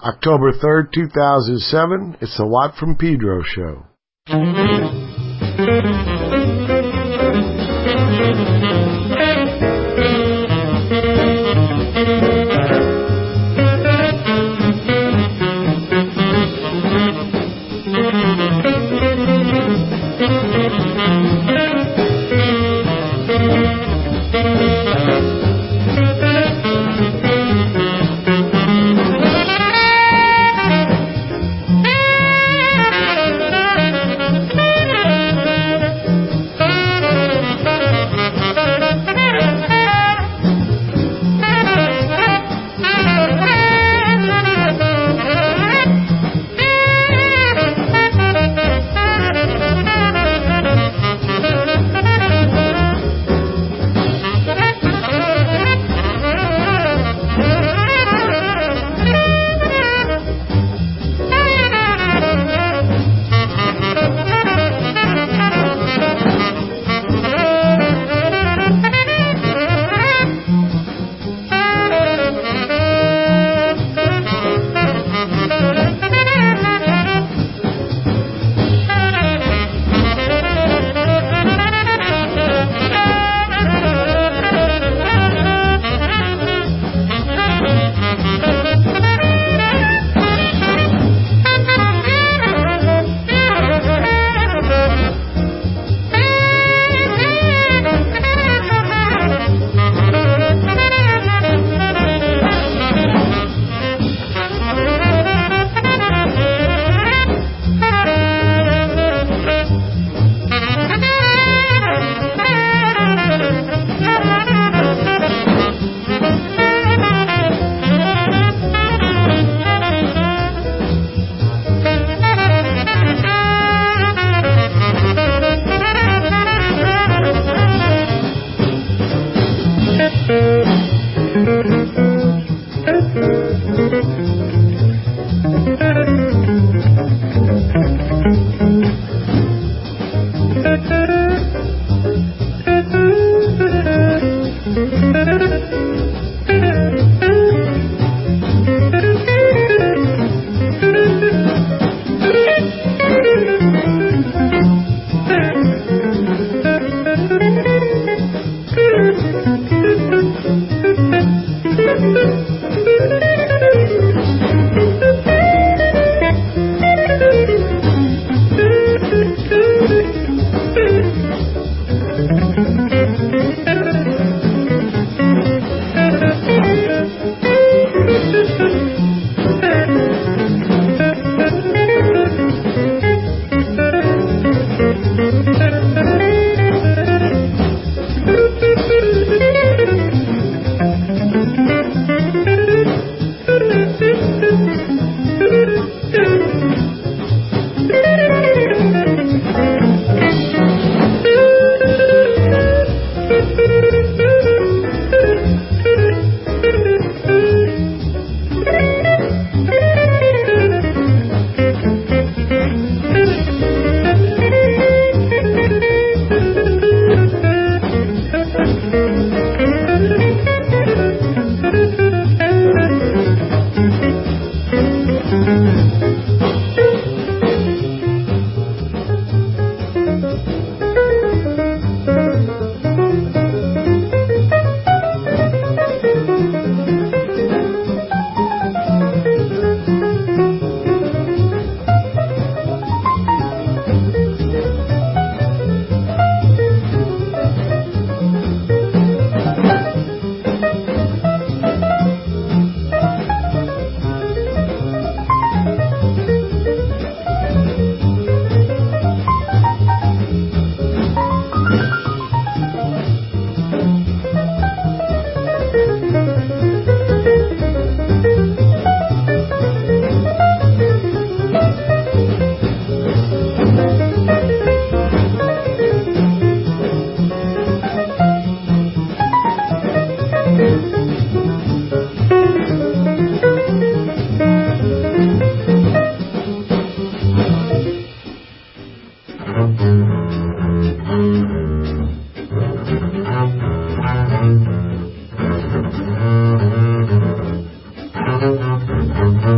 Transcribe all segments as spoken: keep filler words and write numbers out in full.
October third, two thousand seven. It's the Watt from Pedro show.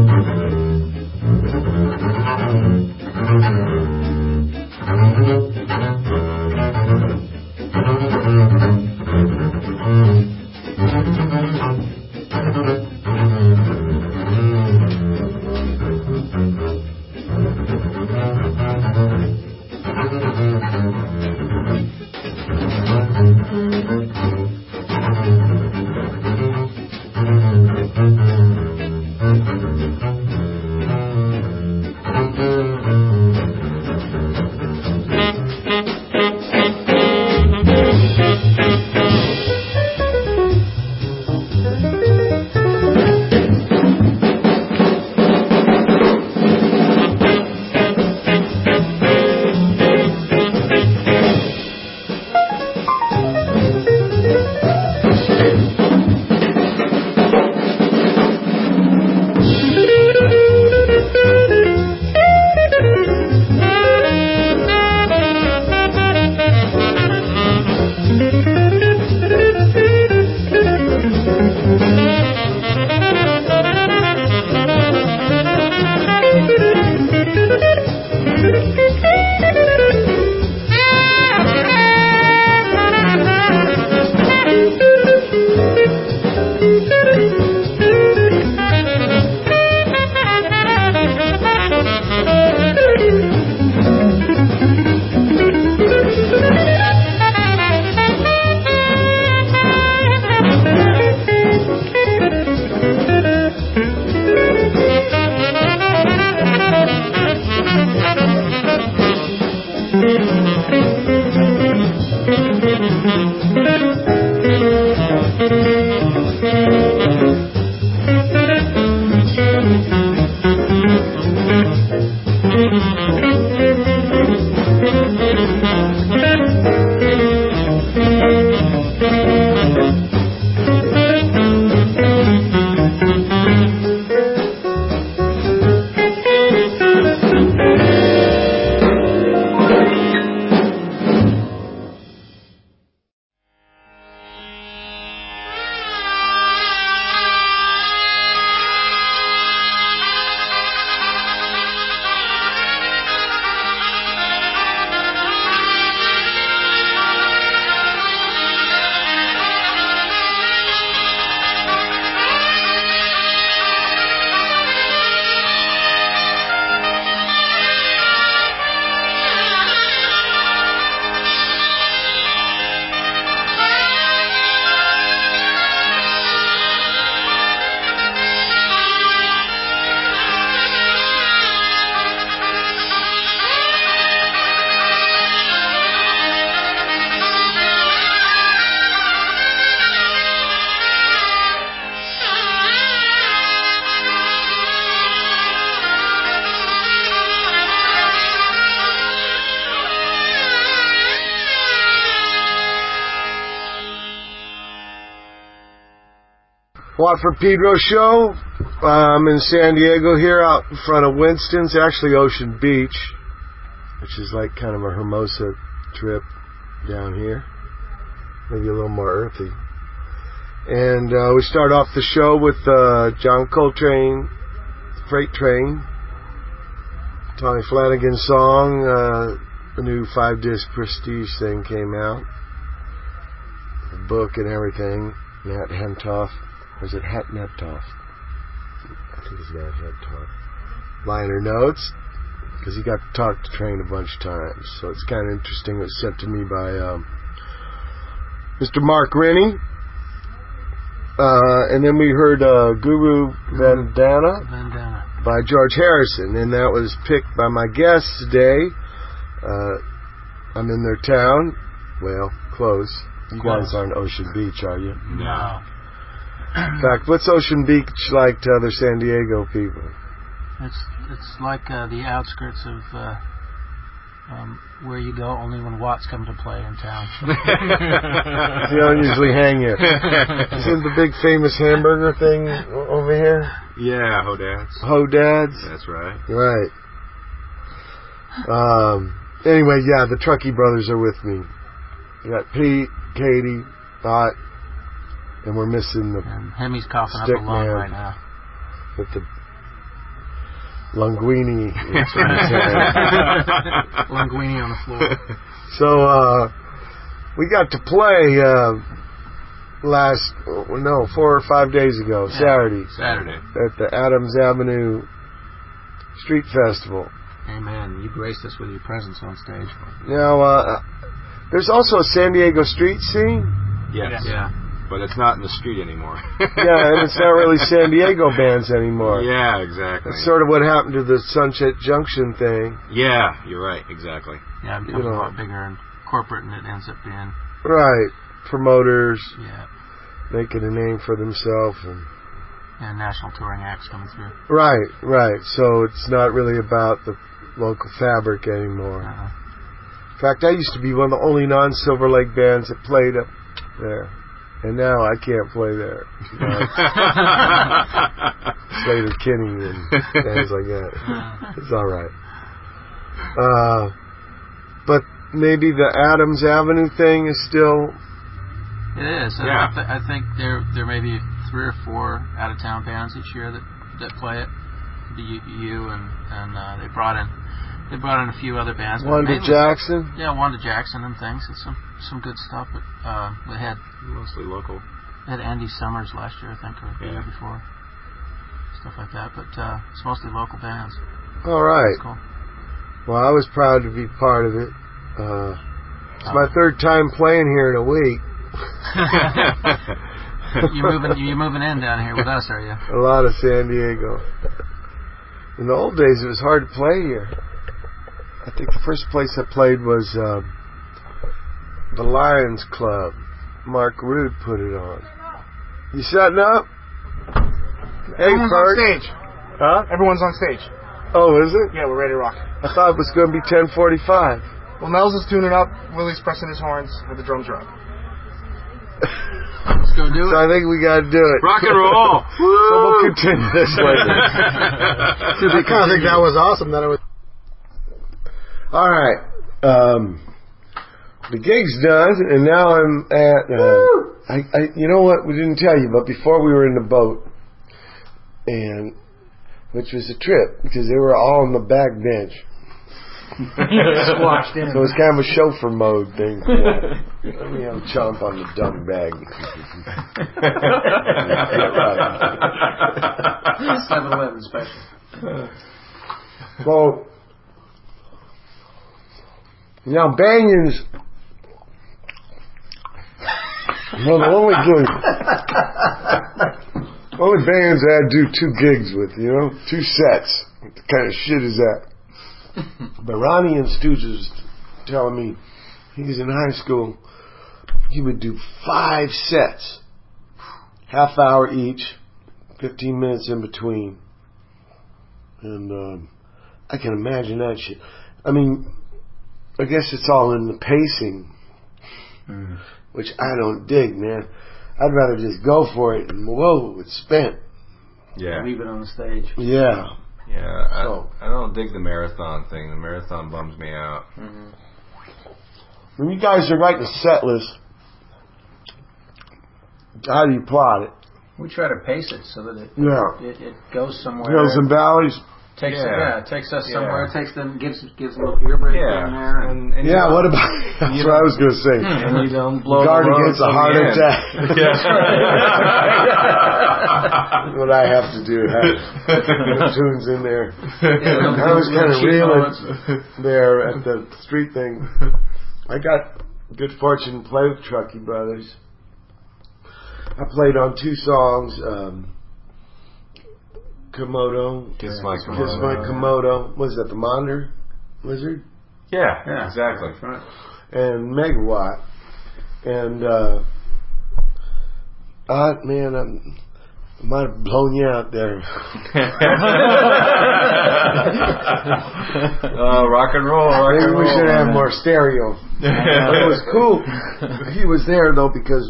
Watt from Pedro show. I'm in San Diego here out in front of Winston's, actually Ocean Beach, which is like kind of a Hermosa trip down here. Maybe a little more earthy. And uh, we start off the show with uh, John Coltrane, Freight Train. Tommy Flanagan's song, uh, the new five-disc Prestige thing came out. The book and everything. Matt Hentoff. Or is it Hat Neptoff? I think it's Matt Hentoff. Liner notes. Because he got to talk to Train a bunch of times. So it's kind of interesting. It was sent to me by um, Mister Mark Rennie. Uh, and then we heard uh, Guru Vandana, Vandana by George Harrison. And that was picked by my guests today. Uh, I'm in their town. Well, close. You Close. guys aren't Ocean Beach, are you? No. In fact, what's Ocean Beach like to other San Diego people? It's it's like uh, the outskirts of uh, um, where you go only when Watts come to play in town. You don't usually hang here. Isn't the big famous hamburger thing over here? Yeah, Hodad's. Hodad's? That's right. Right. Um. Anyway, yeah, the Truckee brothers are with me. We got Pete, Katie, Bot, and we're missing the And Hemi's coughing up Stick a lung man. right now. with the Linguini. Linguini on the floor. So uh, we got to play uh, last, no, four or five days ago, yeah. Saturday. Saturday. At the Adams Avenue Street Festival. Amen. You graced us with your presence on stage. Now, uh, there's also a San Diego street scene. Yes. Yeah. But it's not in the street anymore. Yeah, and it's not really San Diego bands anymore. Yeah, exactly. That's sort of what happened to the Sunset Junction thing. Yeah, you're right, exactly. Yeah, it becomes You know. a lot bigger and corporate, and it ends up being... Right. Promoters Yeah. making a name for themselves. And And national touring acts coming through. right, right. So it's not really about the local fabric anymore. Uh-huh. In fact, I used to be one of the only non-Silver Lake bands that played up there. And now I can't play there. Uh, Slater Kinney and bands like that. It's all right. Uh, but maybe the Adams Avenue thing is still... It is. And Yeah. I, th- I think there there may be three or four out-of-town bands each year that, that play it. The U, U and and uh, they brought in they brought in a few other bands. but Wanda mainly- Jackson? Yeah, Wanda Jackson and things. It's some some good stuff. But uh, they had Mostly local. they had Andy Summers last year, I think, or the Yeah. year before. Stuff like that. But uh, it's mostly local bands. All right. It's cool. Well, I was proud to be part of it. Uh, it's my third time playing here in a week. You're moving you're moving in down here with us, are you? A lot of San Diego. In the old days, it was hard to play here. I think the first place I played was uh, the Lions Club. Mark Rude put it on. You setting up? Hey, Everyone's on Kurt. stage. Huh? Everyone's on stage. Oh, is it? Yeah, we're ready to rock. I thought it was going to be ten forty-five. Well, Nels is tuning up. Willie's pressing his horns, and the drums are up. Let's go do So it. I think we got to do it. Rock and roll! So we'll continue this later. I kind of think that was awesome. That it was. All right. Um, the gig's done, and now I'm at. Uh, I, I, you know what? We didn't tell you, but before we were in the boat, and which was a trip because they were all on the back bench. Squashed in. So it was kind of a chauffeur mode thing. Yeah. Let me have a chomp on the dung bag. seven eleven special. Well, now Banyan's well, the only good, only bands that I do two gigs with, you know, two sets. What kind of shit is that? But Ronnie and Stooges was telling me he's in high school. He would do five sets, half hour each, fifteen minutes in between, and um, I can imagine that shit. I mean, I guess it's all in the pacing, mm. which I don't dig, man. I'd rather just go for it and whoa, it's spent. Yeah. Leave it on the stage. Yeah. Yeah, I, So. I don't dig the marathon thing. The marathon bums me out. Mm-hmm. When you guys are writing a set list, how do you plot it? We try to pace it so that it Yeah. it, it goes somewhere. Hills and valleys. Takes Yeah. yeah, it takes us Yeah. somewhere. It takes them gives gives them a little ear break Yeah. in there. And, And, and Yeah, you what don't- about, that's you what I don't- was going to say. and you don't blow Guard the load against a till the heart end. attack. That's That's what I have to do. Have the tunes in there. Yeah, I was kind of cheap reeling moments. there at the street thing. I got good fortune to play with Truckee Brothers. I played on two songs, um, Komodo. Kiss My Kiss Komodo. My Komodo. What is that, the Monitor Lizard? Yeah, Yeah. exactly. That's right. And Megawatt. And, uh, uh man, I'm, I might have blown you out there. Oh, rock and roll, rock Maybe and we roll. should have more stereo. But it was cool. He was there, though, because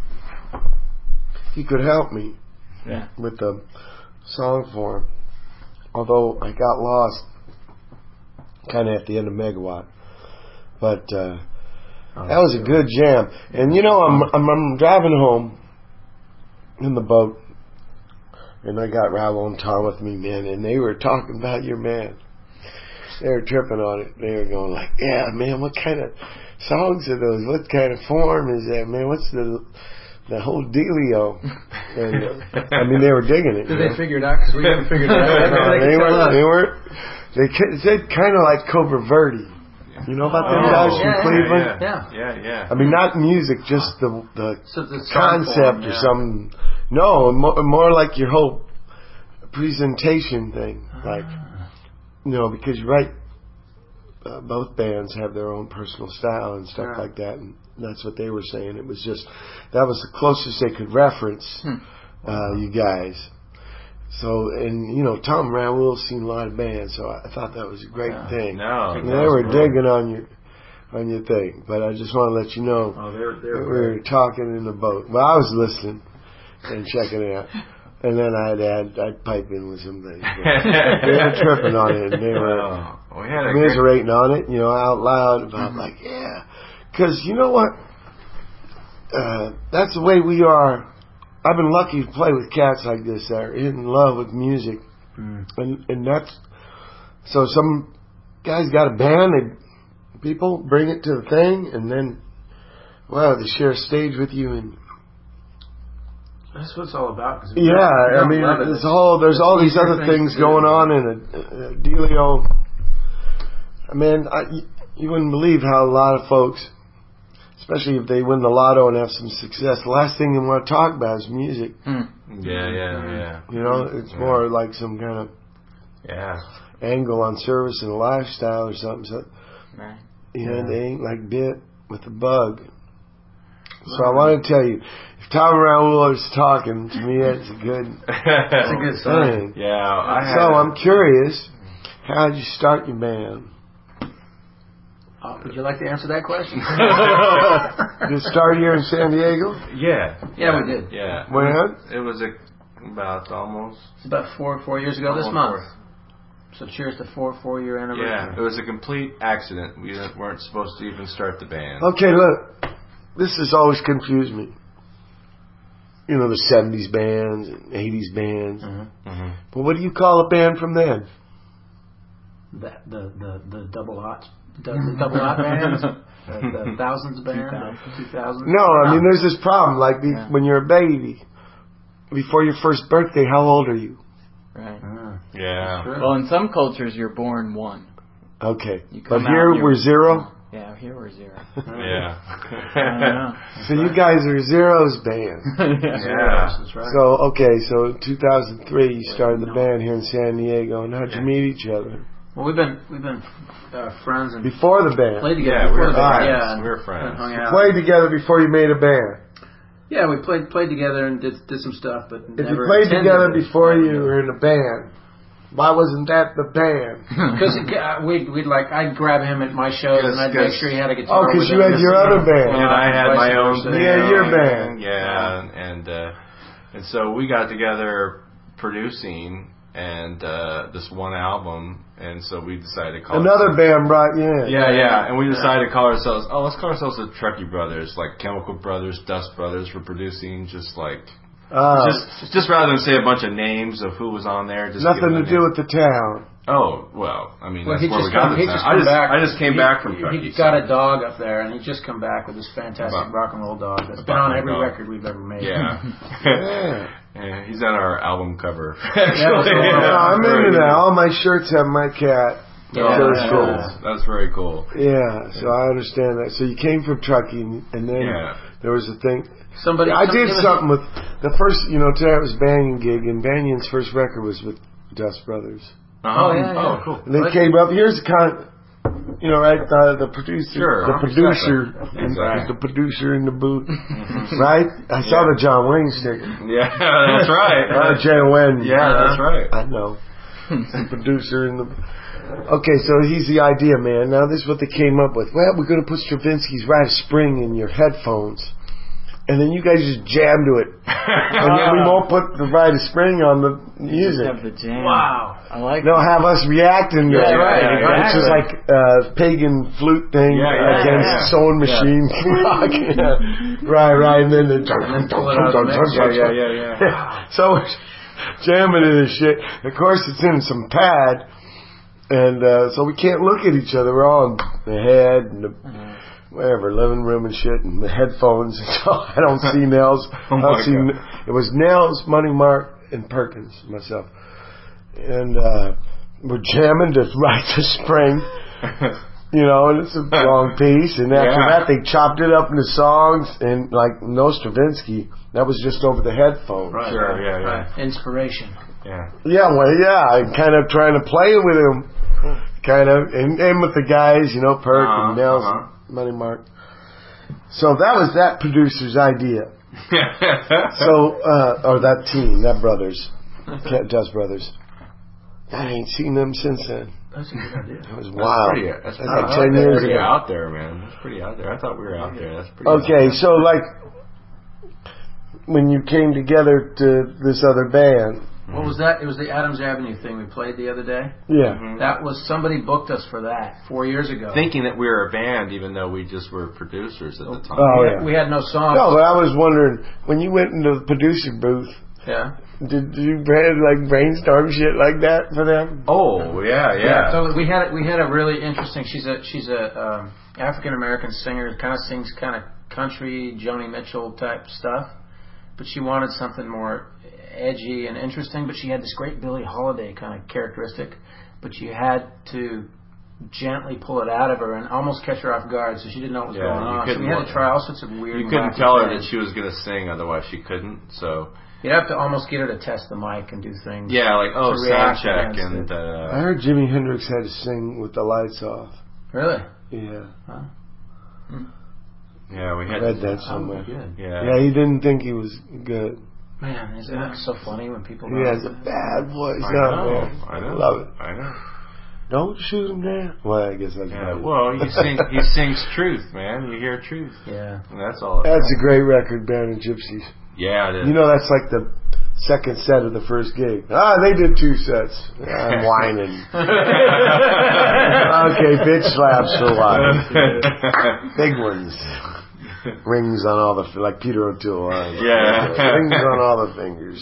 he could help me Yeah. with the song form. Although I got lost kind of at the end of Megawatt. But uh, that was a good jam. And, you know, I'm, I'm, I'm driving home in the boat. and I got Ravel and Tom with me, man, and they were talking about your band. They were tripping on it. They were going like, yeah, man, what kind of songs are those? What kind of form is that, man? What's the the whole dealio? And uh, I mean, they were digging it. Did they figure it out? Because we haven't figured it out. No, they, weren't, they weren't. They said kind of like Cobra Verde. You know about them oh, guys yeah, from yeah, Cleveland? Yeah. Yeah, yeah. I mean, not music, just the the So the song concept form, or yeah. something. No, more, more like your whole presentation thing. Like, you know, because you're right, uh, both bands have their own personal style and stuff Yeah. like that, and that's what they were saying. It was just, that was the closest they could reference Hmm. uh, you guys. So, and, you know, Tom Raoul's seen a lot of bands, so I thought that was a great Yeah. thing. No, And that they was were cool. digging on your on your thing, but I just want to let you know Oh, they're that they're we were talking in the boat. Well, I was listening and checking it out, and then I'd add, I'd pipe in with some things. But they were tripping on it, and they were Oh, we had a great, commiserating on it, you know, out loud about like, yeah, because you know what? Uh, that's the way we are. I've been lucky to play with cats like this that are in love with music, Mm. and and that's so. Some guys got a band, and people bring it to the thing, and then wow, they share a stage with you, and That's what it's all about. 'cause if you yeah, don't- if you I don't mean, love it, there's it's- all there's it's all these easier other things things to do. going on in a, a dealio. I mean, I, you, you wouldn't believe how a lot of folks, especially if they win the lotto and have some success, the last thing they want to talk about is music. Hmm. yeah, yeah, yeah, You know, it's Yeah. more like some kind of yeah. angle on service and lifestyle or something. So, Right. you know, Yeah. they ain't like bit with the bug. So I want to tell you, if Tom Raoul is talking, to me that's a good, That's a good sign. thing. Yeah, I had. So I'm curious, how did you start your band? Uh, would you like to answer that question? Did it start here in San Diego? Yeah. Yeah, we did. Yeah. When? It was a, about almost. It's about four four years ago this almost month. four. So cheers to four four year anniversary. Yeah, it was a complete accident. We didn't- weren't supposed to even start the band. Okay, look, this has always confused me. You know, the seventies bands and eighties bands. Mm-hmm. Mm-hmm. But what do you call a band from then? The, the the the double hot the, the double hot bands, the, the thousands band, two thousand. No, I mean, there's this problem. Like, the, Yeah. when you're a baby, before your first birthday, how old are you? Right. Ah, Yeah. true. Well, in some cultures, you're born one. Okay. You But come out here, and you're- we're zero. Yeah, here we're zero. Yeah. I don't know. So you guys are zeros band. Yeah. That's right. So, okay, so two thousand three, you started the band here in San Diego. And how'd you meet each other? Well, we've been we've been uh, friends and Before the band. played together. Yeah, we before were the band. friends. Yeah, and- We were friends. and hung You out. played together before you made a band. Yeah, we played played together and did did some stuff, but If never you played intended together to before play you together. were in a band, why wasn't that the band? Because uh, we'd, we'd like, I'd grab him at my shows Yes, and I'd yes. make sure he had a guitar. Oh, 'cause with you him had your other band. And I had my own Vice versa. thing. Yeah, your band. Yeah, and and, uh, and so we got together producing and uh, this one album, and so we decided to call Another it, band brought you in. Yeah, yeah, and we decided to call ourselves. Oh, let's call ourselves the Truckee Brothers, like Chemical Brothers, Dust Brothers for producing, just like Uh, just just rather than say a bunch of names of who was on there. Just nothing give to them a do name. with the town. Oh well, I mean Well, that's he where just we got come, the he sound. just I come just back. I just came he, back from he, Truckee. He's got so- a dog up there, and he just come back with this fantastic About- rock and roll dog that's been about on my every dog. record we've ever made. Yeah. Yeah. Yeah, he's on our album cover. Yeah, Actually, so, Yeah, uh, I'm into that. All my shirts have my cat. Oh, Yeah, that's yeah. cool. That's very cool. Yeah, so I understand that. So you came from Truckee, and and then Yeah. there was a thing. Somebody, I somebody did was- something with the first, you know, today it was Banyan gig, and Banyan's first record was with Dust Brothers. Uh-huh. Oh, yeah, yeah. Oh, cool. And they What? came up. Here's the kind, you know, right? Uh, the producer, Sure. the producer, Exactly. and Exactly. the producer in the boot, right? I saw Yeah. the John Wayne sticker. Yeah, that's right. Uh, J O N. Yeah, that's right. I know. The producer in the. Okay, so he's the idea man. Now this is what they came up with. Well, we're going to put Stravinsky's Rite of Spring in your headphones, and then you guys just jam to it, and then we won't put the Rite of Spring on the You just music. have the jam. Wow. I like They'll have us reacting to Yeah, it, right, which is exactly. like uh, pagan flute thing Yeah, yeah, against yeah. sewing machine rock. Yeah. Right, right, and then the And then pull it out of the mix. Yeah, yeah, yeah, yeah. So jamming in this shit. Of course, it's in some pad, and uh, so we can't look at each other. We're all in the head and the whatever living room and shit, and the headphones. So I don't see Nels. Oh I don't see. It was Nels, Money Mark, and Perkins, myself, and uh, we're jamming to Right to Spring. You know, and it's a long piece, and after Yeah. that they chopped it up into songs, and like No Stravinsky, that was just over the headphones. Right. Sure. Yeah, yeah. Right. Inspiration. Yeah. Yeah, well, yeah, and kind of trying to play with him, kind of, and, and with the guys, you know, Perk Uh-huh, and Nels uh-huh. and Money Mark. So that was that producer's idea. So, uh, or that team, that brothers, Dust Brothers. I ain't seen them since then. That's a good idea. That was That's wild. pretty, that's That's pretty, like out ten there. years Pretty ago. out there, man. That's pretty out there. I thought we were out there. That's pretty Okay, out so like when you came together to this other band, What was that? It was the Adams Avenue thing we played the other day. yeah. Mhm. That was, somebody booked us for that four years ago. Thinking that we were a band, even though we just were producers at the time. Oh, we, yeah. had, we had no songs. No, but I was wondering, when you went into the producer booth, Yeah. did you like brainstorm shit like that for them? Oh, yeah, yeah. So we had we had a really interesting. She's a she's a um, African American singer. Kind of sings kind of country Joni Mitchell type stuff, but she wanted something more edgy and interesting. But she had this great Billie Holiday kind of characteristic. But you had to gently pull it out of her and almost catch her off guard, so she didn't know what was Yeah, going you on. So couldn't we had want- to try all sorts of weird. You and couldn't wacky tell her things. that she was going to sing, otherwise she couldn't. So You'd have to almost get her to test the mic and do things. yeah, like oh, To sound react check against and it. uh, I heard Jimi Hendrix had to sing with the lights off. Really? Yeah, yeah, we I had read to, that somewhere. Good. yeah. Yeah, he didn't think he was good. Man, isn't that so funny when people? He has a bad voice. I Oh, know, man. I know, Love it. I know. Don't shoot him down. Well, I guess that's Yeah, about it. well, he sings, he sings truth, man. You hear truth, Yeah. and that's all. That's a great record, Band of Gypsies. Yeah, it is. You know, that's like the second set of the first gig. Ah, they did two sets. I'm whining. Okay, bitch slaps for a while. Big ones. Rings on all the, like Peter O'Toole. uh, Yeah. Rings on all the fingers.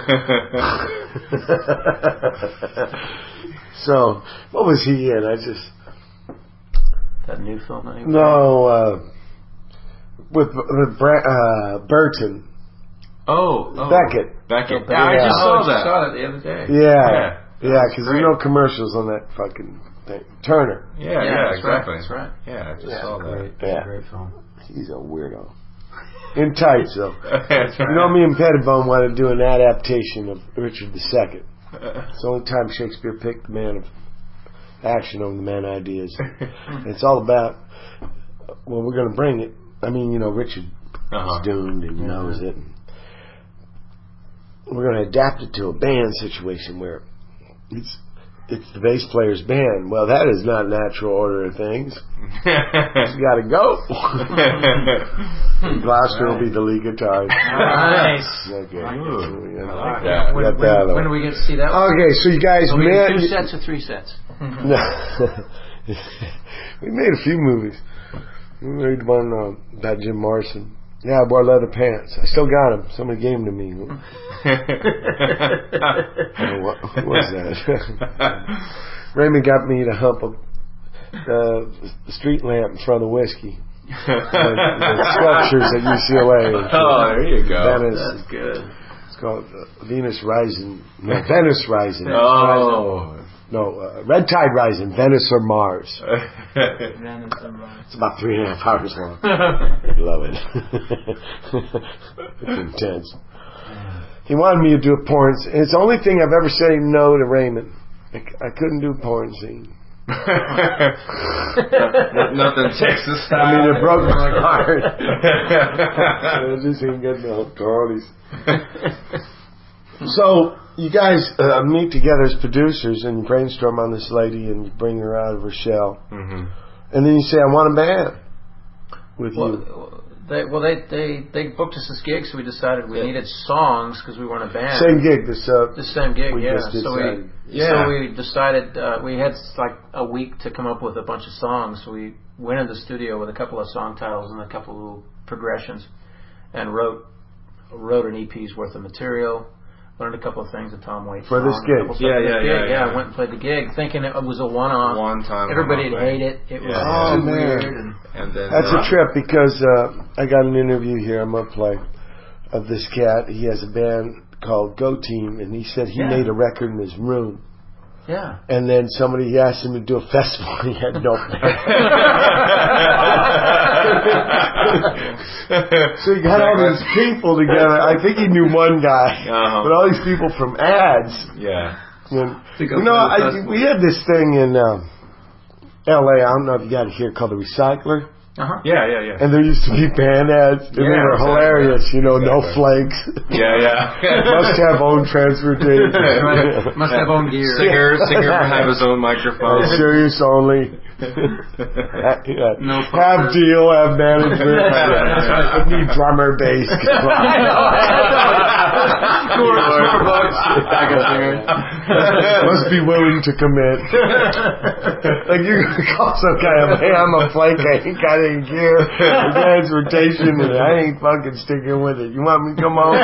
So, what was he in? I just, That new film that he was no, uh, with, with Bra- uh, Burton. oh, oh, Beckett. Beckett. in. Yeah, I just Yeah. saw oh, that. I saw that the other day. Yeah. Yeah. Yeah, because great. there's no commercials on that fucking thing. Turner. Yeah, yeah, that's exactly. Right, that's right. Yeah, I just Yeah, saw that. Great, Yeah. great film. He's a weirdo. In tights, though. That's You know, me and Pettibone want to do an adaptation of Richard the Second. It's the only time Shakespeare picked the man of action over the man of ideas. And it's all about, well, we're going to bring it. I mean, you know, Richard Uh-huh. is doomed and knows it. We're going to adapt it to a band situation where it's it's the bass player's band. Well, that is not natural order of things. You got to go. Gloucester will be the lead guitar. Nice. Okay. Ooh, Yeah. I like that. When, Got when, that out of when the do way. we get to see that? Okay, so you guys So we met. did two sets or three sets? No. We made a few movies. We made one uh, about Jim Morrison. Yeah, I wore leather pants. I still got them. Somebody gave them to me. Oh, what, what was that? Raymond got me to hump a uh, street lamp in front of the whiskey. The, the sculptures at U C L A. Oh, there you go. Venice. That's good. It's called uh, Venus Rising. No, Venice Rising. Oh. No, uh, Red Tide Rising, Venice or Mars. Venice and Mars. It's about three and a half hours long. I love it. It's intense. He wanted me to do a porn scene. It's the only thing I've ever said no to Raymond. I, I couldn't do a porn scene. Nothing Texas style. I mean, it broke my heart. I just ain't getting no authorities. So, you guys uh, meet together as producers and you brainstorm on this lady and you bring her out of her shell. Mm-hmm. And then you say, I want a band with you. Well, they, well, they, they, they booked us this gig, so we decided we needed songs because we weren't a band. Same gig, this, uh, The same gig, we yeah. just So decided. we, Yeah. so we decided uh, we had like a week to come up with a bunch of songs. So we went in the studio with a couple of song titles and a couple of little progressions, and wrote wrote an E P's worth of material. learned a couple of things of Tom Waits. For this song, gig. a couple stuff Yeah, for this yeah, gig. yeah, yeah. I went and played the gig thinking it was a one-off. One time. Everybody one-off would thing. hate it. It was Yeah. Oh, too man. weird. And And then That's uh, a trip because uh, I got an interview here. I'm gonna play of this cat. He has a band called Go Team, and he said he Yeah. made a record in his room. yeah. And then somebody asked him to do a festival, and he had no plan. So he got all these people together. I think he knew one guy, Uh-huh. but all these people from ads. Yeah. And, To go you know, play the I, festival. we had this thing in um, L A. I don't know if you got it here, called the Recycler. Uh-huh. Yeah, yeah, yeah. And there used to be band ads, and they Yeah, were exactly. hilarious. You know, no Exactly. flakes. Yeah, yeah. Must have own transportation. Right. Must have own gear. Singer, singer will have his own microphone. Uh, serious only. Yeah. No Have fuckers. deal, have management. I need drummer, bass. Must be willing to commit. Like you could call some guy up, hey, I'm a flake, I ain't got any gear, transportation, and I ain't fucking sticking with it. You want me to come on?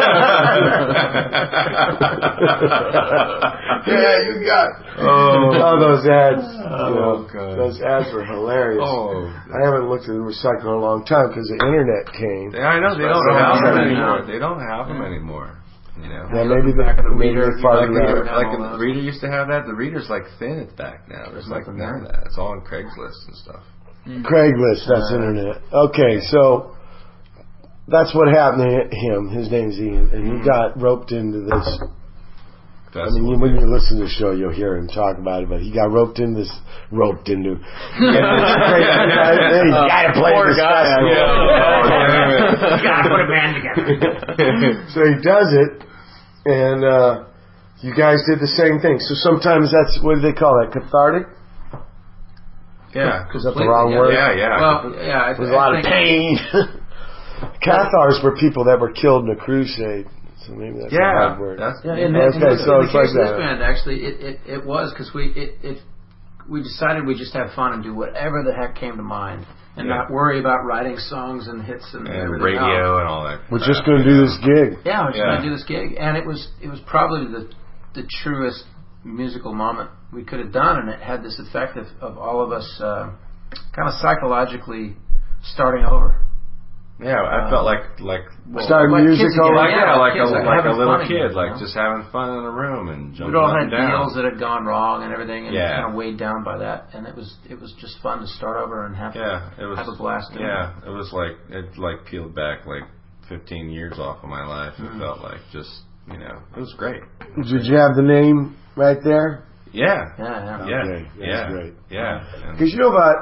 Yeah, you got it. Oh. Oh, those ads. Oh, you know, God. Those ads were hilarious. Oh. I haven't looked at the Recycler in a long time because the internet came. Yeah, I know they don't Especially have them on anymore. Instagram. They don't have them anymore. You know. Yeah, maybe they, Back of the maybe reader, they you Like farted the, out. reader. like all the that. reader used to have that. The reader's like thin at the back now. There's like nothing none of there. that. It's all on Craigslist and stuff. Craigslist, that's Uh, internet. Okay, so that's what happened to him. His name's Ian, and he got roped into this. I That's mean, you, when you listen to the show, you'll hear him talk about it, but he got roped in this, roped into. Hey, you gotta play Poor this guy. festival. Yeah. Gotta put a band together. So he does it, and uh, you guys did the same thing. So sometimes that's, what do they call that, cathartic? Yeah. Is that the wrong yeah. word? Yeah, yeah. Well, yeah. I, There's a I lot of think- pain. Cathars were people that were killed in a crusade. So maybe that's a Yeah. hard word. That's Yeah, in, Okay, in, in, so in it's the like case of this that. band, actually, it, it, it was because we it, it we decided we just have fun and do whatever the heck came to mind, and Yeah. not worry about writing songs and hits and, and everything radio else. and all that. We're crap, just going to you do know. this gig. Yeah, we're just Yeah. gonna do this gig, and it was it was probably the the truest musical moment we could have done, and it had this effect of, of all of us uh, kind of psychologically starting over. Yeah, I Um, felt like like well, Start like music kids over. again. like yeah, Yeah, like kids, a like like a having little fun kid, again, like you know? just having fun in a room and jumping We'd all up had and down. deals that had gone wrong and everything, and Yeah. kind of weighed down by that. And it was it was just fun to start over and have Yeah, it was. have a blast. doing Yeah, it was like it like peeled back like fifteen years off of my life. It Mm. felt like just you know it was great. Did you have the name right there? Yeah, it. Yeah, yeah. yeah, Okay, that's yeah, great. yeah. And- Because you know about,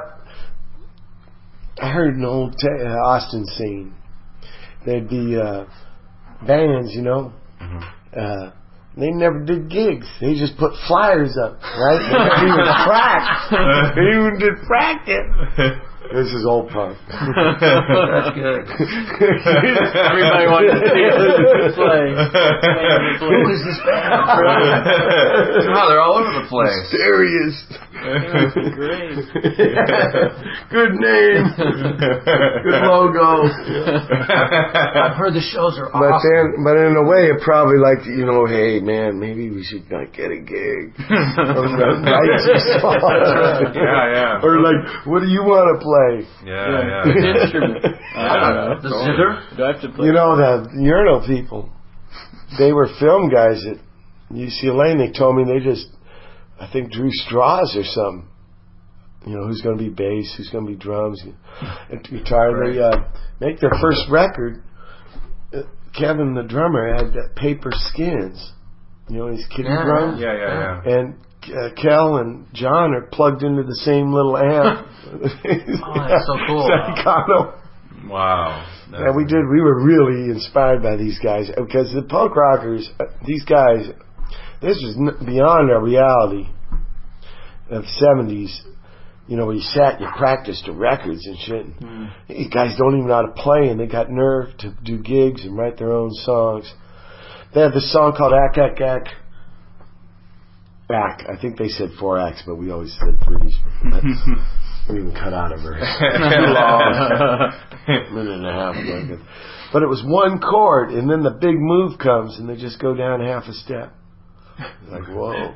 I heard an old ta uh, Austin scene. There'd be uh, bands, you know. Mhm. Uh, they never did gigs. They just put flyers up, right? They never even practiced. They even did practice. This is old punk. That's good. Everybody wanted to see it play. Who is this band? Wow, they're all over the place. Mysterious. Great. Good name. Good logo. I've heard the shows are But awesome. then, but in a way, it probably like, you know, hey man, maybe we should like get a gig. Or write some songs. Yeah, yeah. Or like, what do you want to play? Yeah, Which yeah. instrument? I don't know. the zither. Do I have to play? You know, the urinal people, they were film guys at U C L A, and they told me they just, I think, drew straws or something. You know, who's going to be bass, who's going to be drums, and guitar. They uh, make their first record. Uh, Kevin, the drummer, had uh, paper skins. You know, these kiddie Yeah, drums. Yeah, yeah, yeah. And uh, Kel and John are plugged into the same little amp. Oh, that's so cool. Staccato. Wow. Yeah, we did. We were really inspired by these guys because the punk rockers, uh, these guys, this was n- beyond our reality of seventies. You know, where you sat and you practiced to records and shit. Mm. These guys don't even know how to play, and they got nerve to do gigs and write their own songs. They had this song called Ack Ack Ack. Ack. I think they said four acts, but we always said threes. We even cut out a verse. Too long. Minute and a half. Like it. But it was one chord, and then the big move comes, and they just go down half a step. Like, whoa.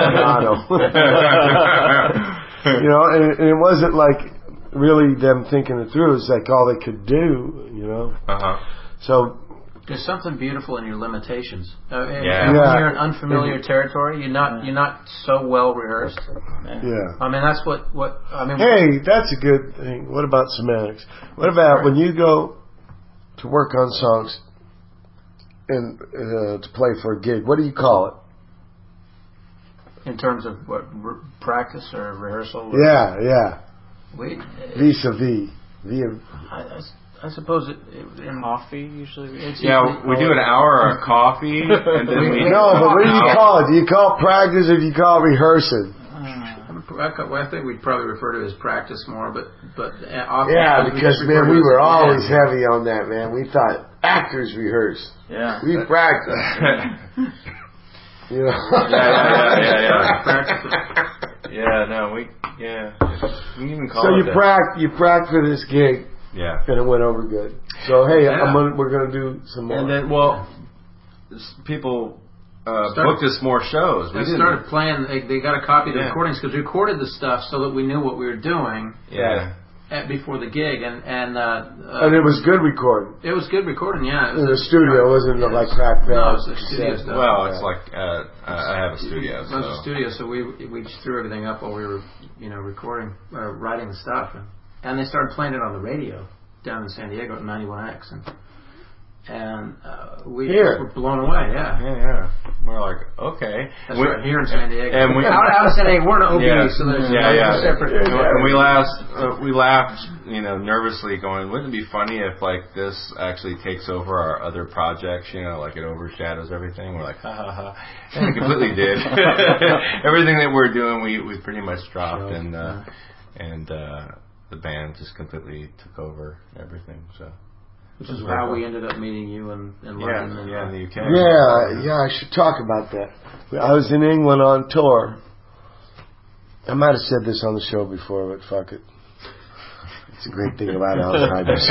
You know, and, and it wasn't like really them thinking it through. It was like all they could do, you know. Uh-huh. So there's something beautiful in your limitations. Uh, and, Yeah. and when Yeah. you're in unfamiliar territory, you're not you're not so well rehearsed. yeah. I mean, that's what what I mean. Hey, that's a good thing. What about semantics? What about when you go to work on songs and uh, to play for a gig? What do you call it? In terms of what re- practice or rehearsal. Or Yeah, yeah. We, Vis-a-vis. Via. I, I, I suppose it. it in, Coffee usually. it's Yeah, usually we do an hour of coffee, and then we... No, but what do you call it? Do you call it practice or do you call it rehearsing? I, ca- well, I think we'd probably refer to it as practice more, but but uh, often Yeah, we because just man, refer to we it as- were always yeah. heavy on that, man. We thought actors rehearse. Yeah. We practice. You know? Yeah, yeah, yeah, yeah, Practice. yeah. Yeah, no, we... Yeah. We can even call So it you that. prac you prac for this gig, Yeah. and it went over good. So hey, Yeah. I'm gonna, we're gonna do some more. And then, well, s- people uh, Started- booked us more shows. We They didn't. started playing. They, they got a copy of the Yeah. recordings because we recorded the stuff so that we knew what we were doing Yeah. at, before the gig, and and uh, uh, and it was good recording it was good recording. Yeah, it in was the studio. It wasn't yes. like crack No, band. it was a studio stuff. Well, it's like uh, I have a studio, It was a so... studio, so we we just threw everything up while we were, you know, recording, uh, writing the stuff, and, and they started playing it on the radio down in San Diego at ninety-one X, and and uh, we Here. were blown away. Yeah, Yeah, yeah. We're like, okay. that's We- right here in San Diego. And we, out, out of San Diego, we're in O B, Yeah. so there's Yeah, there's yeah. a separate. And and we laughed. Uh, we laughed, you know, nervously, going, "Wouldn't it be funny if like this actually takes over our other projects? You know, like it overshadows everything." We're like, "Ha ha ha!" And it completely did. Everything that we're doing, we we pretty much dropped, and uh, and uh, the band just completely took over everything. So. Which is how we ended up meeting you in, in Yeah, London. and, yeah, in the U K. Yeah, yeah, I should talk about that. I was in England on tour. I might have said this on the show before, but fuck it. It's a great thing about Alzheimer's.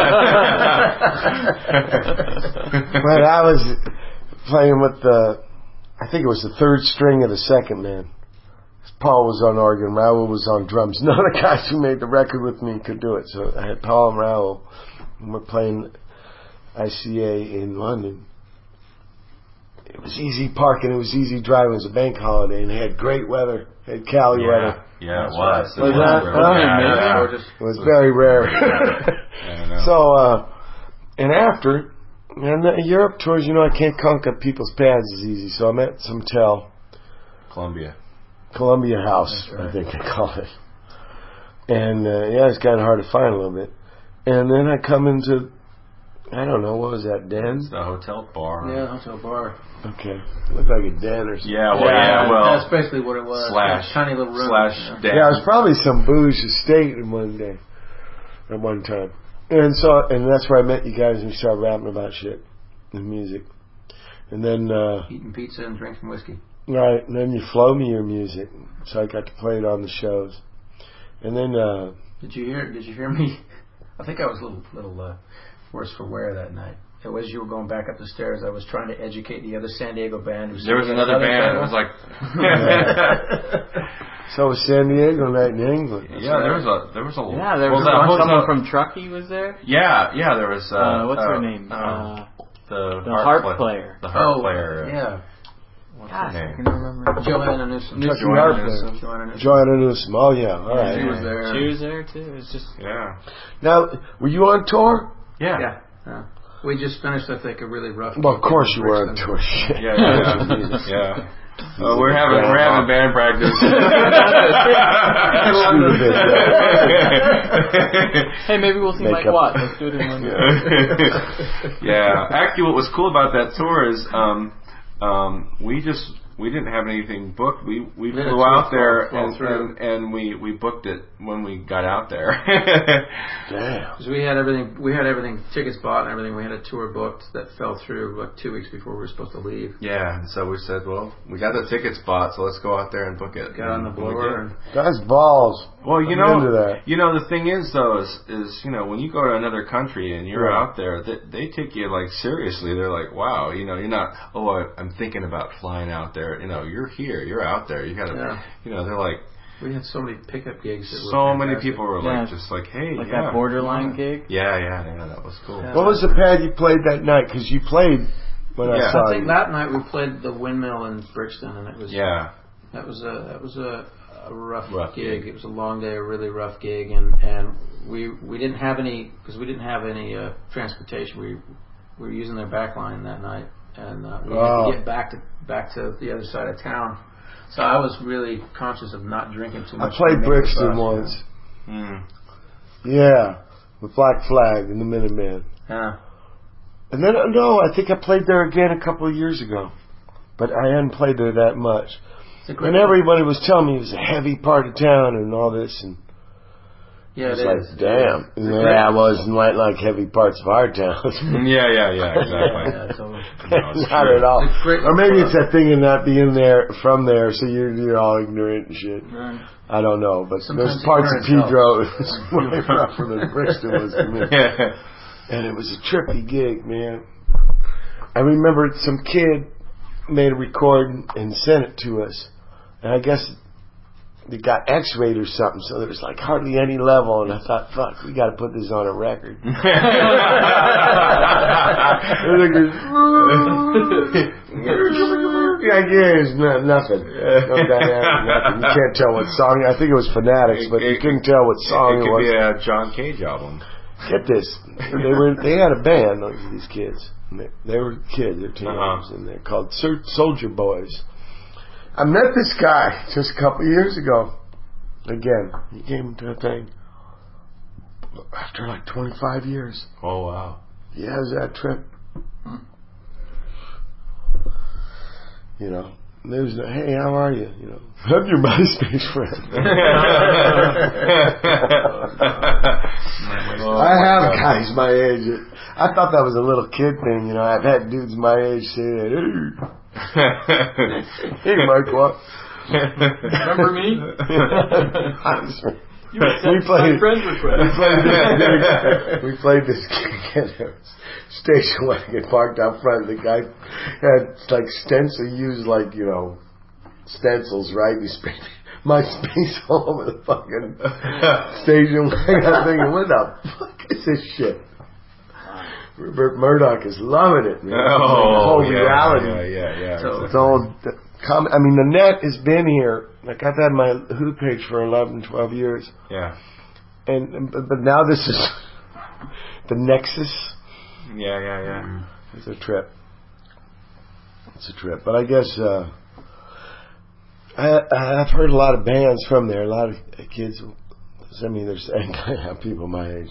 But I was playing with the, I think it was the third string of the second man. Paul was on organ, Raoul was on drums. None of the guys who made the record with me could do it, so I had Paul and Raoul. And we're playing I C A in London. It was easy parking, it was easy driving, it was a bank holiday, and it had great weather. It had Cali Yeah, weather. yeah, it That's was. right. It Was that- really- huh? yeah, Yeah, yeah. gorgeous. It was very rare. I know. So, uh, and after, and the Europe tours, you know, I can't conk up people's pads as easy, so I'm at some hotel, Columbia. Columbia House, That's right. I think they call it. And, uh, yeah, it's kind of hard to find a little bit. And then I come into, I don't know, what was that, den? It's the hotel bar. Yeah, hotel bar. Okay. Looked like a den or something. Yeah, well, yeah, well, that's basically what it was. slash, A tiny little room. slash, you know. den. Yeah, it was probably some booze estate in one day, at one time. And so, and that's where I met you guys and we started rapping about shit and music. And then, uh, Eating pizza and drinking whiskey. right, and then you flow me your music. So I got to play it on the shows. And then, uh, Did you hear? Did you hear me? I think I was a little, little uh, worse for wear that night. It was you were going back up the stairs. I was trying to educate the other San Diego band. Who was There was sitting at another band. It table. was like, so was San Diego night in England. yeah, there was a, there was a, Yeah, there well, was that one- hotel- someone from Truckee was there. Yeah, yeah, there was. Uh, Uh, what's uh, her name? Uh, Uh, the the harp, harp play- player. The harp Oh, player. yeah. What's Gosh, her I name? can remember. Joanna Newsom. Truckee Joanna harp Newsom. player. Joanna Newsom. Joanna Newsom. Oh yeah, all right. She was there. She was there too. It was just Yeah. Now, were you on tour? Yeah. Yeah. yeah. We just finished, I think, a really rough. Well, of gig course in you were on Brixton. tour. Shit. Yeah, yeah, yeah. Uh, we're having we're having band practice. hey, maybe we'll see Mike Makeup. Watt. Let's do it in one day. Yeah. Actually, what was cool about that tour is um, um, we just we didn't have anything booked. We we Yeah, flew it's out fall- there fall and, through. and and we we booked it when we got out there. Damn. Because we had everything, we had everything, tickets bought and everything. We had a tour booked that fell through like two weeks before we were supposed to leave. Yeah, and so we said, well, we got the tickets bought, so let's go out there and book it. Got on the And we blower did. and That's balls. Well, you I'm know, into that. you know, the thing is though, is, is you know, when you go to another country and you're Yeah. out there, they, they take you like seriously. They're like, wow, you know, you're not. Oh, I, I'm thinking about flying out there. You know, you're here, you're out there. You gotta, Yeah. you know, they're like, we had so many pickup gigs. That so were many fantastic. people were like, Yeah. just like, hey, Like yeah, that Borderline gig. yeah, yeah, yeah, that was cool. Yeah. What was the pad you played that night? Because you played when I Yeah. saw I think you. that night we played the Windmill in Brixton, and it was Yeah, that was a that was a, a rough, Rough gig. gig. It was a long day, a really rough gig, and and we we didn't have any because we didn't have any uh, transportation. We we were using their back line that night, and uh, we Oh. had to get back to back to the other side of town. So I was really conscious of not drinking too I much. played to make the Brixton bus, once. mm. Yeah, with Black Flag and the Minutemen. Yeah. And then, no, I think I played there again a couple of years ago. But I hadn't played there that much. It's a great And everybody was telling me it was a heavy part of town and all this. And yeah, I was it like, is. damn. It's a Yeah, great- I wasn't like, like heavy parts of our town. yeah, yeah, yeah, exactly. Yeah, totally. No, it's Not true. at all. It's a great Or maybe club. it's that thing of not being there, from there, so you're, you're all ignorant and shit. Right. I don't know, but Sometimes there's parts of ignorance Pedro that was way rougher than Brixton was to me. Yeah. And it was a trippy gig, man. I remember some kid made a recording and sent it to us. And I guess they got X-rayed or something, so there was like hardly any level. And I thought, fuck, we got to put this on a record. And it goes, yeah, yeah, it's not, nothing. No dynamic, nothing. You can't tell what song. I think it was Fanatics, but you couldn't tell what song It it could was. be a John Cage album. Get this, they were they had a band, like these kids. And They, they were kids, they're teenagers, Uh-huh. and they're called Sol- Soldier Boys. I met this guy just a couple of years ago. Again, he came to a thing after like twenty-five years. Oh wow. Yeah, it was that trip. You know, and there was no, hey, how are you? You know, I'm your MySpace friend. Oh, I my have God. guys my age. I thought that was a little kid thing, you know. I've had dudes my age say that. Hey, hey Mike, what? Remember me? You were we played. friend request. We played this gig. We played this gig at a station wagon parked out front. The guy had like stencil. He used like you know stencils, right? He sprayed my space all over the fucking station wagon. I'm thinking, what the fuck is this shit? Rupert Murdoch is loving it, man. Oh, It's like the whole yeah, reality. Yeah, yeah, yeah. So- It's all com- I mean, the net has been here. Like I've had my Who page for eleven, twelve years, yeah. and, and but but now this is the Nexus. Yeah, yeah, yeah. It's a trip. It's a trip. But I guess uh, I, I've heard a lot of bands from there. A lot of kids. I mean, there's people my age.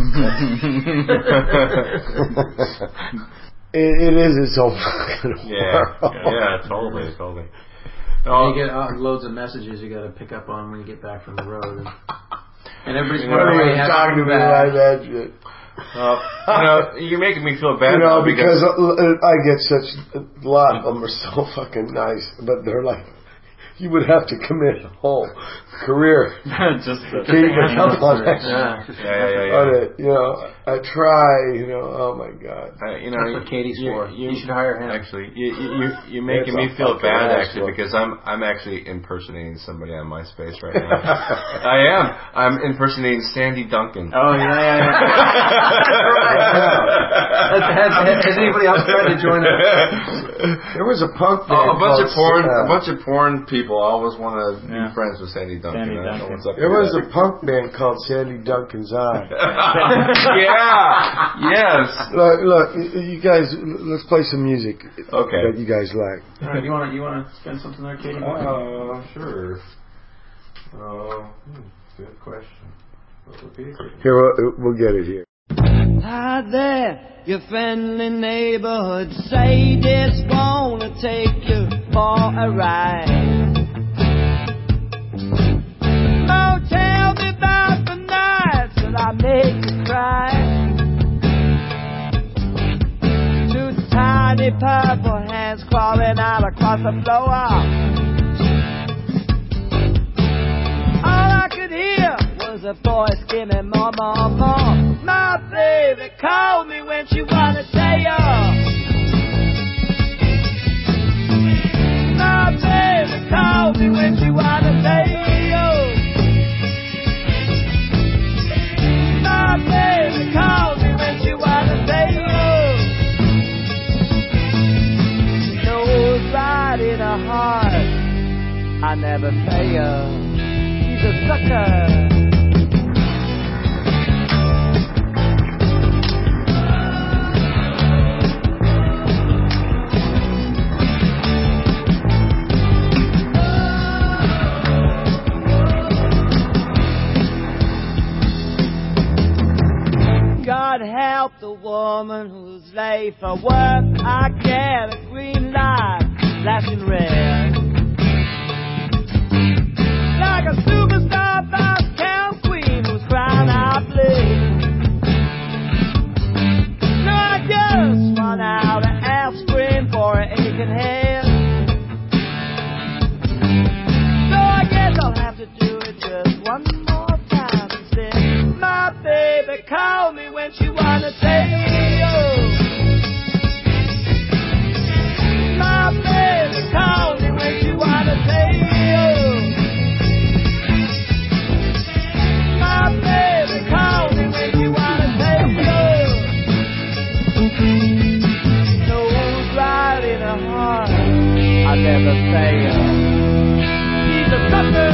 it, it is its own fucking Yeah, world. yeah, totally, totally. You get uh, loads of messages you got to pick up on when you get back from the road, and, and everybody's What are wondering you why you talking to haven't me come like back. that shit? Uh, you know, you're making me feel bad You know, now because I get such a lot of them are so fucking nice, but they're like, you would have to commit a whole career Just the, to even up on that Yeah. shit. Yeah, yeah, yeah. On it, you know, I try, you know, oh my god. Uh, you know, That's what Katie's you, for. You, You should hire him. Actually, you, you, you, you're making It's a me feel fucking bad ass actually whoop. because I'm I'm actually impersonating somebody on MySpace right now. I am. I'm impersonating Sandy Duncan. oh yeah, yeah, yeah. Has, has, has anybody else tried to join us? There was a punk band Oh, a bunch of called, porn, uh, a bunch of porn people always want to Yeah. be friends with Sandy Duncan. Sandy I don't know Duncan. what's up There with was that. a punk band called Sandy Duncan's Eye. Yeah. Yes. Look, look, y- you guys, let's play some music Okay. that you guys like. All right, you want to you want to spend something there, Katie? Uh, sure. Uh, hmm, good question. What would be a good Here, we'll, we'll get it here. I right there. Your friendly neighborhood sadists wanna take you for a ride. Oh, tell me about the nights that I make you cry. Two tiny purple hands crawling out across the floor. All I could hear was a voice screaming more, more, more. My baby called me when she wanna tell you. My baby called me when she wanna tell you. My baby called me when she wanna tell you. She knows right in her heart I never fail. She's a sucker. God help the woman who's late for work. I get a green light flashing red. Like a superstar boss town queen who's crying out bleed. No, I just run out of aspirin for an aching head. So I guess I'll have to do it just one more time instead. My baby called me when she wanna take you. My baby called me when she wanna take you. My baby called me when she wanna take you. She knows right in her heart I never fail. She's a sucker.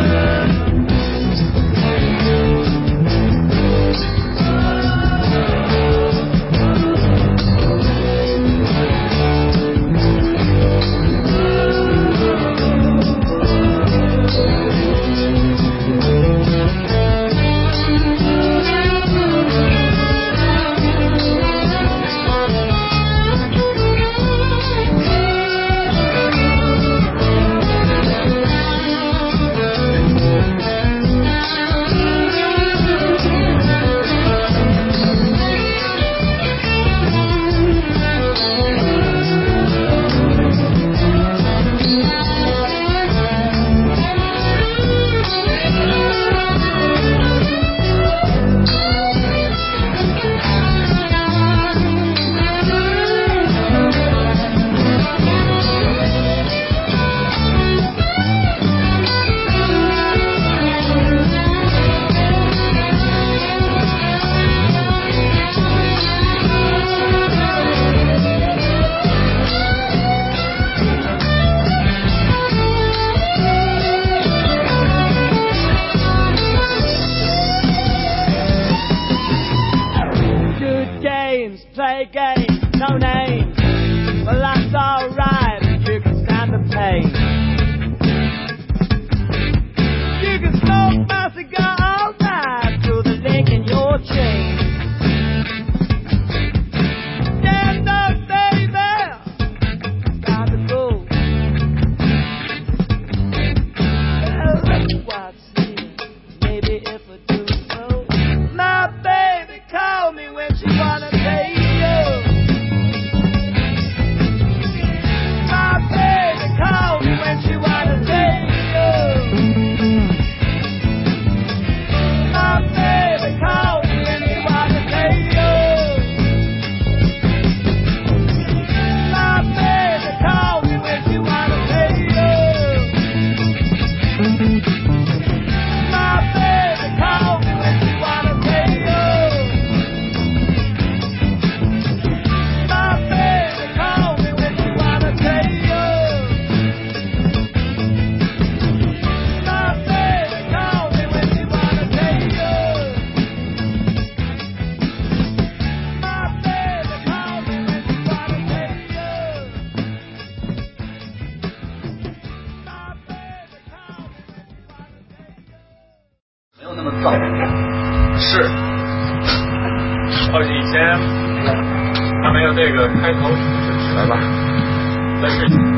Play games, no names. Well, that's alright if you can stand the pain. You can smoke my cigar all night through the link in your chain. Stand up, baby, time to go. Well, let's watch here. Maybe if we do so. My baby called me when she wanna take you. My baby called me when she wanna take you. My baby called me when she wanna take you. My baby called me when she wanna take you. My baby called me when she wanna take you. My baby called me when she wanna take you. My baby called me when she wanna take you. My baby called me when she wanna take you. My baby called me when she wanna take you. 没有那么燥。 是。 哦，以前还没有这个开头， 来吧， 再试试。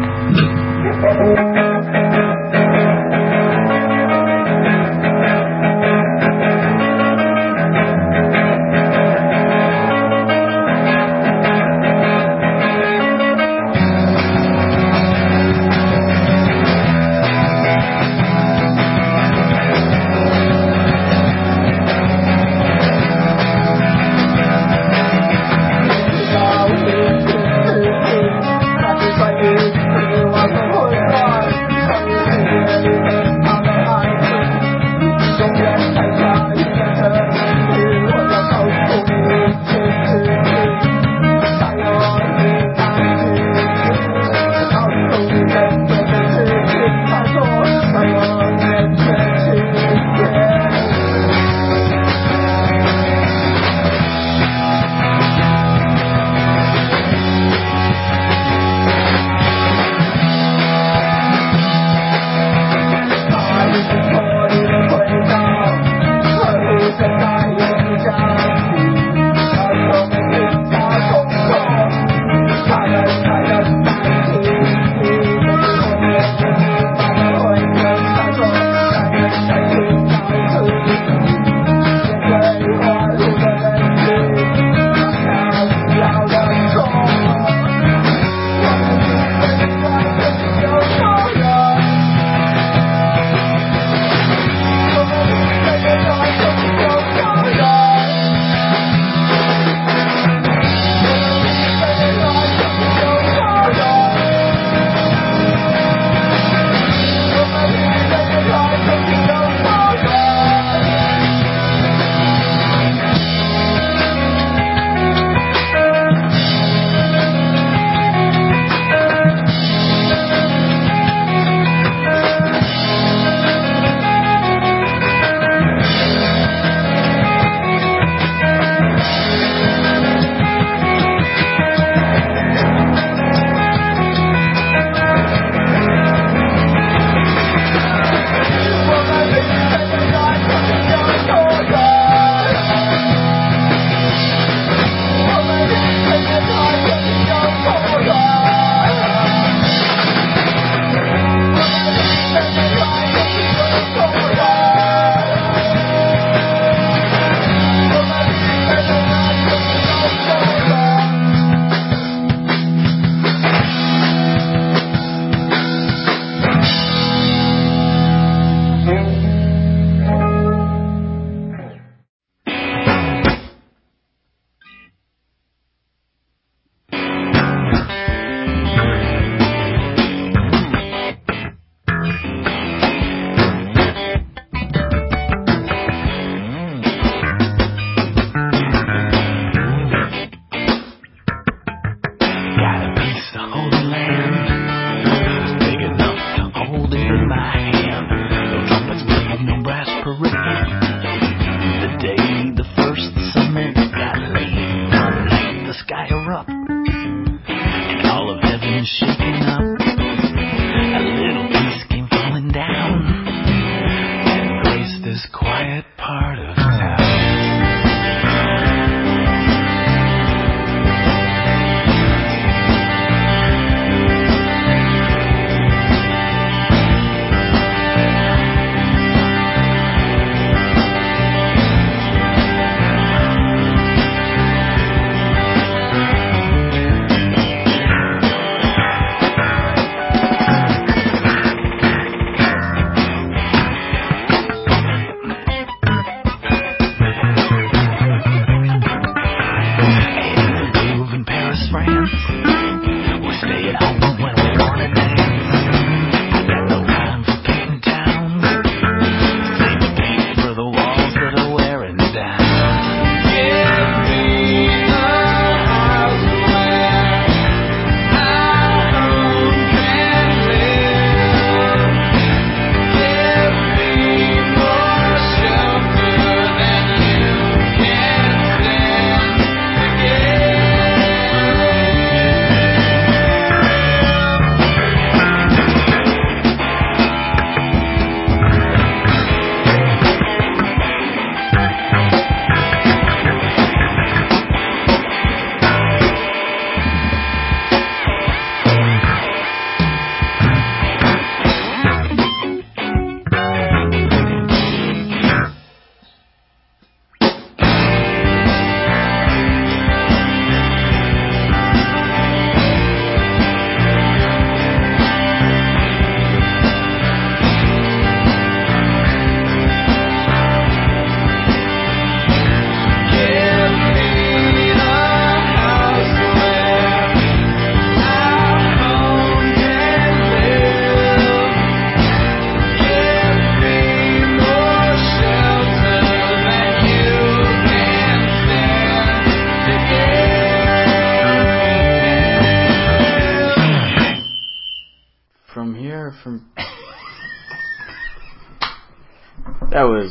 That was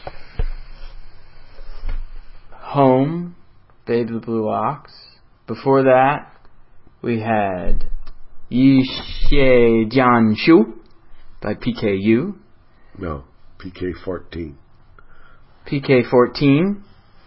Home, Babe the Blue Ox. Before that, we had Yi Xie Jian Shu by P K U. No, P K fourteen. P K fourteen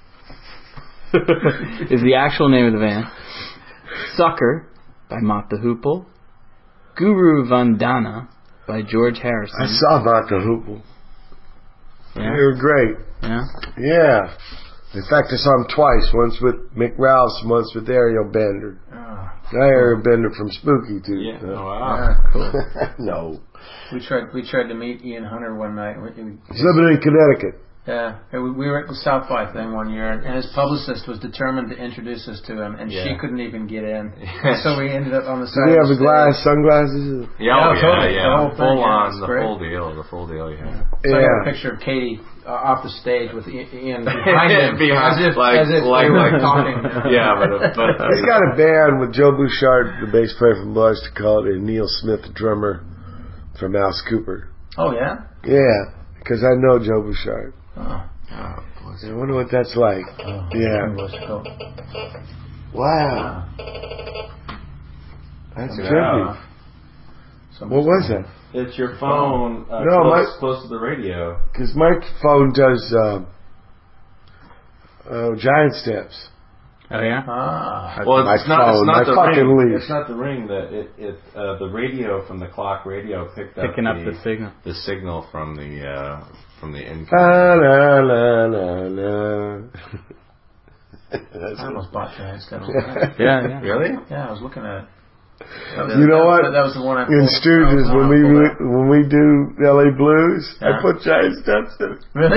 is the actual name of the band. Sucker by Mott the Hoople. Guru Vandana by George Harrison. I saw Mott the Hoople. Yeah. They were great. Yeah. Yeah. In fact, I saw them twice. Once with Mick Rouse, and once with Ariel Bender. Oh, Ariel Bender from Spooky, too. Yeah. So. Oh, wow. yeah, cool. No. We tried. We tried to meet Ian Hunter one night. We, we, He's living in Connecticut. Yeah, we, we were at the South by thing one year, and his publicist was determined to introduce us to him, and Yeah. she couldn't even get in. So we ended up on the Did side he of have the the glass, stage. sunglasses? Yeah, oh, Yeah, yeah, totally. yeah. The whole thing, Full yeah, on, it's the great. full deal, the full deal, yeah. So I got Yeah. a picture of Katie uh, off the stage with I- Ian behind him, Behind, as if, like- as if like- they were like- talking. Yeah, but, but He's got a band with Joe Bouchard, the bass player from Bars to Call It, and Neil Smith, the drummer from Alice Cooper. Oh yeah. Yeah, because I know Joe Bouchard. Oh. oh, I wonder what that's like. Oh, Yeah. cool. Wow. That's Check it trippy. out. What was that? It's your phone uh, No, close, my- close to the radio. Because my phone does uh, uh, giant steps. Oh, yeah? Ah. Well, my it's not. phone, It's not my the fucking ring. leaf. It's not the ring. That it. It. Uh, the radio from the clock radio picked up Picking up the, the signal. the signal from the uh, from the incoming. La la la la la. That's I almost bought giant steps. it. Yeah, yeah. Really? Yeah, I was looking at it. That was- You know that, what? That was the one I In pulled- Stooges, that was when the we one I pulled out. when we do L A Blues, I Yeah. put giant steps in it. Really?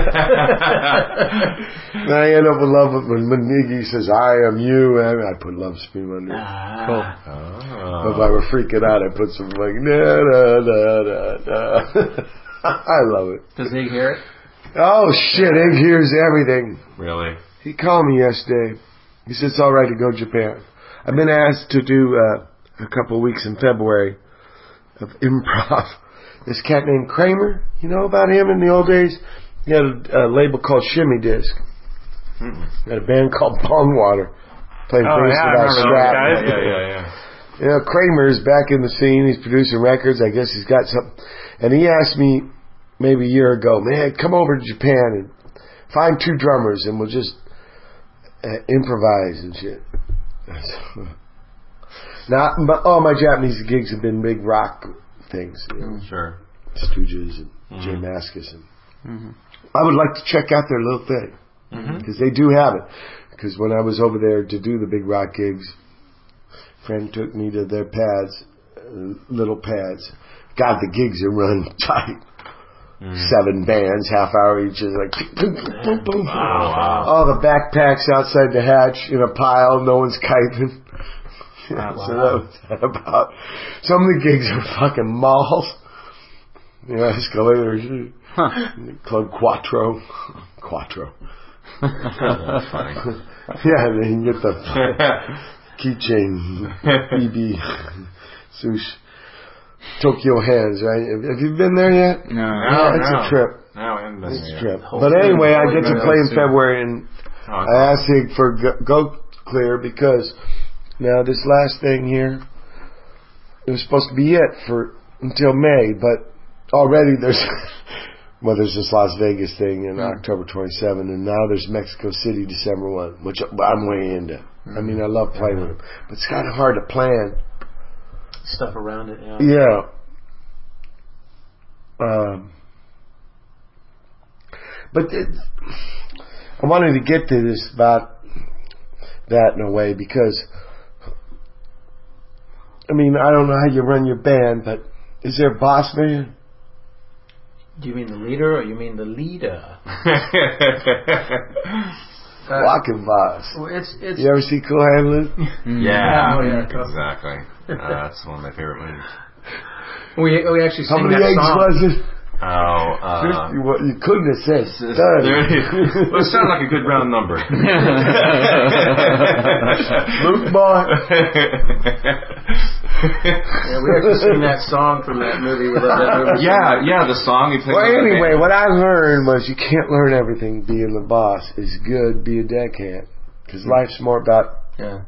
Then I end up with love when, when Iggy says, I am you, and I put Love Scream under it. Ah. Cool. Oh. If I were freaking out, I put some like, da da da da da. I love it. Does he hear it? Oh shit, Iggy hears everything. Really? He called me yesterday. He said it's all right to go to Japan. I've been asked to do uh, a couple of weeks in February of improv. This cat named Kramer, you know about him in the old days? He had a, a label called Shimmy Disc. Mm-mm. He had a band called Pongwater. Playing Oh, bass yeah, I without remember those strap. guys. Yeah, yeah, yeah. You know, Kramer's back in the scene. He's producing records. I guess he's got something. And he asked me maybe a year ago, man, come over to Japan and find two drummers and we'll just uh, improvise and shit. Now, but all my Japanese gigs have been big rock things. You know, Sure. Stooges and Mhm. Jay Mascis. And Mm-hmm. I would like to check out their little thing. Mm-hmm. Because they do have it. Because when I was over there to do the big rock gigs, a friend took me to their pads, uh, little pads. God, the gigs are run tight. Mm. Seven bands, half hour each, is like boom, boom, boom. wow. All the backpacks outside the hatch in a pile. No one's kiting. Wow. So that was that about. Some of the gigs are fucking malls. You know, escalators. Huh. Club Quattro. Quattro. That's funny. Yeah, and then you can get the keychain, B B, Sush, Tokyo Hands, right? Have have you been there yet? No. Yeah, it's no. a trip. No, I haven't been It's a there. trip. Whole But thing. anyway, I Holy get to man, play in soon. February, and Oh, I asked Hig for Go, Go Clear because now this last thing here, it was supposed to be it for until May, but already there's well, there's this Las Vegas thing in Mm. October twenty-seventh, and now there's Mexico City December first, which I'm way into. I mean, I love playing with them, but it's kind of hard to plan. Stuff around it, yeah. Yeah. Um, but it, I wanted to get to this about that in a way because, I mean, I don't know how you run your band, but is there a boss man? Do you mean the leader or you mean the leader? Uh, Walking boss. well, it's it's You ever see Cool Hand Luke? yeah, Oh, yeah. exactly. Uh, that's one of my favorite movies. we we actually How sing many that eggs song. was it? Oh, uh, fifty, well, you couldn't have said thirty. thirty. Well, it sounded like a good round number. Luke Boy. Yeah, we have to sing that song from that movie. With that movie Yeah, yeah, the song he played. Well, with the anyway, band. what I learned was you can't learn everything being the boss. It's good, be a deckhand. Because life's more about Yeah.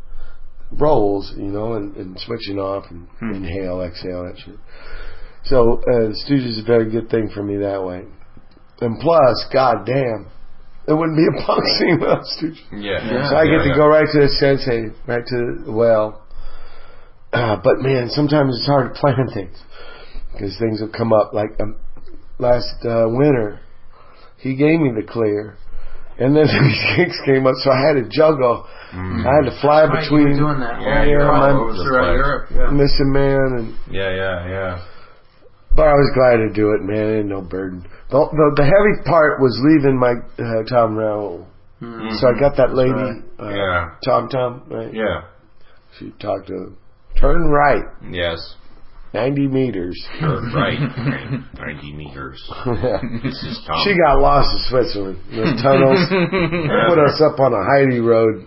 roles, you know, and, and switching off and Hmm. inhale, exhale, that shit. So, uh, the Stooges is a very good thing for me that way. And plus, goddamn, there wouldn't be a punk scene without Stooges. Yeah. Yeah. So I yeah, get to yeah. go right to the sensei, right to the well. Uh, but man, sometimes it's hard to plan things because things will come up. Like um, last uh, winter, he gave me the clear, and then these gigs came up, so I had to juggle. Mm. I had to fly Right, between you were doing that. Yeah, whole you're year all I'm over the throughout place. Europe. Yeah. Missing Man, and Yeah, yeah, yeah. but I was glad to do it, man. It ain't no burden. The, the, the heavy part was leaving my uh, Tom Raoul. Mm-hmm. So I got that lady, right. uh, Yeah. Tom Tom, right? Yeah. She talked to him. Turn right, Yes. ninety meters. Turn right. ninety meters. This is Tom. She got lost in Switzerland. The tunnels put us up on a Heidi road.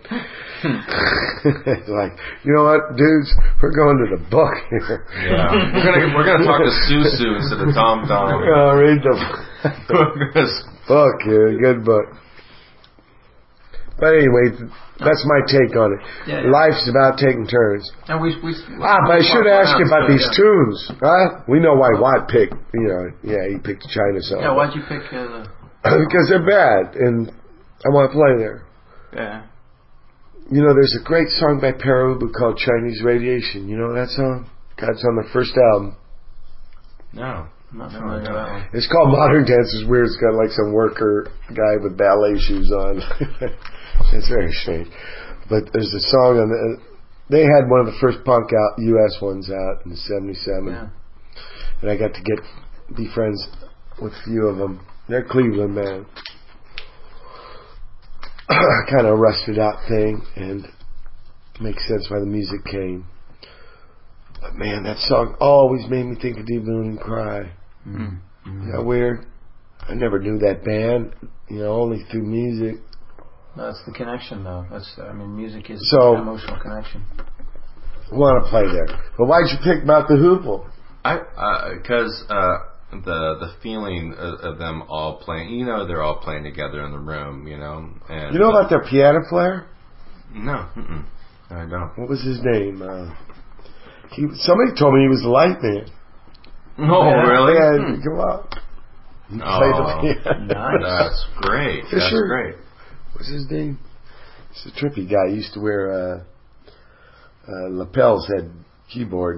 Like, you know what, dudes? We're going to the book here. Yeah. We're gonna we're gonna talk to Susu instead of Tom Tom. Uh, read the book here. Good book. But anyway, that's my take on it. Yeah, yeah. Life's about taking turns. And we, we, Ah, but I should ask you about these yeah. tunes, huh? We know why Watt picked, you know, yeah, he picked the China song. Yeah, why'd you pick uh, the... Because they're bad, and I want to play there. Yeah. You know, there's a great song by Peruba called Chinese Radiation. You know that song? God, it's on the first album. No. I'm not familiar with that one. It's called Modern Dance. It's weird. It's got like some worker guy with ballet shoes on. It's very strange. But there's a song on the... They had one of the first punk out U S ones out in seventy-seven. Yeah. And I got to get be friends with a few of them. They're Cleveland, man. Kind of rusted out thing, and makes sense why the music came. But man, that song always made me think of Deep Moon and Cry. Mm-hmm. Isn't that weird? I never knew that band, you know, only through music. That's the connection, though. That's, I mean, music is So- an emotional connection. Want to play there. But why'd you pick about the Hoople? I because uh, the the feeling of, of them all playing, you know, they're all playing together in the room, you know. And You know about their piano player? No, mm-mm, I don't. What was his name? Uh, he, somebody told me he was the light man. Oh, Yeah, really? Yeah, Hmm. come on. He Oh, played the piano. Nice. That's great. That's Fisher. great. What's his name? He's a trippy guy. He used to wear uh, uh, lapels, had keyboard.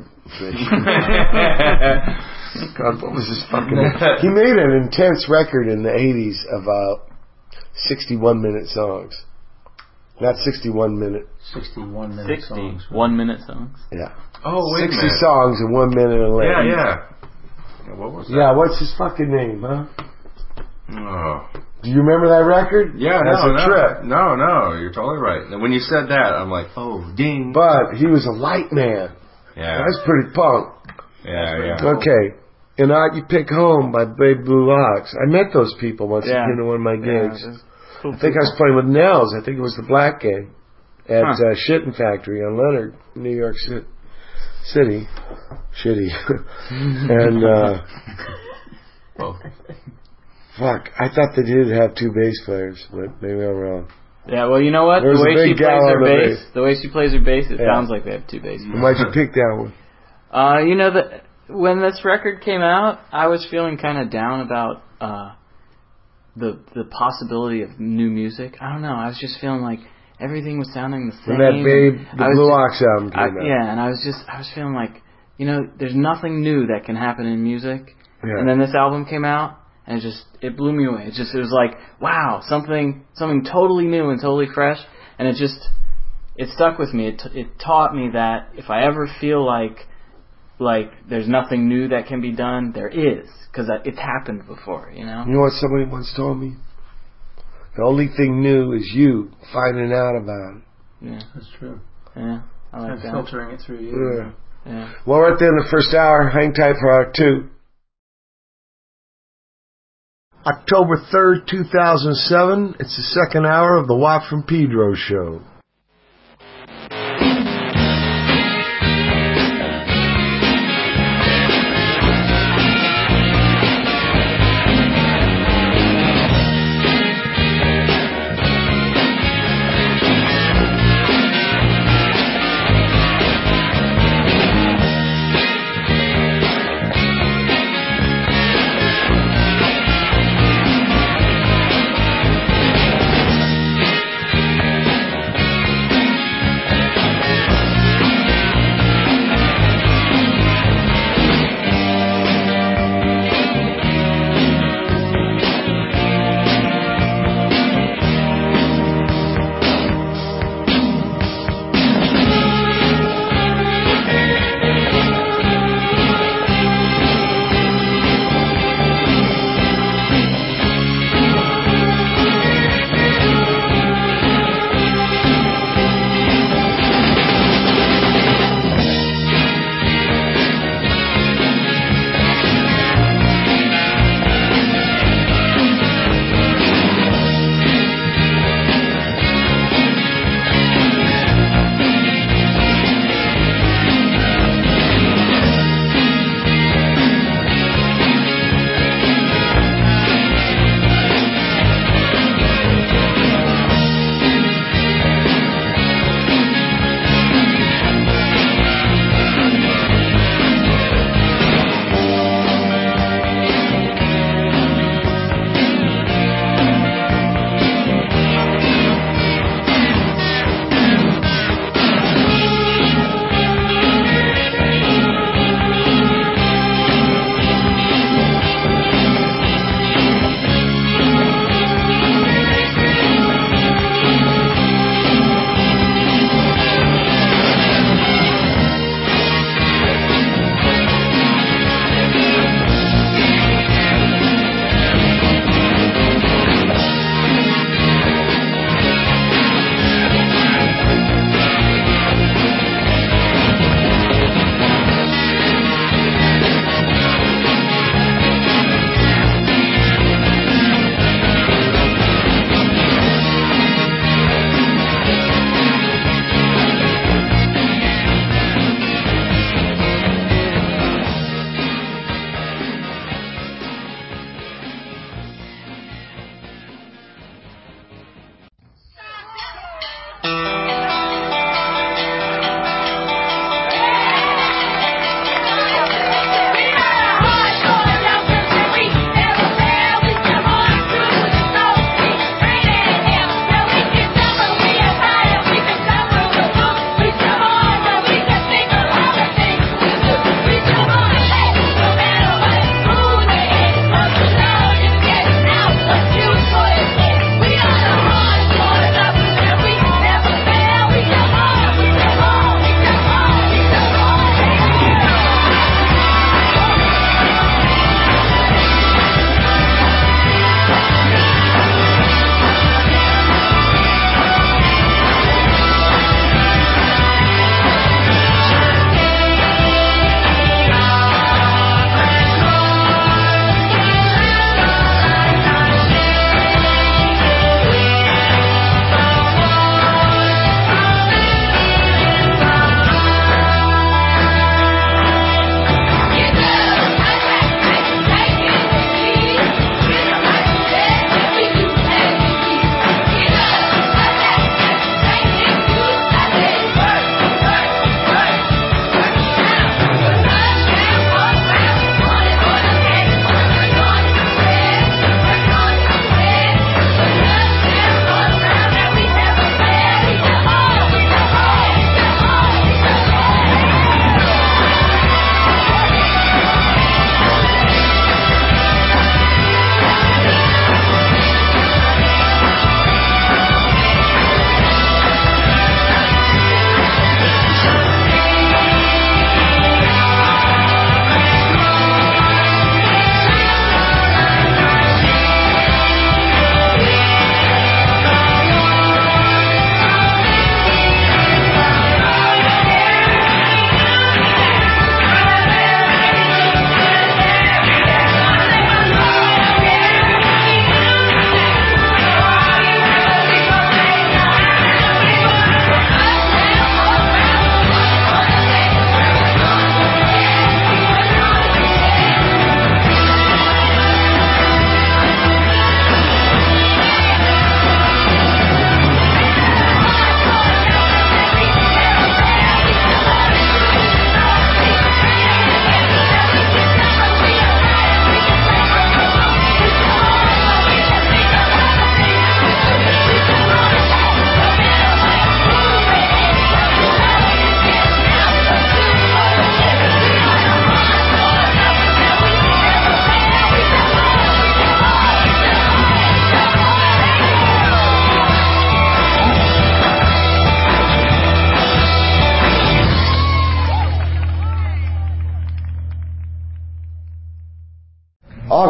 God, what was his fucking name? He made an intense record in the eighties of uh, sixty-one minute songs. Not sixty-one minute. sixty-one minute sixty songs. one minute songs. Yeah. Oh, wait a sixty minute. songs in one minute and Yeah, less. yeah. Yeah, what was that? Yeah, what's his fucking name, huh? Oh. Do you remember that record? Yeah, That's no, a no. trip. No, no, you're totally right. And when you said that, I'm like, oh, ding. But he was a light man. Yeah. That's pretty punk. Yeah, yeah. Okay. And I, You Pick Home by Babe Blue Ox. I met those people once Yeah. I came to one of my Yeah, gigs. that's cool I think I was people. playing with Nels. I think it was the Black Gang at Huh. uh, Shittin' Factory on Leonard, New York Ci- City. Shitty. And, uh, Both. fuck, I thought they did have two bass players, but maybe I'm wrong. Yeah, well, you know what? There was the a way she big gal plays her on the bass, bass. the way she plays her bass, it Yeah. sounds like they have two bass. And why'd you pick that one? Uh, you know that when this record came out, I was feeling kind of down about uh, the the possibility of new music. I don't know. I was just feeling like everything was sounding the same. When that Babe, the I was Blue just- Ox album I, came out. yeah, and I was just I was feeling like, you know, there's nothing new that can happen in music. Yeah. And then this album came out, and it just it blew me away. It just it was like, wow, something something totally new and totally fresh, and it just it stuck with me. It t- it taught me that if I ever feel like like there's nothing new that can be done, there is, because it's happened before, you know. You know what somebody once told me? The only thing new is you finding out about it. Yeah, That's true. yeah, I like And that. filtering it through you. Yeah. Yeah. Well, right there in the first hour, hang tight for hour two. October third, two thousand seven. It's the second hour of the Watt from Pedro show.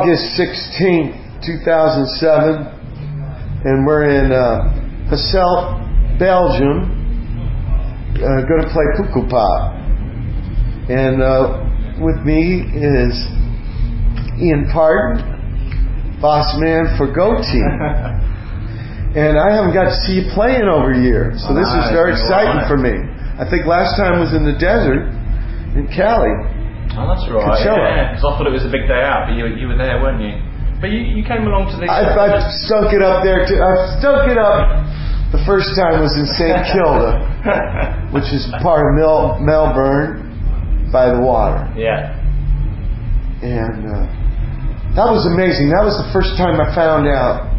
August sixteenth, two thousand seven, and we're in uh, Hasselt, Belgium. Uh, going to play Pukkelpop. And uh, with me is Ian Parton, boss man for Goatee. And I haven't got to see you play in over a year, so this is very exciting for me. I think last time was in the desert in Cali. Oh, that's right. Coachella. Yeah, because I thought it was a big day out, but you, you were there, weren't you? But you, you came along to this. I, I stunk it up there too. I stunk it up. The first time was in Saint Kilda, which is part of Mel- Melbourne by the water. Yeah. And uh, that was amazing. That was the first time I found out.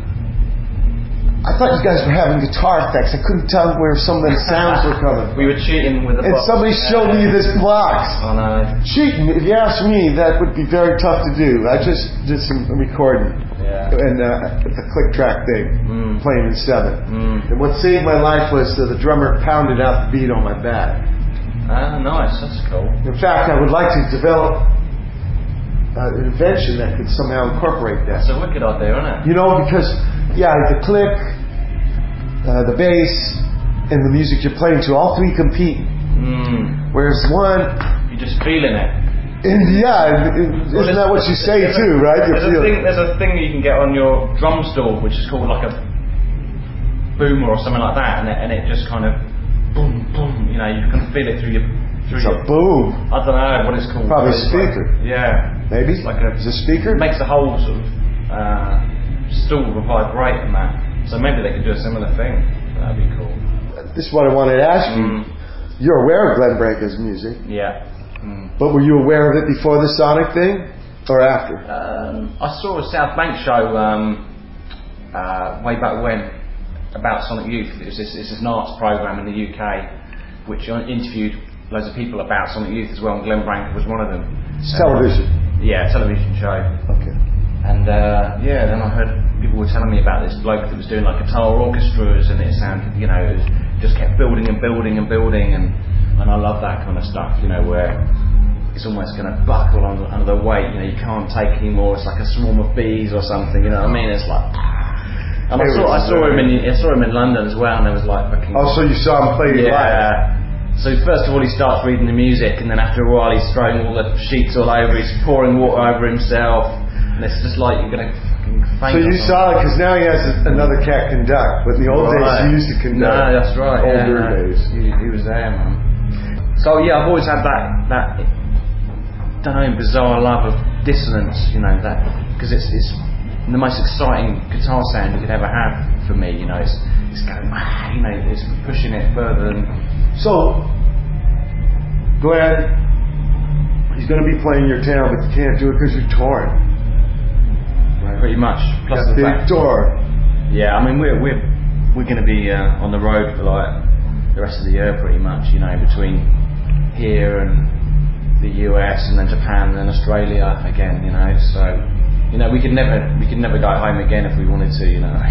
I thought you guys were having guitar effects. I couldn't tell where some of the sounds were coming. We were cheating with the And box. somebody showed me this box. Oh no. Cheating, if you ask me, that would be very tough to do. I just did some recording. Yeah. And uh, the click track thing, Mm. playing in seven. Mm. And what saved my life was uh, the drummer pounded out the beat on my back. Ah, nice. That's cool. In fact, I would like to develop uh, an invention that could somehow incorporate that. That's a wicked idea, isn't it? You know, because, yeah, the click, uh, the bass, and the music you're playing to, all three compete. Mm. Whereas one, You're just feeling it. and yeah, and Well, isn't that what you say there's too, a, right? You There's a, feel thing, there's a thing that you can get on your drum stool, which is called like a boomer or something like that, and it, and it just kind of boom, boom. You know, you can feel it through your. Through It's your a boom. I don't know what it's called. Probably a It's like- speaker. yeah. Maybe? It's like a. Is it a speaker? It makes the whole sort of uh, stool vibrate and that. So maybe they could do a similar thing. That'd be cool. This is what I wanted to ask you. Mm. You're aware of Glenn Branca's music, Yeah. Mm. but were you aware of it before the Sonic thing, or after? Um, I saw a South Bank show um, uh, way back when about Sonic Youth. It was this, it's this arts program in the U K, which I interviewed loads of people about Sonic Youth as well, and Glenn Branca was one of them. It's television. Yeah, television show. Okay. And uh, yeah, then I heard people were telling me about this bloke that was doing like guitar orchestras, and it sounded, you know, it was, just kept building and building and building, and and I love that kind of stuff, you know, where it's almost going to buckle under, under the weight, you know, you can't take anymore. It's like a swarm of bees or something, you know what I mean? It's like, and I saw I saw him in I saw him in London as well, and there was like fucking. Oh, so you saw him play live? Yeah. So first of all, he starts reading the music, and then after a while, he's throwing all the sheets all over. He's pouring water over himself, and it's just like you're gonna fucking faint. So you saw it because now he has another cat conduct. But in the old Right. days, he used to conduct. No, that's right. Older yeah, no. days. He, he was there, man. So yeah, I've always had that that don't know bizarre love of dissonance, you know, that because it's it's the most exciting guitar sound you could ever have for me. You know, it's it's going, ah, you know, it's pushing it further than. So, Glenn, he's going to be playing your town, but you can't do it because you're touring. Right. Pretty much. Plus Got the big fact, tour. yeah, I mean we're we're we're going to be uh, on the road for like the rest of the year, pretty much. You know, between here and the U S and then Japan and then Australia again. You know, so you know we could never we could never go home again if we wanted to. You know,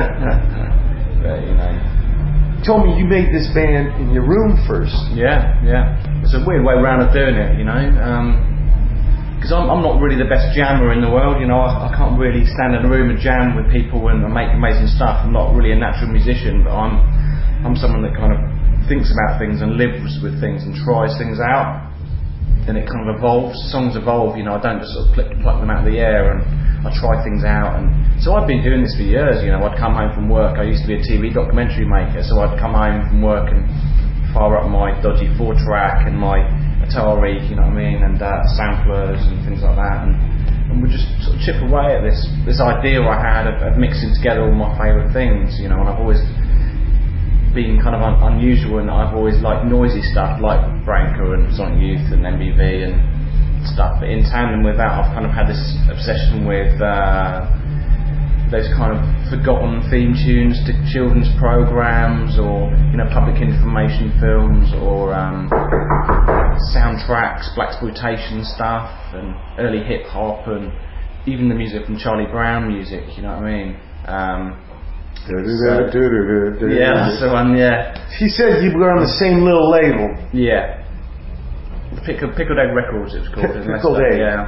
but you know. You told me you made this band in your room first. Yeah, yeah. It's a weird way round of doing it, you know. Because I'm, I'm not really the best jammer in the world, you know. I, I can't really stand in a room and jam with people and make amazing stuff. I'm not really a natural musician, but I'm I'm someone that kind of thinks about things and lives with things and tries things out. Then it kind of evolves. Songs evolve, you know. I don't just sort of pluck, pluck them out of the air, and I try things out. And so I've been doing this for years, you know. I'd come home from work. I used to be a T V documentary maker, so I'd come home from work and fire up my dodgy four track and my Atari, you know what I mean, and uh, samplers and things like that, and, and we'd just sort of chip away at this this idea I had of, of mixing together all my favourite things, you know. And I've always been kind of un- unusual, and I've always liked noisy stuff like Branca and Sonic Youth and M B V and stuff. But in tandem with that, I've kind of had this obsession with uh, those kind of forgotten theme tunes to children's programs, or you know, public information films, or um, soundtracks, blaxploitation stuff, and early hip hop, and even the music from Charlie Brown music. You know what I mean? Um, So, yeah, that's the one. Yeah, he said you were on the same little label. yeah. Pickle, Pickled Egg Records, it was called. P- Pickled Egg. Yeah.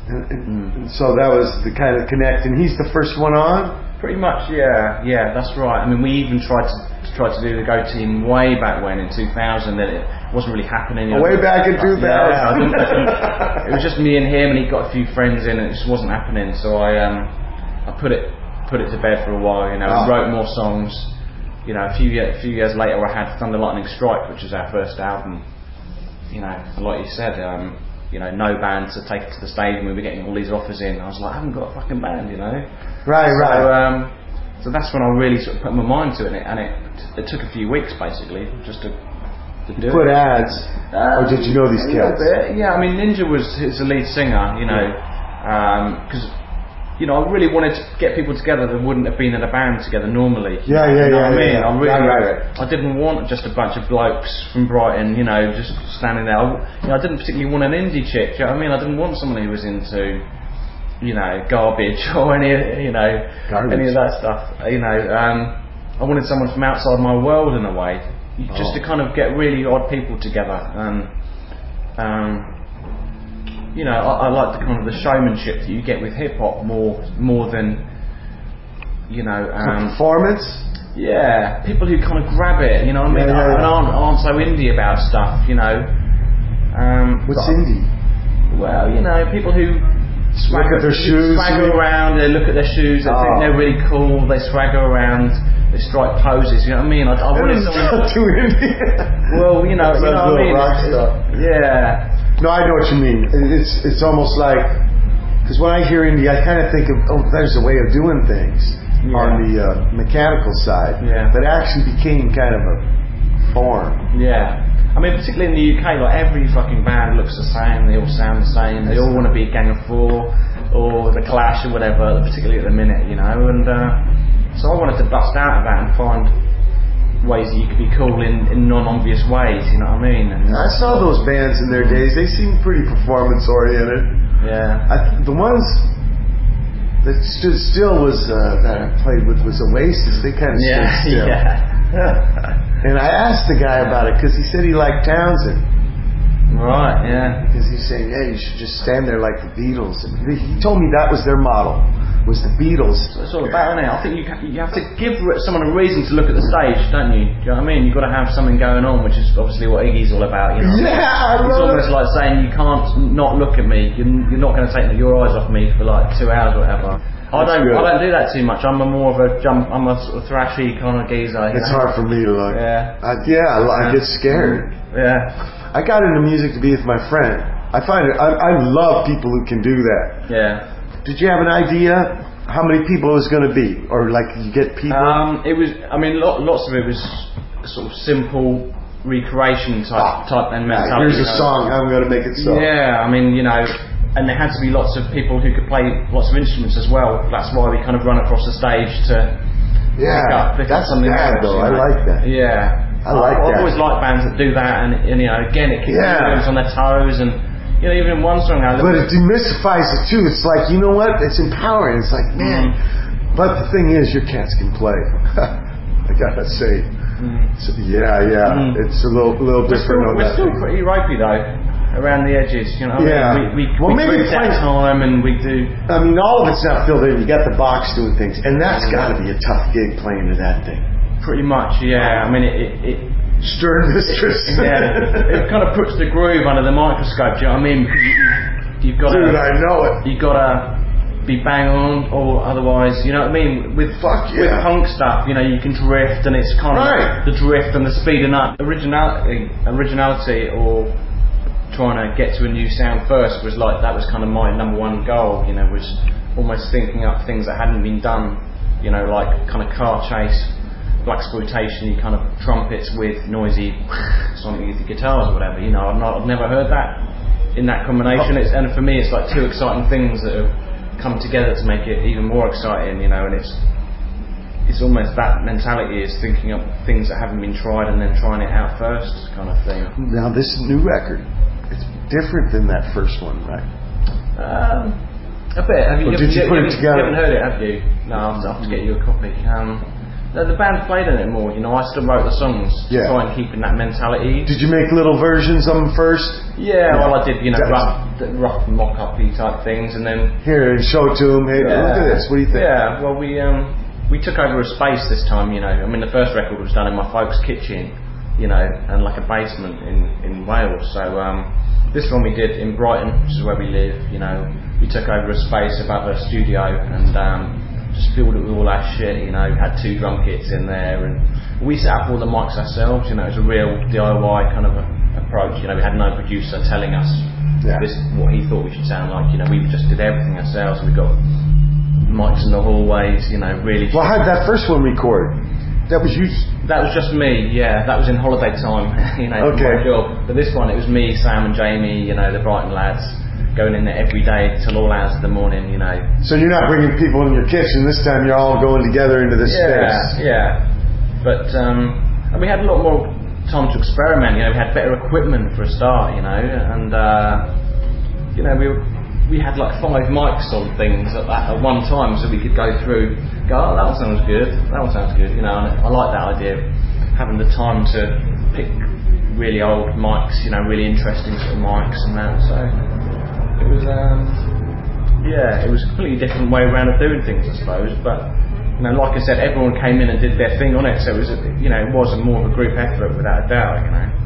And, and, Mm. and so that was the kind of connect, and he's the first one on. Pretty much, yeah, yeah, that's right. I mean, we even tried to try to do the Go Team way back when in two thousand, and it wasn't really happening. You know. Way back in two thousand. Yeah, I didn't, I didn't, it was just me and him, and he got a few friends in, and it just wasn't happening. So I, um, I put it, put it to bed for a while. You know, Oh. wrote more songs. You know, a few years, a few years later, I had Thunder Lightning Strike, which was our first album. You know, and like you said, um, you know, no band to take it to the stage, and we were getting all these offers in. I was like, I haven't got a fucking band, you know. Right, So, right. um, so that's when I really sort of put my mind to it, and it, and it, it took a few weeks basically just to, to do Put it. ads, Um, or did you know these a little cats? bit, yeah. I mean, Ninja was his lead singer, you know, because you know I really wanted to get people together that wouldn't have been in a band together normally. Yeah, yeah, you know yeah, what I mean? yeah. I really, Right, right, right. I didn't want just a bunch of blokes from Brighton, you know, just standing there. I, you know, I didn't particularly want an indie chick. Do you know what I mean? I didn't want someone who was into, you know, garbage or any, you know, Garbage. any of that stuff. You know, um, I wanted someone from outside my world in a way, just Oh. to kind of get really odd people together. And um, you know, I, I like the kind of the showmanship that you get with hip hop more, more than, you know, um, Performance. yeah, people who kind of grab it. You know what I mean? Yeah, yeah, And yeah. aren't, aren't so indie about stuff. You know. Um, What's but- indie? Well, you know, people who swagger, at their shoes, swagger you mean? around, they look at their shoes, they Oh. think they're really cool, they swagger around, they strike poses, you know what I mean? I, I wanted someone, Too indie. well, you know, you know what I mean? Rock It's- stuff. Yeah, No, I know what you mean. It's it's almost like, because when I hear indie, I kind of think of, oh, there's a way of doing things Yeah. on the uh, mechanical side, Yeah. that actually became kind of a form. yeah. I mean, particularly in the U K, like every fucking band looks the same, they all sound the same, they all want to be Gang of Four, or The Clash or whatever, particularly at the minute, you know, and uh, so I wanted to bust out of that and find ways that you could be cool in, in non-obvious ways, you know what I mean? And I saw those bands in their days. They seemed pretty performance oriented. yeah. I, the ones that stood still was uh, that I played with was Oasis. They kind of Yeah, stood still. yeah. And I asked the guy about it because he said he liked Townsend. Right, yeah. Because he's saying, yeah, you should just stand there like the Beatles. And he told me that was their model, was the Beatles. That's what it's all about, isn't it? I think you ha- you have to give someone a reason to look at the stage, don't you? Do you know what I mean? You've got to have something going on, which is obviously what Iggy's all about, you know? Yeah, I It's love almost it. like saying you can't not look at me. You're, you're not going to take your eyes off me for like two hours or whatever. I That's don't. good. I don't do that too much. I'm a more of a jump. I'm a sort of thrashy kind of geezer. you It's know? hard for me to look. Yeah. I, yeah, I, I get scared. Yeah. I got into music to be with my friend. I find it, I, I love people who can do that. Yeah. Did you have an idea how many people it was going to be? Or like you get people? Um, it was. I mean, lo- lots of it was sort of simple recreation type type and Right, mentality. here's a you know? song, I'm going to make it so. Yeah, I mean, you know, and there had to be lots of people who could play lots of instruments as well. That's why we kind of run across the stage to Yeah, pick up, pick that's up something bad else, though. you I know. like that. Yeah, I like I've that. always liked bands that do that, and, and you know, again, it keeps Yeah. the audience on their toes, and you know, even in one song, I But it demystifies it too. It's like, you know what? It's empowering. It's like, man. Mm. But the thing is, your cats can play. I gotta say. Mm. So, yeah, yeah. Mm. It's a little, little We're different still, on we're that. still thing. pretty ropey though, around the edges. You know, Yeah. I mean, we we, Well, we maybe drink that play- time, and we do. I mean, all of it's not filled in. You got the box doing things, and that's got to be a tough gig playing to that thing. Pretty much, yeah. I mean, it, it, it Stern mistress. yeah, it kind of puts the groove under the microscope. Do you know what I mean? Because you, you've got Dude, to, I know it. you've got to be bang on, or otherwise, you know what I mean. With Fuck with yeah. punk stuff, you know, you can drift, and it's kind of Right. the drift and the speeding up. Originality, originality, or trying to get to a new sound first was like that was kind of my number one goal. You know, was almost thinking up things that hadn't been done. You know, like kind of car chase. Blaxploitation, you kind of trumpets with noisy sonic youth guitars or whatever. You know, I've not, I've never heard that in that combination. It's, and for me, it's like two exciting things that have come together to make it even more exciting. You know, and it's it's almost that mentality is thinking up things that haven't been tried and then trying it out first, kind of thing. Now, this new record, it's different than that first one, right? Um, a bit. Have you, Or did you you, put it haven't- together? You haven't heard it, have you? No, I'll have to, I'll have to get you a copy. Um, The, the band played in it more, you know. I still wrote the songs Yeah. to try and keep in that mentality. Did you make little versions of them first? Yeah, Yeah. well, I did, you know, That rough, rough mock-up-y type things, and then Here, and show it to them. Hey, yeah, look at this. What do you think? Yeah, well, we um we took over a space this time, you know. I mean, the first record was done in my folks' kitchen, you know, and like a basement in in Wales. So um, this one we did in Brighton, which is where we live, you know. We took over a space above a studio and um. just filled it with all our shit, you know, had two drum kits in there, and we set up all the mics ourselves, you know. It was a real D I Y kind of a, approach, you know. We had no producer telling us Yeah. this what he thought we should sound like, you know. We just did everything ourselves. We got mics in the hallways, you know, really. Well, how did that first one record? That was you. That was just me, yeah. That was in holiday time, you know, Okay. for my job. But this one, it was me, Sam and Jamie, you know, the Brighton lads, going in there every day till all hours of the morning, you know. So you're not bringing people in your kitchen this time. You're all going together into this Yeah, space. yeah. But um, and we had a lot more time to experiment. You know, we had better equipment for a start. You know, and uh, you know we were, we had like five mics on things at, that, at one time, so we could go through, go, oh, that one sounds good, that one sounds good. You know, and I like that idea of having the time to pick really old mics. You know, really interesting sort of mics and that. So it was. Um, Yeah, it was a completely different way around of doing things, I suppose. But you know, like I said, everyone came in and did their thing on it, so it was, a, you know, it was a more of a group effort without a doubt. You know.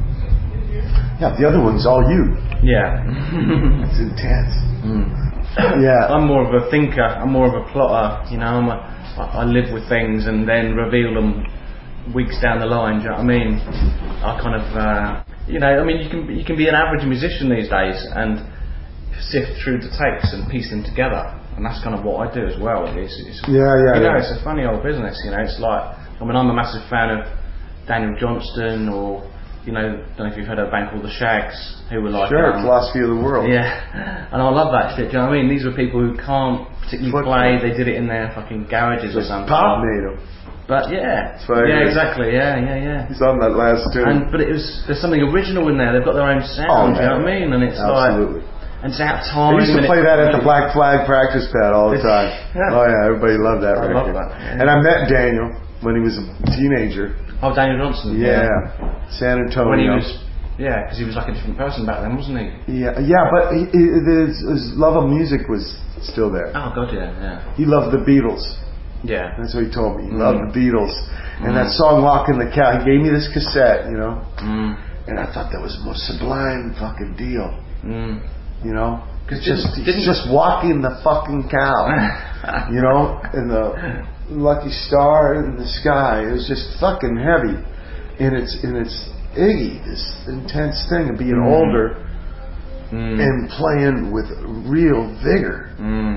Yeah, the other one's all you. Yeah. It's intense. Mm. Yeah. I'm more of a thinker. I'm more of a plotter. You know, I'm a, I, I live with things and then reveal them weeks down the line. Do you know what I mean? I kind of, uh, you know, I mean, you can you can be an average musician these days and sift through the takes and piece them together, and that's kind of what I do as well. It's, it's, Yeah, yeah, you know, yeah. it's a funny old business. You know, it's like, I mean, I'm a massive fan of Daniel Johnston, or you know, don't know if you've heard of a band called the Shags, who were like, Sure, um, philosophy of the world. yeah, and I love that shit. Do you know what I mean? These were people who can't particularly Foot play. foot. They did it in their fucking garages or something. Pop made him. But yeah, That's what I yeah, heard. exactly, yeah, yeah, yeah. He's on that last tune. And but it was there's something original in there. They've got their own sound. Oh, do you know yeah. what I mean? And it's Absolutely. like. And to have time. I used to and play it- that at the Black Flag practice pad all the time. Yeah. Oh yeah, everybody loved that I record. love that, yeah. And I met Daniel when he was a teenager. Oh, Daniel Johnson. Yeah, San Antonio. When he was, yeah, because he was like a different person back then, wasn't he? Yeah, yeah, but he, he, his, his love of music was still there. Oh God, yeah, yeah, He loved the Beatles. yeah. That's what he told me. He Mm. loved the Beatles. And Mm. that song "Walking the Cow," he gave me this cassette, you know, Mm. and I thought that was the most sublime fucking deal, Mm. you know. It's Didn't- just, didn't- it's just walking the fucking cow, you know, and the lucky star in the sky. It was just fucking heavy, and it's and it's Iggy, this intense thing of being Mm. older Mm. and playing with real vigor. Mm.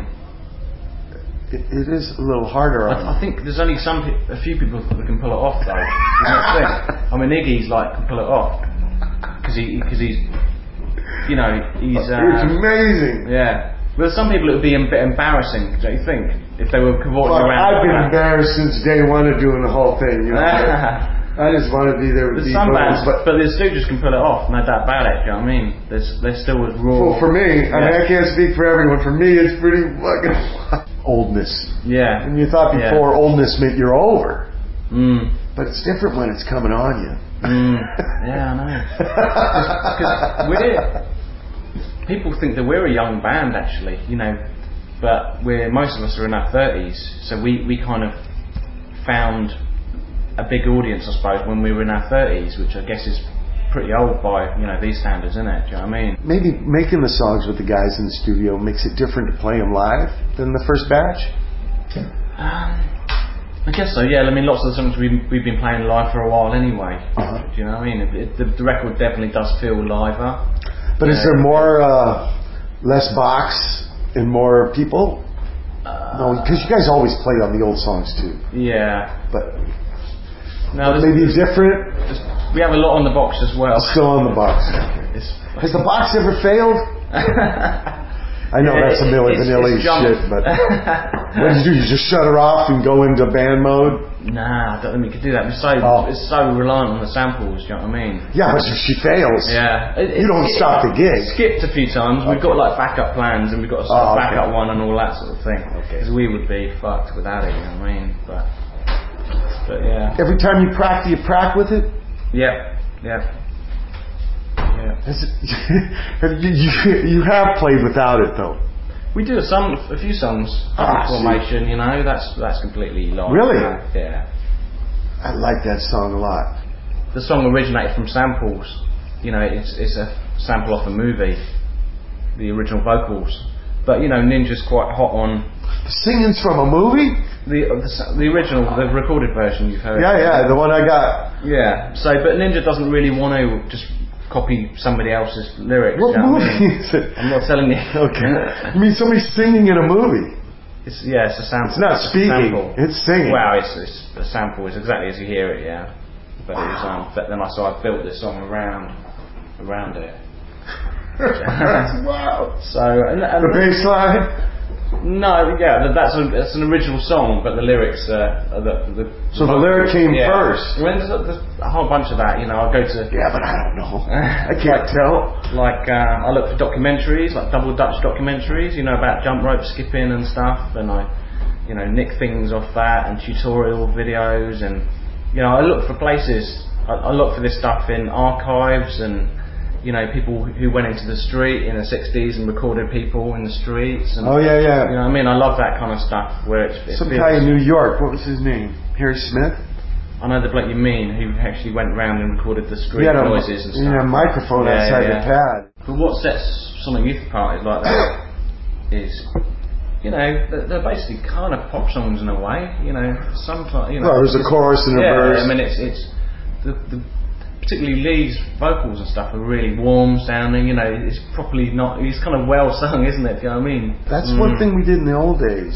It, it is a little harder on. I, I think there's only some, pe- a few people that can pull it off though. That's the thing. I mean, Iggy's like can pull it off because he because he's, you know, he's. It's Uh, amazing. yeah. But there's some people it would be a bit embarrassing, don't you think, if they were cavorting Fuck, around? I've been like that? embarrassed since day one of doing the whole thing. You know, I just want to be there with There's these some boys, bands, but but the Stooges can pull it off, no doubt about it. Do you know what I mean? There's, they're still as raw. well, for me, I mean, Yeah. I can't speak for everyone. For me, it's pretty fucking oldness. Yeah. And you thought Yeah. before oldness meant you're over, Mm. but it's different when it's coming on you. Mm. Yeah, I know. Because we're people think that we're a young band, actually, you know, but we're most of us are in our thirties, so we we kind of found a big audience, I suppose, when we were in our thirties, which I guess is pretty old by, you know, these standards, isn't it? Do you know what I mean? Maybe making the songs with the guys in the studio makes it different to play them live than the first batch. Um, I guess so, yeah. I mean, lots of the songs we've, we've been playing live for a while anyway. Uh-huh. Do you know what I mean? It, it, the, the record definitely does feel liver. But is Yeah. there more, uh, less box and more people? Uh, No, because you guys always played on the old songs too. Yeah. But No, there's- maybe there's- different. there's- we have a lot on the box as well. Still on the box. It's, Has the box ever failed? I know Yeah, that's a it- Milli it's- Vanilli it's jumped. shit, but what did you do? You just shut her off and go into band mode? Nah, I don't think we could do that. It's so Oh. it's so reliant on the samples. Do you know what I mean? Yeah, but if she fails, Yeah. It, you don't it, stop the gig. It skipped a few times. We've got like backup plans and we've got a sort of Oh, okay. backup one and all that sort of thing. Okay. Because we would be fucked without it. You know what I mean? But But yeah. Every time you prac, do you prac with it? Yeah, yeah. Yeah. Has it, you, you, you have played without it though. We do a song, a few songs. Ah, Formation, you know, that's that's completely live. Really? Uh, yeah. I like that song a lot. The song originated from samples. You know, it's it's a sample off a movie, the original vocals. But you know, Ninja's quite hot on The singing's from a movie? the the, the original, the recorded version you've heard. Yeah, yeah, the one I got. Yeah. So, but Ninja doesn't really want to just copy somebody else's lyrics. What you know movie what I mean? is it? I'm not telling you. Okay. I mean, somebody's singing in a movie. It's, yeah, it's a sample. It's not a speaking, sample. it's singing. Well, it's, it's a sample. It's exactly as you hear it. Yeah. But it was, um, but then I so I built this song around around it. Wow. So and, and The bass line? No, yeah, that- that's a, that's an original song, but the lyrics uh, are the, the So the lyric came yeah. first. I mean, there's a, there's a whole bunch of that. You know, I'll go to Yeah, but I don't know. I can't tell. like uh, I look for documentaries, like double Dutch documentaries, you know, about jump rope skipping and stuff, and I, you know, nick things off that and tutorial videos, and you know, I look for places. I, I look for this stuff in archives and. You know, people who went into the street in the sixties and recorded people in the streets. And, Oh, yeah, yeah. You know what I mean? I love that kind of stuff where it's... it Some feels- guy in New York, what was his name? Harry Smith? I know the bloke you mean, who actually went around and recorded the street He had a, noises and he stuff. had a microphone Yeah, outside yeah. the pad. But what sets Sonic Youth apart is like that is, you know, they're, they're basically kind of pop songs in a way. You know, sometimes, you know... Well, there's a chorus and a yeah, verse. I mean, it's... it's the, the particularly Lee's vocals and stuff are really warm sounding, you know, it's properly not, he's kind of well sung, isn't it, do you know what I mean? That's Mm. one thing we did in the old days.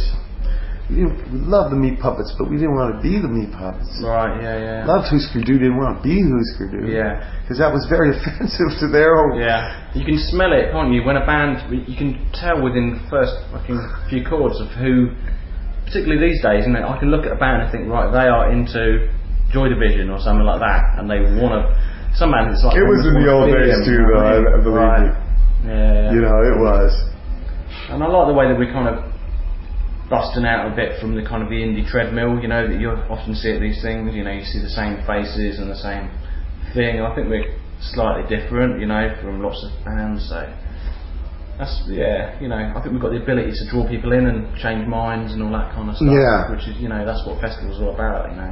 We, didn't, we loved the Meat Puppets, but we didn't want to be the Meat Puppets. Right, yeah, yeah. Loved Husker Du, didn't want to be Husker Du. Yeah. Because that was very offensive to their own. Yeah. You can smell it, can't you? When a band, you can tell within the first fucking few chords of who, particularly these days, you know, I can look at a band and think, right, they are into Joy Division or something like that, and they want to. Some band, it's like It was in the old days too, though. I, I believe right. me. Yeah, yeah. You know, it was. And I like the way that we're kind of busting out a bit from the kind of the indie treadmill. You know, that you often see at these things. You know, you see the same faces and the same thing. I think we're slightly different. You know, from lots of bands. So. That's, yeah, you know, I think we've got the ability to draw people in and change minds and all that kind of stuff. Yeah. Which is, you know, that's what festivals are all about, you know.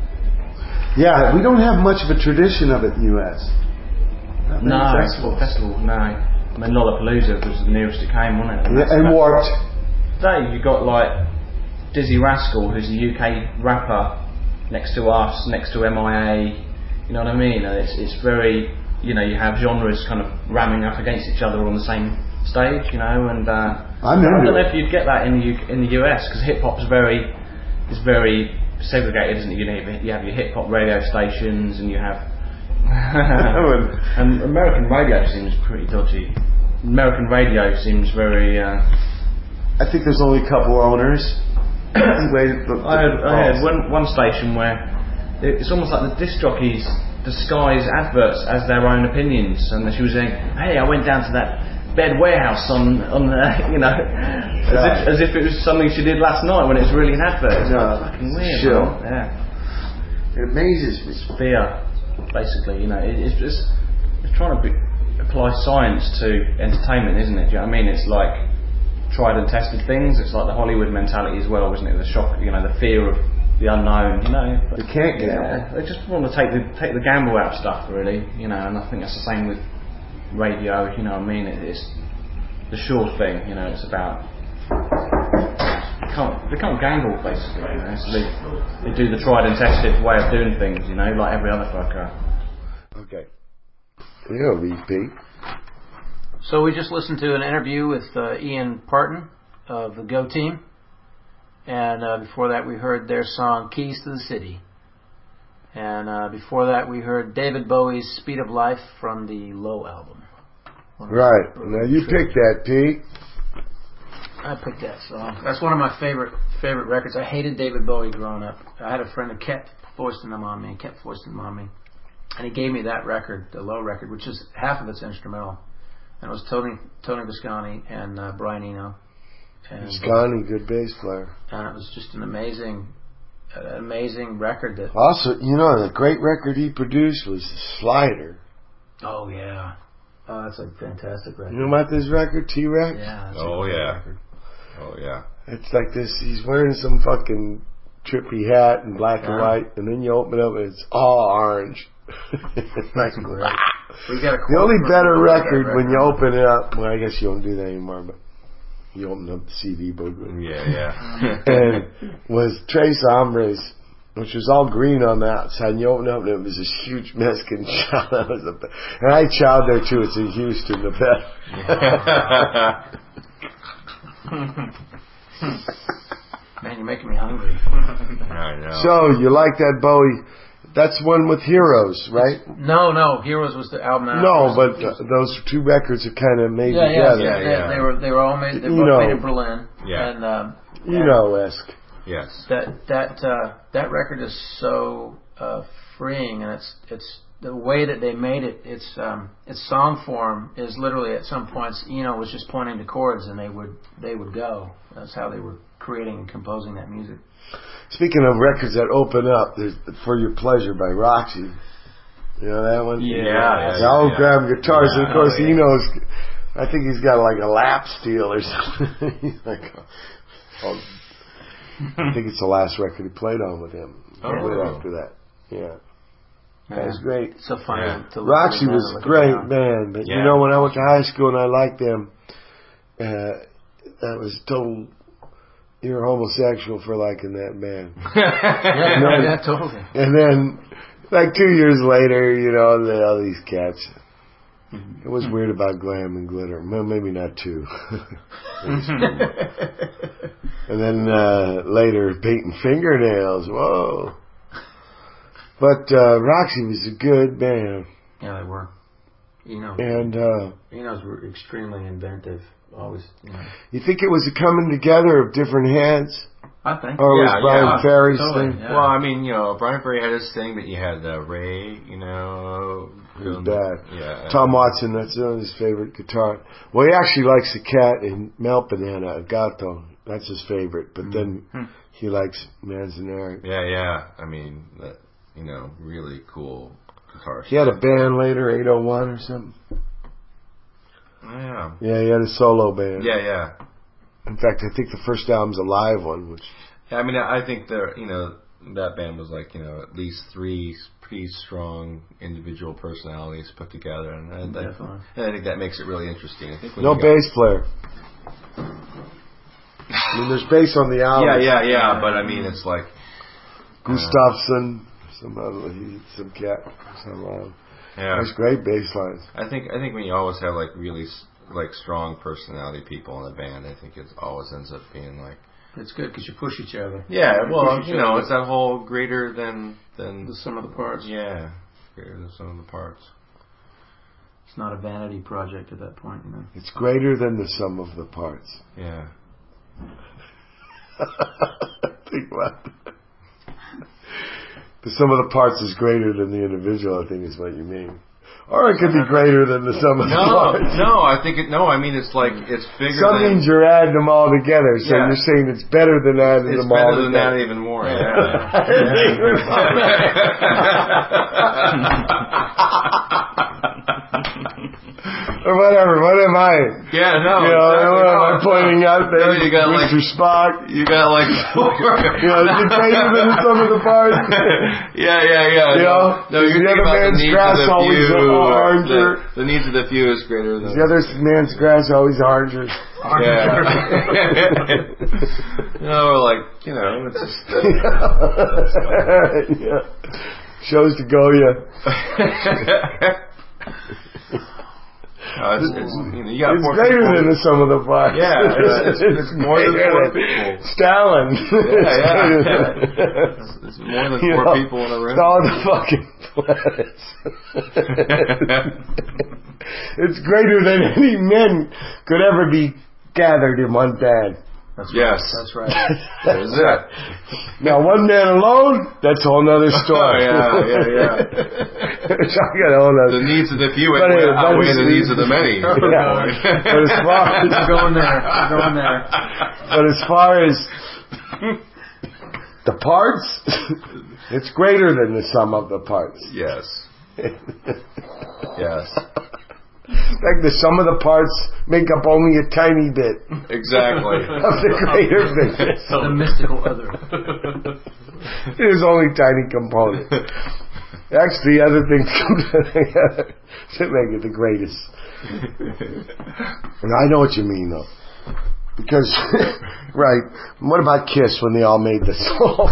Yeah, we don't have much of a tradition of it in the U S. Not many No, festivals. festival, no. I mean, Lollapalooza was the nearest it came, wasn't it? And, Yeah, that's- and that's- Warped. Today you got like Dizzy Rascal, who's a U K rapper, next to us, next to M I A. You know what I mean? And it's it's very, you know, you have genres kind of ramming up against each other on the same stage, you know. And uh, I'm I don't into know it. if you'd get that in the U- in the U S because hip hop's very is very segregated, isn't it? You know, you have your hip hop radio stations and you have. And American radio seems pretty dodgy. American radio seems very. Uh, I think there's only a couple owners. Anyway, the- I heard, I heard the- one, one station where it's almost like the disc jockeys disguise adverts as their own opinions, and she was saying, "Hey, I went down to that bed warehouse on on the, you know, as, Yeah. if, as if it was something she did last night when it's really an advert." It's No, like fucking weird. chill. Man. Yeah, It amazes me. fear, basically. You know, it, it's just it's trying to be, apply science to entertainment, isn't it? Do you know what I mean? It's like tried and tested things. It's like the Hollywood mentality as well, isn't it? The shock, you know, the fear of the unknown. You know, You can't get yeah, they just want to take the take the gamble out of stuff, really. You know, and I think that's the same with radio. You know what I mean? It, it's the sure thing. You know, it's about they can't they can't gamble basically. You know, so they they do the tried and tested way of doing things. You know, like every other fucker. Okay. Yeah, V P. So we just listened to an interview with uh, Ian Parton of the Go Team, and uh, before that we heard their song Keys to the City, and uh, before that we heard David Bowie's Speed of Life from the Low album. Right. Now you picked that, Pete. I picked that song. That's one of my favorite favorite records. I hated David Bowie growing up. I had a friend who kept foisting them on me, and kept foisting them on me, and he gave me that record, the Low record, which is half of it's instrumental. And it was Tony Tony Visconti and uh, Brian Eno. And, Scotty, good bass player. and it was just an amazing, an amazing record. That Also, you know, the great record he produced was Slider. oh yeah, oh that's a fantastic record. You know about this record, T-Rex? Yeah. That's Oh a great yeah. record. Oh yeah. It's like this. He's wearing some fucking trippy hat in black and Yeah. white, and then you open it up and it's all orange. It's like, Great. We got a the only quote better from that record when you open it up, well, I guess you don't do that anymore, but you open up the C D book, Yeah, yeah. and was Tres Hombres, which was all green on the outside, and you open it up and it was this huge Mexican chow. That was the best. And I chowed there too. It's in Houston, the best. Man, you're making me hungry. I know. So, you like that Bowie? That's one with Heroes, right? No, no, Heroes was the album. No, afterwards. but uh, those two records are kind of made yeah, yeah, together. Yeah, they, yeah. they were they were all made. They were You both know. made in Berlin. Yeah. And um, You and know, esque. yes. that that uh, that record is so uh, freeing, and it's it's the way that they made it. It's um, its song form is literally at some points, Eno was just pointing to chords, and they would they would go. That's how they were creating and composing that music. Speaking of records that open up, there's For Your Pleasure by Roxy. You know that one? Yeah, yeah, The old yeah. grab guitars, and of course, Oh, yeah. Eno's, I think he's got like a lap steel or something. He's like, oh, I think it's the last record he played on with him. Oh. Right after that. Yeah. That was great. It's so funny. Yeah. To look Roxy at it was now, a look at great it now. band, but Yeah. you know, when I went to high school and I liked them, uh, that was total. You're homosexual for liking that band. Yeah, No. yeah, totally. And then, like two years later, you know, the, all these cats. It was weird about Glam and Glitter. Well, maybe not two. And then uh, later, Painting Fingernails. Whoa. But uh, Roxy was a good band. Yeah, they were. You know, And uh, you know, were extremely inventive. Always, you know. you think it was a coming together of different heads? I think. Or was Yeah, Brian yeah. Ferry's Totally, thing? yeah. Well, I mean, you know, Brian Ferry had his thing, but you had uh, Ray, you know. It was doing- bad. Yeah. Tom Watson, that's one of his favorite guitar. Well, he actually likes the cat in Mel Banana, Gato. That's his favorite. But then Hmm. he likes Manzanera. Yeah, yeah. I mean, that, you know, really cool guitar. He had a band later, eight oh one or something. Yeah. Yeah, he had a solo band. Yeah, yeah. In fact, I think the first album's a live one, which Yeah, I mean, I think the you know that band was like you know at least three pretty strong individual personalities put together, and, and, I, Definitely. and I think that makes it really interesting. I think when no you got- bass player. I mean, there's bass on the album. Yeah, yeah, yeah. But I mean, it's like Gustafsson, some other, he, some cat, some. Uh, yeah. There's great bass lines. I think I think when you always have like really s- like strong personality people in a band, I think it always ends up being like It's good because you push each other. yeah, well, push each you know, other. it's that whole greater than than The sum of the parts. yeah, greater than some of the parts. It's not a vanity project at that point, you know. It's greater than the sum of the parts. Yeah. Think about that. The sum of the parts is greater than the individual, I think is what you mean. Or it could be greater than the sum of the No, parts. no, I think it. No, I mean it's like it's bigger. Some than, means you're adding them all together, so Yeah. you're saying it's better than adding It's them all better than that together. even more. Yeah. Or whatever, what am I? Yeah, no. You know, exactly, what am no. I pointing out there? No, you got like Mister Spock. you got like four. You know, is it greater than the sum of the parts? Yeah, yeah, yeah. You no, know, no, you're the thinking other about the man's needs grass of the always few. oranger. The, the needs of the few is greater than The other man's grass always oranger. Yeah. No, like you know, it's just. Uh, Yeah. Shows to Goya. no, it's, it's, you know, you got It's more greater people. than the sum of the parts. Yeah, it's, it's, it's more than greater four than people. Stalin. Yeah, yeah. It's It's more than You four know, people in a room. It's all the fucking planets. It's greater than any men could ever be gathered in one band. That's Yes. right. That's right. There's it. Now, one man alone, that's a whole nother story. Yeah, yeah, yeah. I got a whole The nother. needs of the few But it- outweigh but the it's- needs of the many. Yeah. But as far as We're going there. We're going there. But as far as The parts, it's greater than the sum of the parts. Yes. Yes. Like the sum of the parts make up only a tiny bit. Exactly. Of the greater thing. The mystical other. It is only tiny component. Actually, other things come together to make it the greatest. And I know what you mean, though. Because, right, what about Kiss when they all made the song?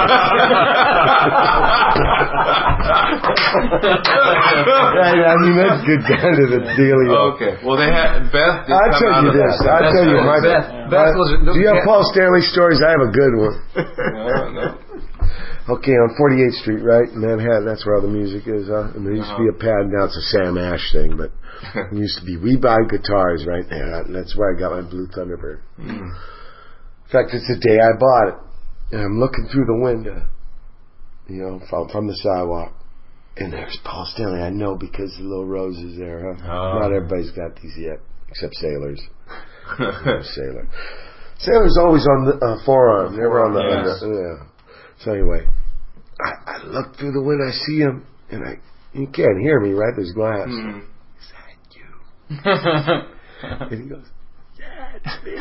Right, I mean, that's good down to the dealio. Okay. Well, they had Beth. Did I'll come tell out you of this. that. I'll tell you my Beth. uh, Beth was- Do you have Paul Stanley stories? I have a good one. No, no. Okay, on forty-eighth Street, right, in Manhattan, that's where all the music is, huh? And there used to be a pad, now it's a Sam Ash thing, but it used to be We Buy Guitars right there, and that's where I got my Blue Thunderbird. Mm. In fact, it's the day I bought it, and I'm looking through the window, you know, from, from the sidewalk, and there's Paul Stanley. I know because the little rose is there, huh? Oh. Not everybody's got these yet, except sailors. Sailor. Sailor's always on the uh, forearm, never on the Yes. under. Yeah. So anyway, I, I look through the window, I see him, and I you can't hear me, right? There's glass. Mm. Is that you? And he goes, that's me.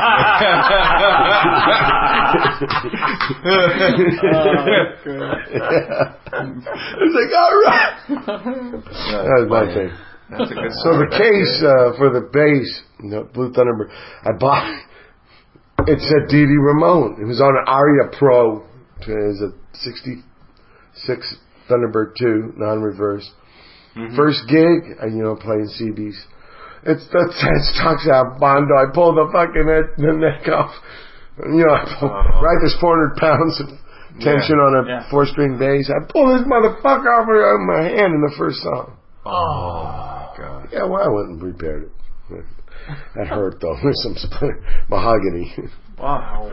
It's like, all right. That was my thing. That's a good So the case uh, for the bass, the Blue Thunderbird, I bought. It said Dee Dee Ramone. It was on an Aria Pro. It was a sixty-six Thunderbird two, non-reverse. Mm-hmm. First gig, I, you know, playing C Bs. It's the it talks out Bondo. I pulled the fucking head, the neck off. You know, I pull, oh. right? There's four hundred pounds of tension Yeah. on a Yeah. four-string bass. I pulled this motherfucker off of my hand in the first song. Oh my god. Yeah, well, I went and repaired it. That hurt though. There's some splinter, mahogany. Wow.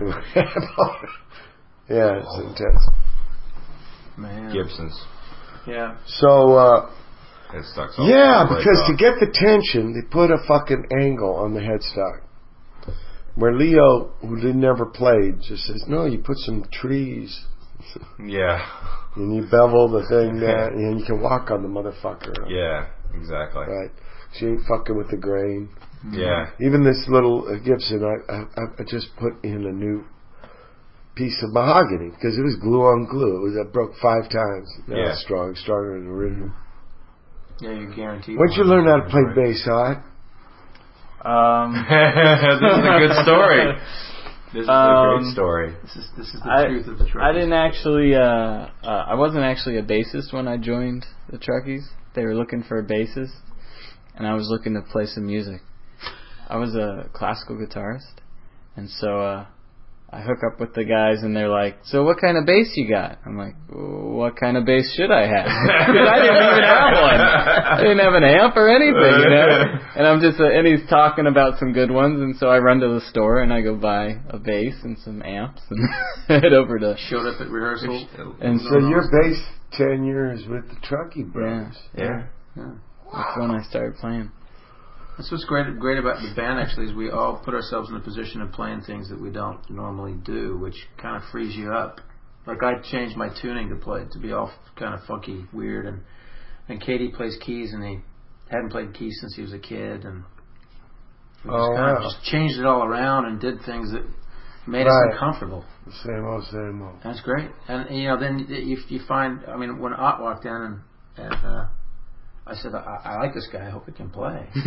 Yeah, it's intense. Man. Gibsons. Yeah. So, uh, It sucks. all yeah, the way because off. to get the tension, they put a fucking angle on the headstock. Where Leo, who didn't ever played, just says, no, you put some trees. Yeah. And you bevel the thing down, and you can walk on the motherfucker. Yeah. Exactly. Right. She ain't fucking with the grain. Yeah. Even this little uh, Gibson, I, I I just put in a new piece of mahogany because it was glue on glue. It was I broke five times. Now Yeah. it's strong, stronger than the original. Yeah, you're guaranteed. When'd you learn how to play bass, Hot? Um, This is a good story. This is a Um, great story. This is this is the I, truth of the truth. I didn't actually, uh, uh, I wasn't actually a bassist when I joined the Truckies. They were looking for a bassist, and I was looking to play some music. I was a classical guitarist, and so uh, I hook up with the guys, and they're like, so what kind of bass you got? I'm like, what kind of bass should I have? Because I didn't even have one. I didn't have an amp or anything, you know? And I'm just, uh, and he's talking about some good ones, and so I run to the store, and I go buy a bass and some amps, and head over to... Showed up at rehearsal. And So you're based ten years with the Truckee Brothers. Yeah. Yeah. That's when I started playing. That's what's great great about the band actually is we all put ourselves in a position of playing things that we don't normally do, which kind of frees you up. Like I changed my tuning to play to be all kind of funky, weird, and and Katie plays keys and he hadn't played keys since he was a kid, and we just Oh, kind wow. of just changed it all around and did things that made Right. us uncomfortable. Same old, same old. That's great, and you know then you you find I mean when Ott walked in and and. Uh, I said, I, I like this guy. I hope he can play. And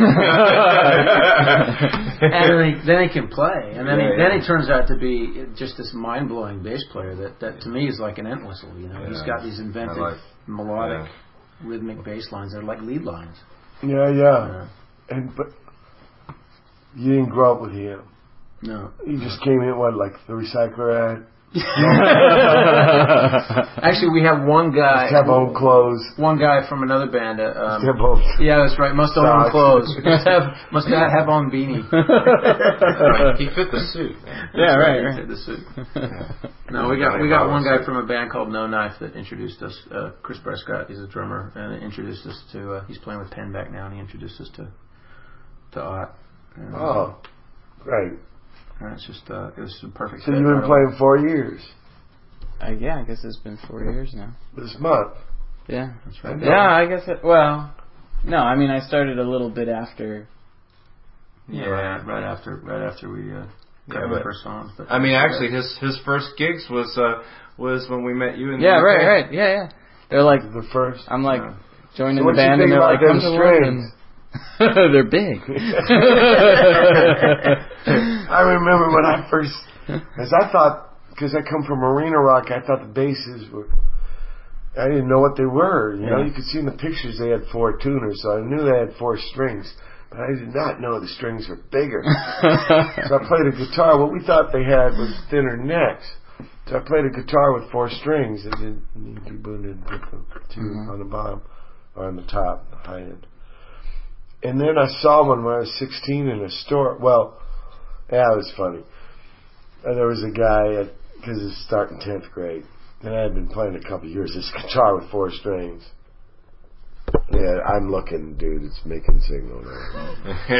then he, then he can play. And then, Yeah, he, yeah. then he turns out to be just this mind-blowing bass player that, that to me is like an ent whistle. You know, Yeah. He's got these inventive, I like- melodic, rhythmic bass lines that are like lead lines. Yeah, yeah. Uh, And but you didn't grow up with him. no. You just came in what, like the recycler ad? Actually, we have one guy. Just have own clothes. One guy from another band. Uh, um, Just have own. yeah, that's right. Must own Socks. clothes. Must have, must have, have on beanie. He fit the suit. Yeah, right, He right. fit the suit. No, we got we got one guy from a band called No Knife that introduced us. Uh, Chris Prescott, he's a drummer, and introduced us to. Uh, he's playing with Penn back now, and he introduced us to to Ott. And, Oh, great. and it's just uh, it was a perfect. So fit you've been right playing four years. I, yeah, I guess it's been four years now. This month. Yeah. That's right. Yeah, I guess it, well, no, I mean, I started a little bit after. Yeah, right, right after right after we uh, got Yeah, the but- first songs. But I mean, actually, his his first gigs was uh, was when we met you in the Yeah, U K. right, right, yeah, yeah. They're like, The first. I'm like, Yeah. joining So the what you band, think and they're about like, them come to strings? London. They're big. I remember when I first, as I thought, because I come from arena rock, I thought the basses were, I didn't know what they were. You know, Yeah. you could see in the pictures they had four tuners, so I knew they had four strings, but I did not know the strings were bigger. So I played a guitar. What we thought they had was thinner necks. So I played a guitar with four strings and then you debooned and put the two Mhm. on the bottom or on the top, the high end. And then I saw one when I was sixteen in a store. Well, yeah, it was funny. And there was a guy, because it's starting tenth grade, and I had been playing a couple of years, this guitar with four strings. Yeah, I'm looking, dude, it's making signal now.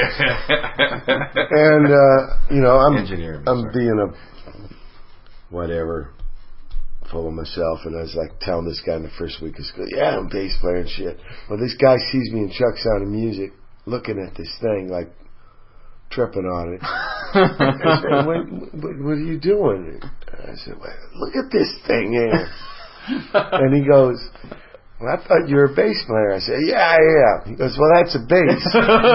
And, uh, you know, I'm, Engineering, I'm sorry. being a whatever, full of myself, and I was like telling this guy in the first week of school, yeah, I'm a bass player and shit. Well, this guy sees me in Chuck Sound of Music looking at this thing, like tripping on it. I said, what, what, what are you doing? I said, well, look at this thing here. And he goes, well, I thought you were a bass player. I said, yeah, I am. He goes, well, that's a bass.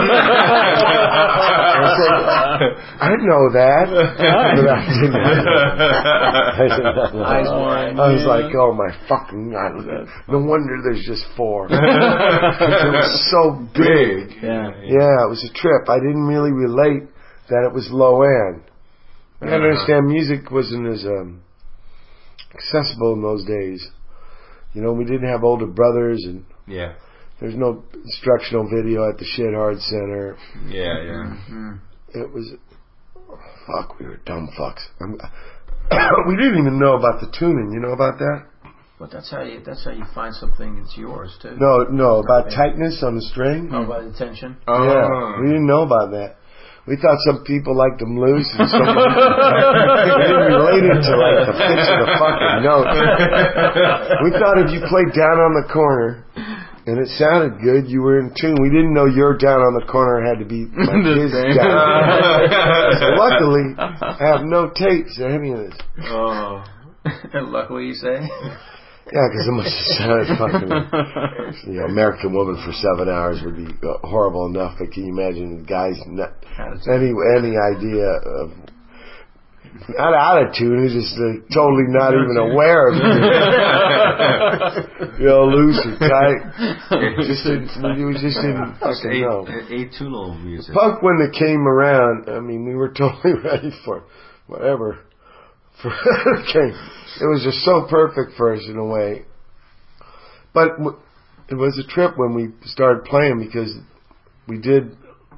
I said, I know that. But I didn't know that. I, did not know Eyes that. wide. I was like, oh my fucking God. No wonder there's just four. It was so big. Yeah. Yeah, it was a trip. I didn't really relate that it was low end. You gotta understand, music wasn't as um, accessible in those days. You know, we didn't have older brothers, and Yeah. there's no instructional video at the Shit Hard Center. Yeah, yeah. Mm-hmm. It was, fuck, we were dumb fucks. I'm, we didn't even know about the tuning. You know about that? But that's how you that's how you find something that's yours too. No, no, about tightness on the string. Oh, by the tension. Oh. Yeah, we didn't know about that. We thought some people liked them loose, and some we didn't relate it to like the pitch of the fucking note. We thought if you played down on the corner and it sounded good, you were in tune. We didn't know your down on the corner had to be like his down. So luckily, I have no tapes or any of this. Oh. Luckily, you say. Yeah, because it must have sounded fucking, you know, American Woman for seven hours would be uh, horrible enough, but can you imagine guys not any any idea of not out of tune, he's just uh, totally not even aware of it. You know, loose or tight. Just didn't, we just didn't fucking know. Atonal music. Punk, when it came around, I mean, we were totally ready for it. Whatever. For it came. It was just so perfect for us in a way. But w- it was a trip when we started playing, because we did,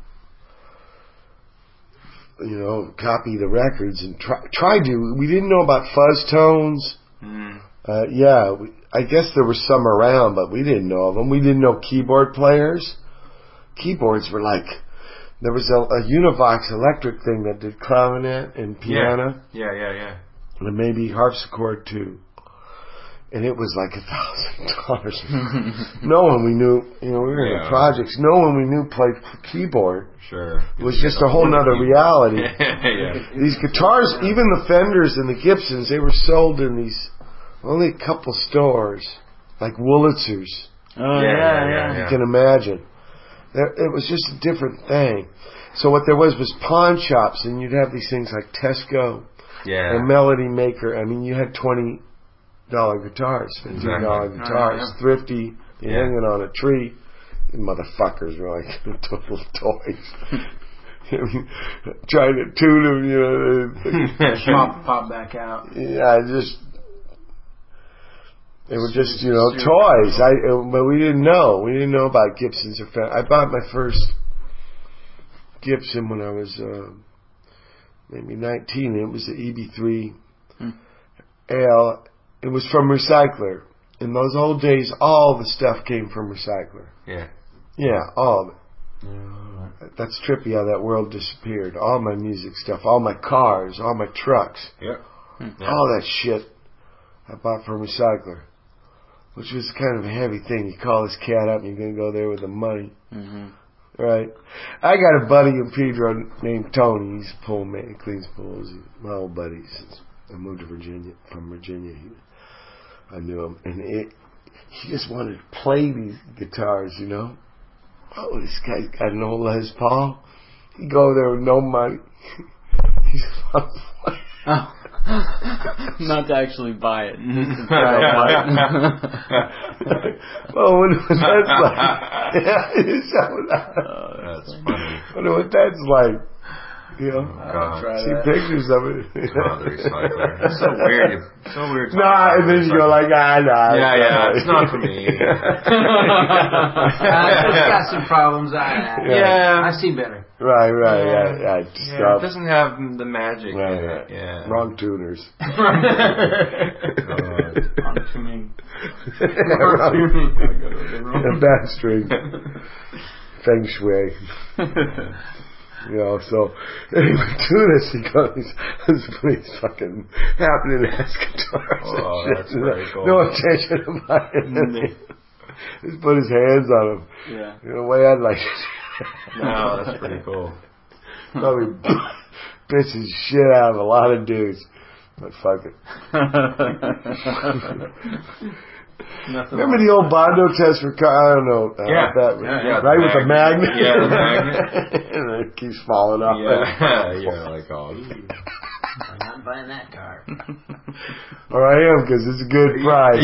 you know, copy the records and try, tried to. We didn't know about fuzz tones. Mm. Uh, yeah, we, I guess there were some around, but we didn't know of them. We didn't know keyboard players. Keyboards were like, there was a, a Univox electric thing that did clarinet and piano. Yeah, yeah, yeah. And maybe harpsichord too. And it was like a thousand dollars. No one we knew, you know, we were in Yeah. the projects, no one we knew played keyboard. Sure. It was just a whole nother reality. Yeah. These guitars, even the Fenders and the Gibsons, they were sold in these, only a couple stores, like Wurlitzer's. Oh, Yeah, yeah, yeah, yeah. yeah. You can imagine. There, it was just a different thing. So what there was was pawn shops, and you'd have these things like Tesco. Yeah. And Melody Maker, I mean, you had twenty dollar guitars, fifteen dollar Exactly. guitars, Oh, yeah. thrifty, you're Yeah. hanging on a tree. The motherfuckers were like total toys. Trying to tune them, you know. Pop, pop back out. Yeah, just they were just, you know, toys. I, but we didn't know. We didn't know about Gibsons or Fenders. I bought my first Gibson when I was uh, maybe nineteen. It was the E B three Hmm. L. It was from Recycler. In those old days, all the stuff came from Recycler. Yeah. Yeah, all of it. That's trippy how that world disappeared. All my music stuff, all my cars, all my trucks, Yep. all that shit. I bought from a recycler, which was kind of a heavy thing. You call this cat up and you're going to go there with the money. Mm-hmm. Right. I got a buddy in Pedro named Tony. He's a pool man. He cleans pools. He's my old buddy since I moved to Virginia. From Virginia, he, I knew him, and it, he just wanted to play these guitars, you know. Oh, this guy's got an old Les Paul. He go over there with no money. He's oh. Not to actually buy it. Just to try to buy it. Well, when, when that's like, yeah, oh, that's funny. I wonder what that's like. You know, oh, God. see that. pictures of it. Oh, the recycler. It's so weird. It's so weird. Nah, and then you go like, ah, nah. Yeah, yeah, it's not for me. uh, it's got some problems. I, yeah. I've seen better. Right, right, Yeah. yeah, yeah. Yeah, Stuff. it doesn't have the magic Right, in right. it. Yeah. Wrong tuners. God. On tuning. Wrong. Bad string. Feng shui. You know, so anyway, to this, he goes, this police fucking happening ass guitars Oh, and that's shit. very cool. No attention about it. Just put his hands on him. Yeah. You know, the way I'd like it. No, that's pretty cool. Probably pisses shit out of a lot of dudes. But fuck it. Remember the old Bondo test for car? I don't know. Uh, Yeah. That, Yeah, yeah, right the with the magnet? magnet. Yeah, the magnet. And it keeps falling off. Yeah, yeah, like oh. I'm not buying that car. Or I am, because it's a good price.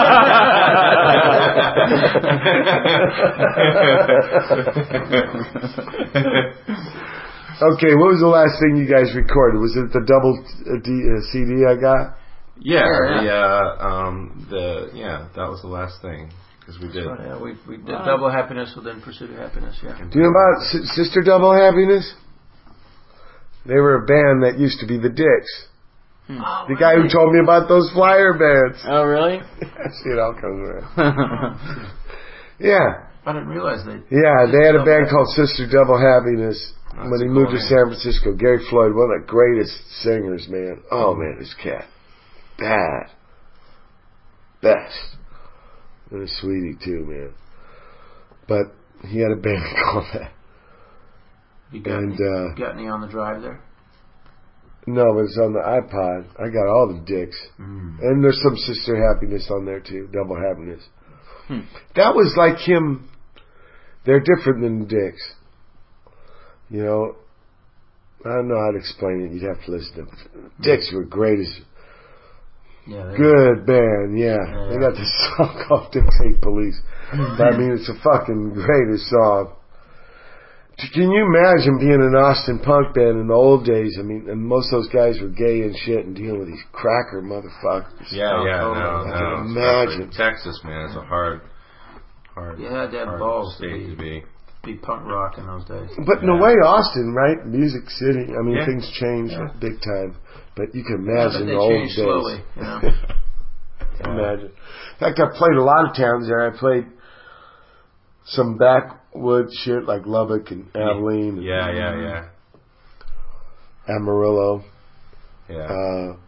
Okay, what was the last thing you guys recorded? Was it the double uh, D, uh, C D I got? Yeah, Yeah, yeah, uh, um, the yeah, that was the last thing because we did. So, yeah, we we did Double Happiness within Pursuit of Happiness. Yeah. Do you know about S- Sister Double Happiness? They were a band that used to be the Dicks. Oh, The guy who told me about those flyer bands. Oh, really? See, it all comes around. Yeah. I didn't realize they. Yeah, they had a band called Sister Double Happiness That's when he a moved cool to name. San Francisco. Gary Floyd, one of the greatest singers, man. Oh, man, this cat. Bad. Best. And a sweetie, too, man. But he had a band called that. You got, And, any, uh, got any on the drive there? No, but it's on the iPod. I got all the Dicks. Mm. And there's some Sister Happiness on there, too. Double Happiness. Hmm. That was like him. They're different than the Dicks. You know, I don't know how to explain it. You'd have to listen to them. Dicks were great as Yeah. they- good band, yeah. Yeah. They got this song called Dicks Hate Police. But I mean, it's a fucking greatest song. Can you imagine being an Austin punk band in the old days? I mean, and most of those guys were gay and shit and dealing with these cracker motherfuckers. Yeah, yeah, Oh, no, I no. can especially imagine. Texas, man, it's a hard, hard, You had to have hard balls to state to be, be. be punk rock in those days. But in a Yeah. way, Austin, right? Music City. I mean, Yeah. things changed Yeah. big time. But you can Yeah, imagine but they the old changed days. slowly, you know. Imagine. In fact, I played a lot of towns there. I played some backwoods shit like Lubbock and Abilene Yeah, yeah, yeah, and Amarillo. yeah. Uh,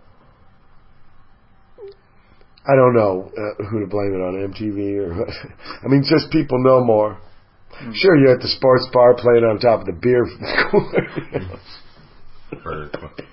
I don't know uh, who to blame it on, M T V or what. I mean, just people know more. Sure, you're at the sports bar playing on top of the beer cooler. For,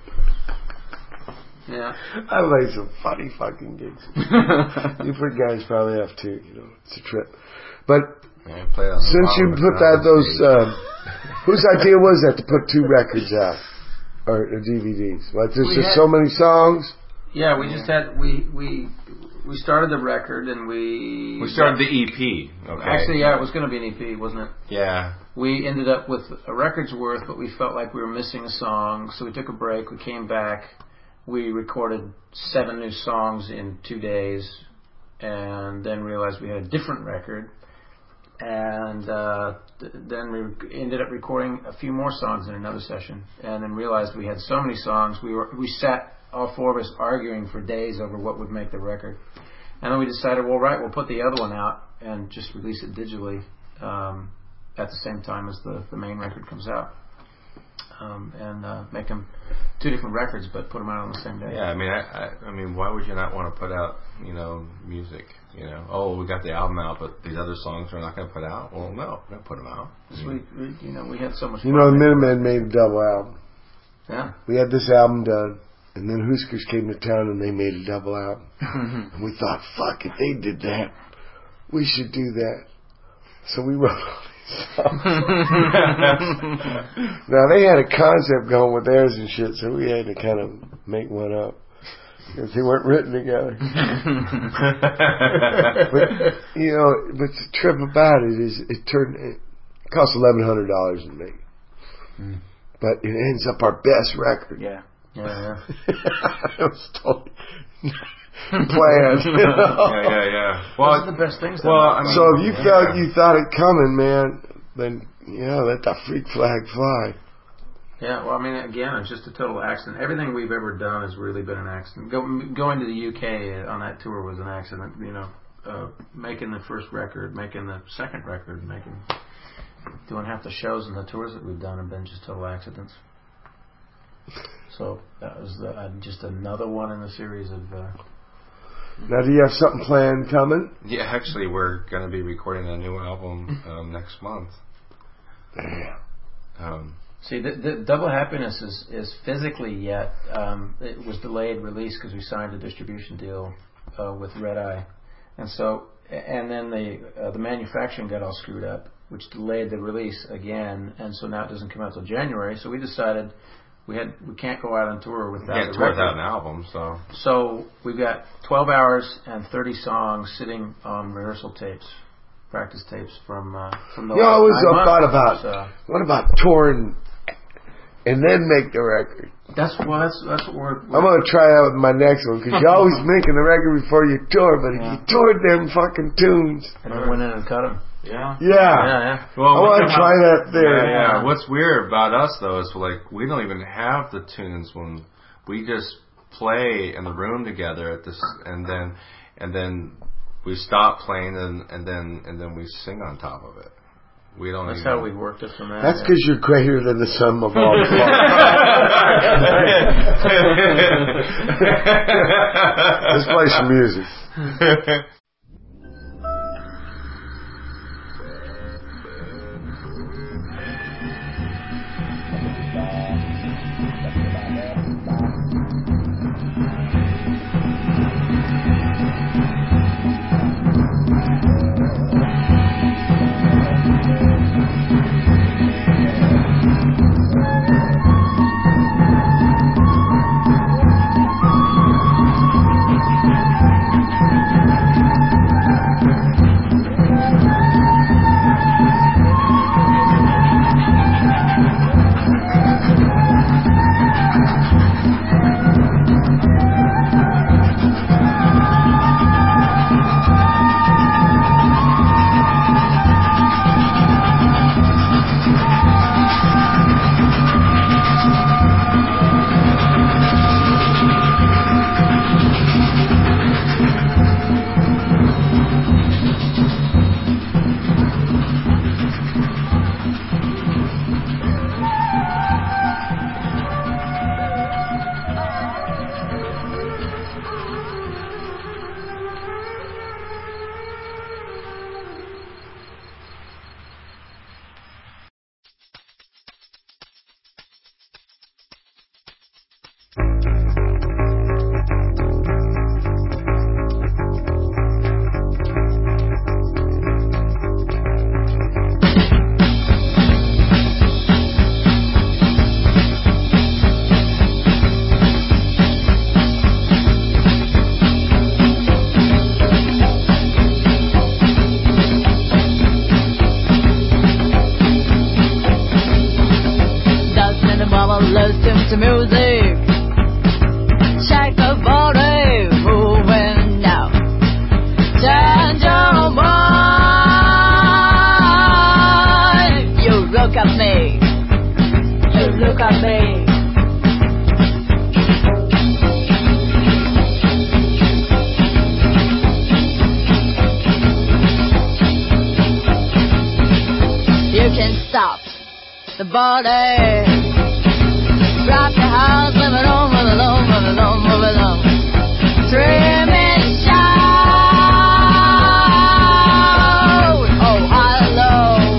Yeah. I played some funny fucking gigs. You for guys probably have too, you know. It's a trip. But yeah, play on the since you bottom put of that, the those, stage. um, whose idea was that to put two records out? Or, or D V Ds? Like, there's We just had- so many songs? Yeah, we just had we we we started the record and we we started the E P. Okay. Actually, yeah, it was going to be an E P, wasn't it? Yeah. We ended up with a record's worth, but we felt like we were missing a song, so we took a break. We came back. We recorded seven new songs in two days, and then realized we had a different record. And uh, th- then we ended up recording a few more songs in another session, and then realized we had so many songs. We were we sat all four of us arguing for days over what would make the record, and then we decided, well, right, we'll put the other one out and just release it digitally um, at the same time as the, the main record comes out. um, and uh, make them two different records, but put them out on the same day. Yeah, I mean, I, I, I mean, why would you not want to put out, you know, music? You know, oh, we got the album out, but these other songs we're not going to put out. Well, no, we're going to put them out. So we, we, you know, we had so much. You fun know, the making Minutemen made a double album. Yeah. We had this album done, and then Huskers came to town and they made a double album. And we thought, fuck, if they did that, we should do that. So we wrote all these songs. Now, they had a concept going with theirs and shit, so we had to kind of make one up. Because they weren't written together. But, you know, but the trip about it is it turned, it cost eleven hundred dollars to make. Mm. But it ends up our best record. Yeah. Yeah, yeah. It was totally planned. You know? Yeah, yeah, yeah. Well, those are the best things. Well, I mean, so if you yeah. felt you thought it coming, man, then, yeah, let the freak flag fly. Yeah, well, I mean, again, it's just a total accident. Everything we've ever done has really been an accident. Go, going to the U K on that tour was an accident. You know, uh, making the first record, making the second record, making doing half the shows and the tours that we've done have been just total accidents. So that was the, uh, just another one in the series of. Uh, now, do you have something planned coming? Yeah, actually, we're going to be recording a new album um, next month. Damn. Um, See, the, the Double Happiness is, is physically yet, um, it was delayed release because we signed a distribution deal uh, with Red Eye. And so, and then the uh, the manufacturing got all screwed up, which delayed the release again, and so now it doesn't come out till January. So we decided we had we can't go out on tour without can't the tour record. without an album, so. So we've got twelve hours and thirty songs sitting on rehearsal tapes, practice tapes from uh, from the You last always nine thought months. about, So what about touring and then make the record? that's well, that's that's what we're. we're I'm going to try that with my next one, because you're always making the record before you tour, but if Yeah. you toured them fucking tunes. and then went in and cut them. Yeah. Yeah. Yeah, yeah. Well, I want to try that there. Yeah, yeah. What's weird about us though is like we don't even have the tunes when we just play in the room together at this, and then and then we stop playing and and then and then we sing on top of it. We don't. That's even, how we worked it from there. That's yeah. because you're greater than the sum of all parts. Let's play some music. Listen to music, shake the body, moving now. Change your mind. You look at me, you look at me. You can stop the body. drop your house, move it on, move it on, move it on, move it on. Three minute shout. Oh, hello.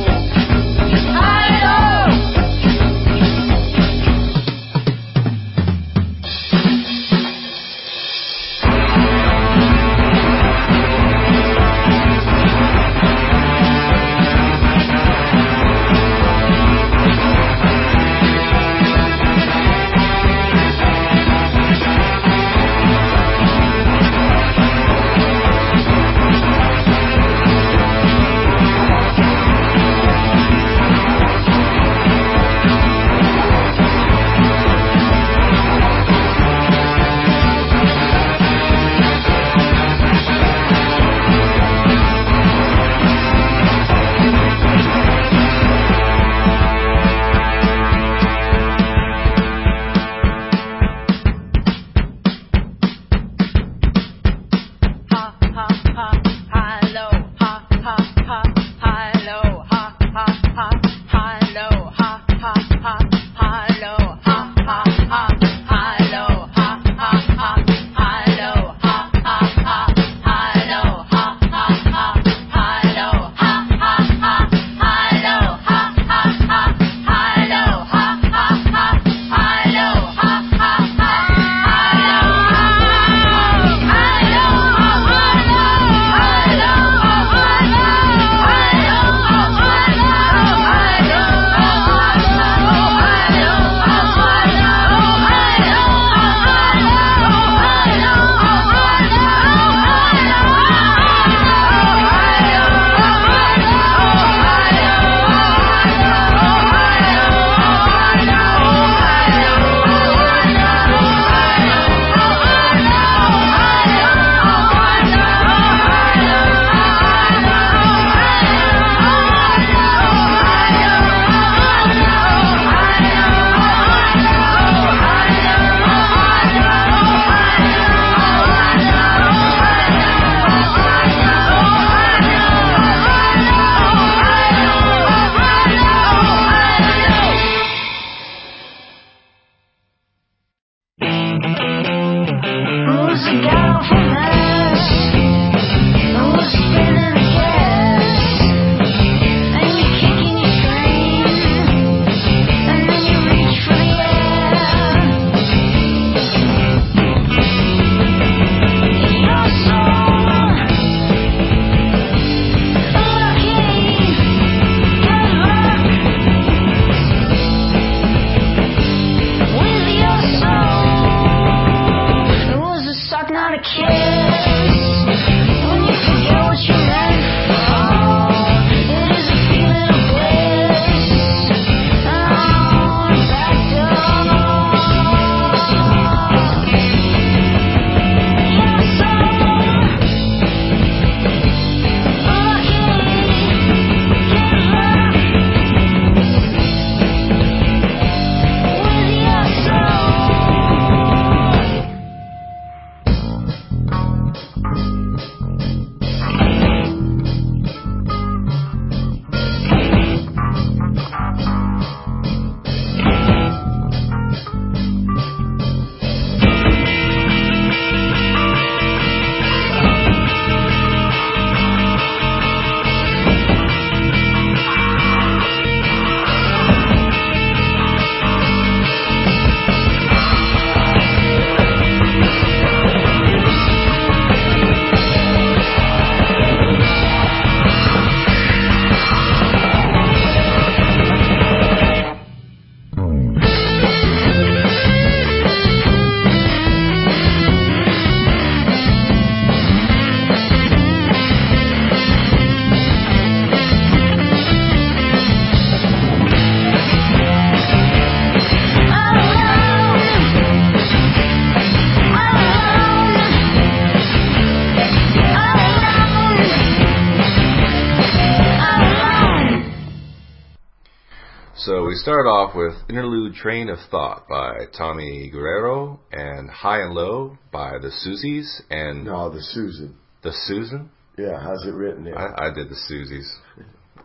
So we start off with Interlude Train of Thought by Tommy Guerrero and High and Low by the Susies and No, the Susan. the Susan. Yeah, how's it written there? I, I did the Susies.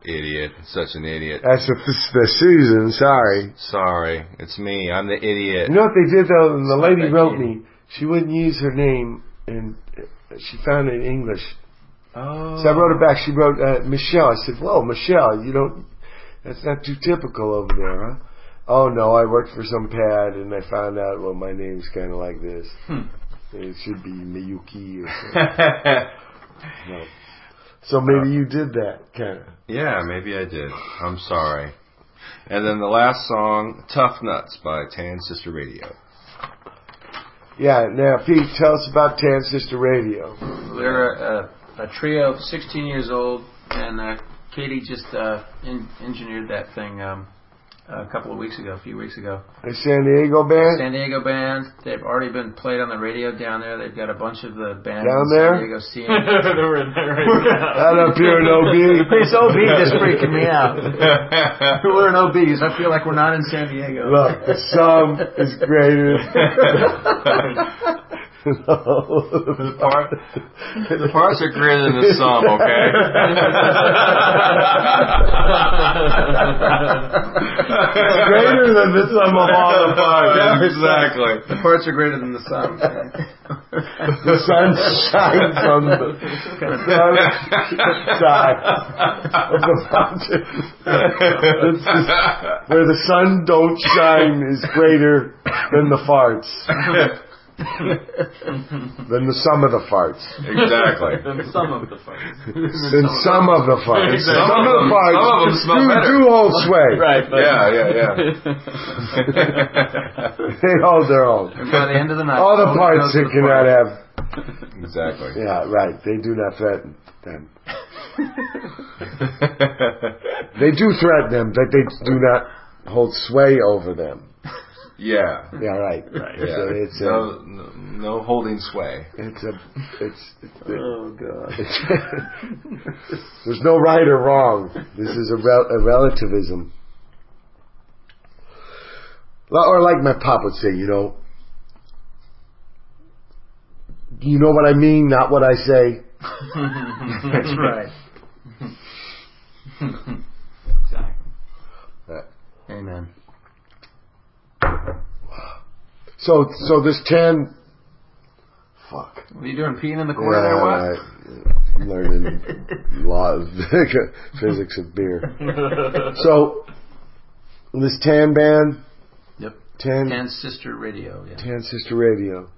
Idiot. Such an idiot. That's the, the Susan, sorry. Sorry. It's me. I'm the idiot. You know what they did, though? And the It's lady not that wrote kid. me. She wouldn't use her name, and she found it in English. Oh. So I wrote her back. She wrote, uh, Michelle. I said, whoa, Michelle, you don't... That's not too typical over there, huh? Oh, no, I worked for some pad, and I found out, well, my name's kind of like this. Hmm. It should be Miyuki or something. No. So maybe you did that, kind of. Yeah, maybe I did. I'm sorry. And then the last song, Tough Nuts by Tan Sister Radio. Yeah, now, Pete, tell us about Tan Sister Radio. They're a, a trio, sixteen years old, and uh, Katie just uh, in, engineered that thing um, a couple of weeks ago, a few weeks ago. A San Diego band? San Diego band. They've already been played on the radio down there. They've got a bunch of the bands Down in there? San Diego scene. We're in there right now. Out up here in O B. This O B is freaking me out. We're in O Bs. I feel like we're not in San Diego. Look, the sum is greater. The, part, the parts are greater than the sum, okay? Greater than the sum of all the parts. Yeah, exactly. The parts are greater than the sum. The sun shines on the other side of the mountain. It's just, where the sun don't shine is greater than the farts. Than the sum of the farts. Exactly. Than some of the farts. Than some of the farts. Some Some of of the them- farts some of them smell do, better. do hold sway. Right. But Yeah, yeah, yeah. They hold their own. And by the end of the night, All the Holy parts Ghost that will cannot fart. have. Exactly. Yeah, right. They do not threaten them. They do threaten them, but they do not hold sway over them. Yeah. Yeah, right. Right. It's Yeah. a, it's a, no, no, no holding sway. it's a, it's, it's Oh, God. it's, there's no right or wrong. This is a, rel- a relativism. Well, or like my pop would say, you know, you know what I mean, not what I say. That's right. Exactly. Right. Amen. So, so this tan, fuck. What are you doing, peeing in the corner there, what? right. I'm learning law of physics of beer. So, this tan band, Yep. tan, Tan Sister Radio, yeah. tan Sister Radio.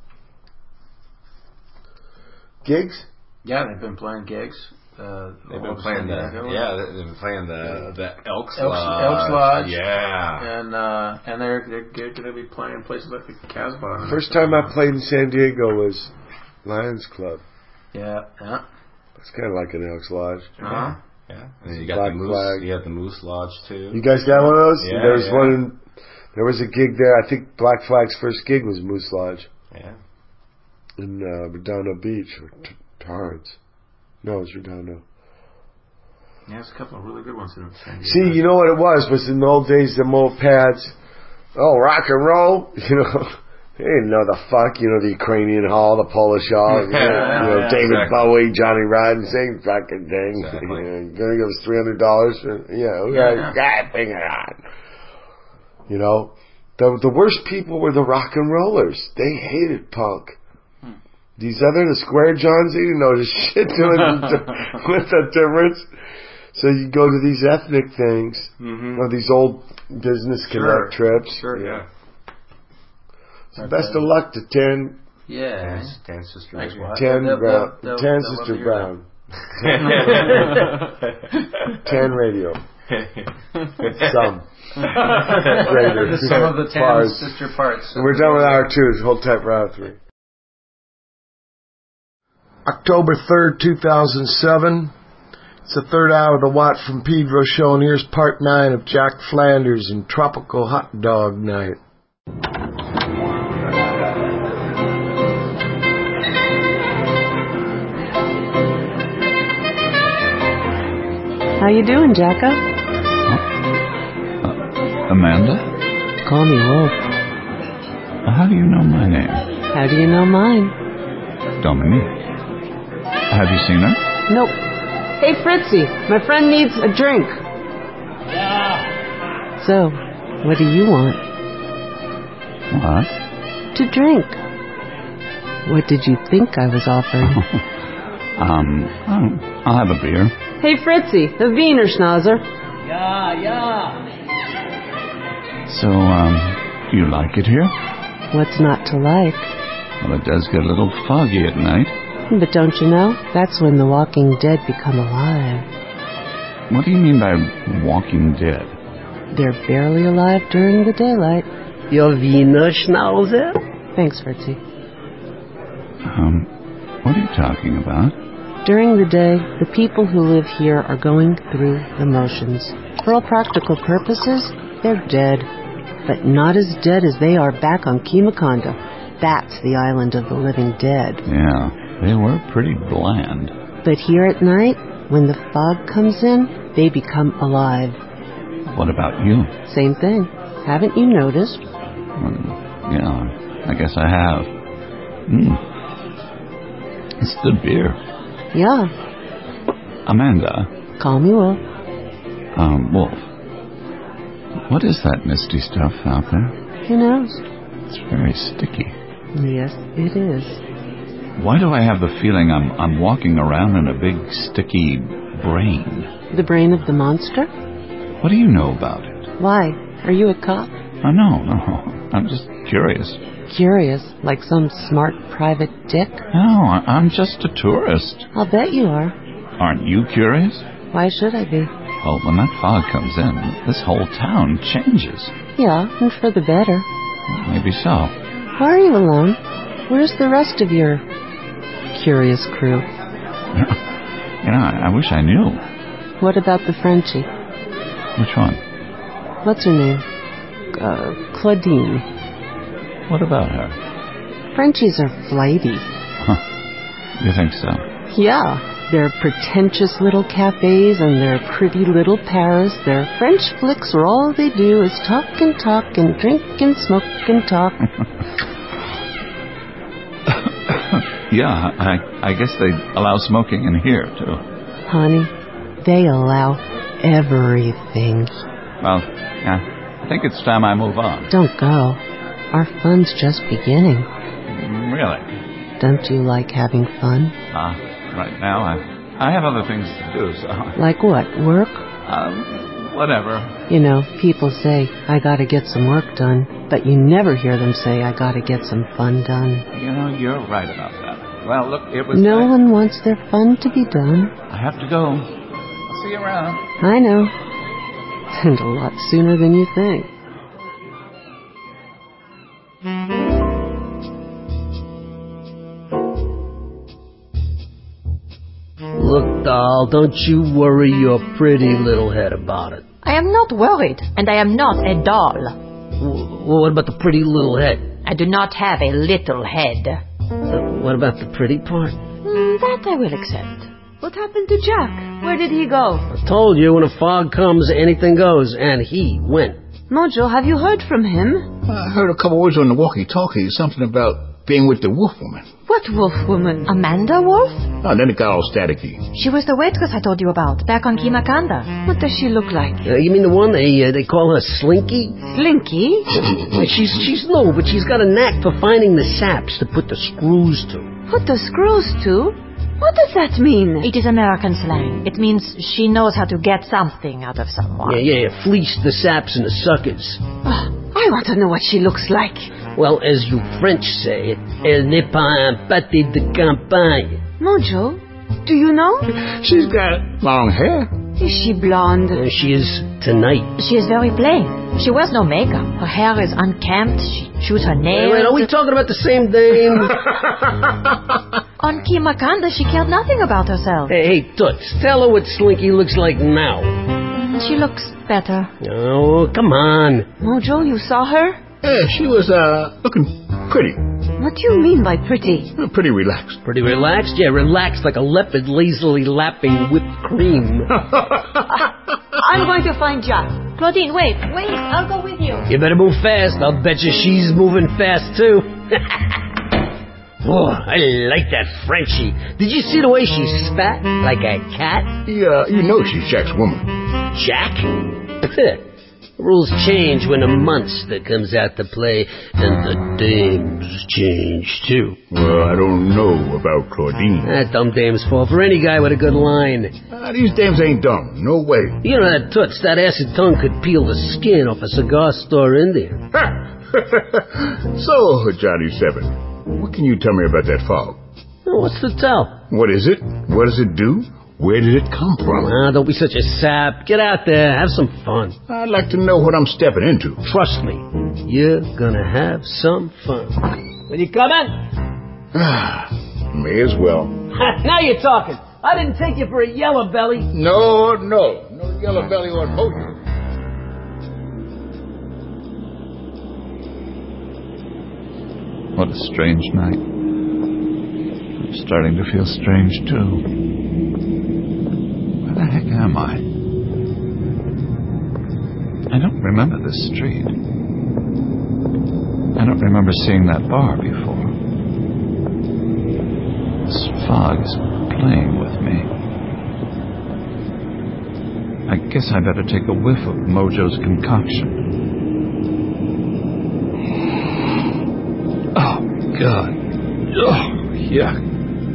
Gigs? Yeah, they've been playing gigs. Uh, They've all been over playing San the Diego. yeah, they- they've been playing the the Elks Elks- Lodge. Elks Lodge. Yeah. And uh, and they're they're, they're going to be playing in places like the Casbah. First time I played in San Diego was Lions Club. Yeah, yeah. It's kind of like an Elks Lodge. Uh-huh. Yeah. And you got Black the Moose. Flag. You got the Moose Lodge too. You guys got one of those? Yeah, There was yeah. one. In, there was a gig there. I think Black Flag's first gig was Moose Lodge Yeah. in uh, Redondo Beach or T- Torrance. No, it was Redondo. Yeah, there's a couple of really good ones in San Diego. See, you know what it was? Was in the old days, them old pads. Oh, rock and roll. You know, they didn't know the fuck. You know, the Ukrainian Hall, the Polish Hall. You know, Yeah, you know yeah, David exactly. Bowie, Johnny Rotten, same fucking thing. Exactly. You know, you're gonna give us three hundred dollars. Yeah, okay, Yeah. yeah, bring it on. You know, the the worst people were the rock and rollers. They hated punk. These other, the square johns, they didn't know the shit doing with the difference. So you go to these ethnic things, Mm-hmm. or these old business connect trips. Sure. Yeah. So best of luck to Tan, Yeah. Tan, Tan Sister. Thanks, Radio. Wat. Tan They'll- Brown, they'll- Tan they'll love Sister to hear Brown, Tan Radio, some greater. The sum of the Tan Parts. Sister parts. And we're done with hour two. Hold tight for hour three. October third, two thousand seven. It's the third hour of the Watt from Pedro show, and here's part nine of Jack Flanders and Tropical Hot Dog Night. How you doing, Jacko? Amanda? Call me Wolf. How do you know my name? How do you know mine? Dominique. Have you seen her? Nope. Hey, Fritzy, my friend needs a drink. Yeah. So, what do you want? What? To drink. What did you think I was offering? um, I'll, I'll have a beer. Hey, Fritzy, a Wiener Schnauzer. Yeah, yeah. So, um, do you like it here? What's not to like? Well, it does get a little foggy at night. But don't you know? That's when the walking dead become alive. What do you mean by walking dead? They're barely alive during the daylight. Your Wiener Schnauzer? Thanks, Fritzy. Um, what are you talking about? During the day, the people who live here are going through the motions. For all practical purposes, they're dead. But not as dead as they are back on Kimakonda. That's the island of the living dead. Yeah, they were pretty bland. But here at night, when the fog comes in, they become alive. What about you? Same thing. Haven't you noticed? Well, yeah, I guess I have. Mm. It's good beer. Yeah. Amanda. Call me Wolf. Um, Wolf. What is that misty stuff out there? Who knows? It's very sticky. Yes, it is. Why do I have the feeling I'm I'm walking around in a big sticky brain? The brain of the monster? What do you know about it? Why? Are you a cop? Oh, no, no. I'm just curious. Curious, like some smart private dick? No, I- I'm just a tourist. I'll bet you are. Aren't you curious? Why should I be? Well, when that fog comes in, this whole town changes. Yeah, and for the better. Maybe so. Why are you alone? Where's the rest of your curious crew? You know, I, I wish I knew. What about the Frenchie? Which one? What's her name? Uh, Claudine. What about her? Frenchies are flighty. Huh. You think so? Yeah. Their pretentious little cafes and their pretty little Paris, their French flicks where all they do is talk and talk and drink and smoke and talk. Yeah, I, I guess they allow smoking in here, too. Honey, they allow everything. Well, yeah, I think it's time I move on. Don't go. Our fun's just beginning. Really? Don't you like having fun? Ah, uh, right now I I have other things to do, so... Like what? Work? Um, whatever. You know, people say, I gotta get some work done, but you never hear them say, I gotta get some fun done. You know, you're right about that. Well, look, it was... No nice. one wants their fun to be done. I have to go. I'll see you around. I know. And a lot sooner than you think. Look, doll, don't you worry your pretty little head about it. I am not worried, and I am not a doll. W- what about the pretty little head? I do not have a little head. Uh, what about the pretty part? Mm, that I will accept. What happened to Jack? Where did he go? I told you, when a fog comes, anything goes, and he went. Mojo, have you heard from him? I heard a couple words on the walkie-talkie, something about being with the wolf woman. What wolf woman? Amanda Wolf? Oh, then it got all staticky. She was the waitress I told you about, back on Kimakanda. What does she look like? Uh, you mean the one they uh, they call her Slinky? Slinky? she's she's no, but she's got a knack for finding the saps to put the screws to. Put the screws to? What does that mean? It is American slang. It means she knows how to get something out of someone. Yeah, yeah, fleece the saps and the suckers. Oh, I want to know what she looks like. Well, as you French say, elle n'est pas un pâté de campagne. Mojo, do you know? She's got long hair. Is she blonde? Uh, she is tonight. She is very plain. She wears no makeup. Her hair is unkempt. She chews her nails. Wait, wait, are we talking about the same dame? On Kimakanda, she cared nothing about herself. Hey, hey, Toots, tell her what Slinky looks like now. She looks better. Oh, come on. Mojo, you saw her? Yeah, she was uh looking pretty. What do you mean by pretty? Pretty relaxed. Pretty relaxed? Yeah, relaxed like a leopard lazily lapping whipped cream. I'm going to find Jack. Claudine, wait, wait, I'll go with you. You better move fast. I'll bet you she's moving fast, too. Oh, I like that Frenchie. Did you see the way she spat like a cat? Yeah, you know she's Jack's woman. Jack? Rules change when a monster comes out to play, and the dames change too. Well, I don't know about Claudine. That dumb dame's fall for any guy with a good line. Uh, these dames ain't dumb. No way. You know that toots, that acid tongue could peel the skin off a cigar store Indian. So, Johnny Seven, what can you tell me about that fog? Well, what's to tell? What is it? What does it do? Where did it come from? Ah, don't be such a sap. Get out there. Have some fun. I'd like to know what I'm stepping into. Trust me. You're gonna have some fun. Will you come in? May as well. Now you're talking. I didn't take you for a yellow belly. No, no. No yellow belly or mojo. What a strange night. I'm starting to feel strange, too. Where the heck am I? I don't remember this street. I don't remember seeing that bar before. This fog is playing with me. I guess I better take a whiff of Mojo's concoction. Oh, God. Oh, yuck.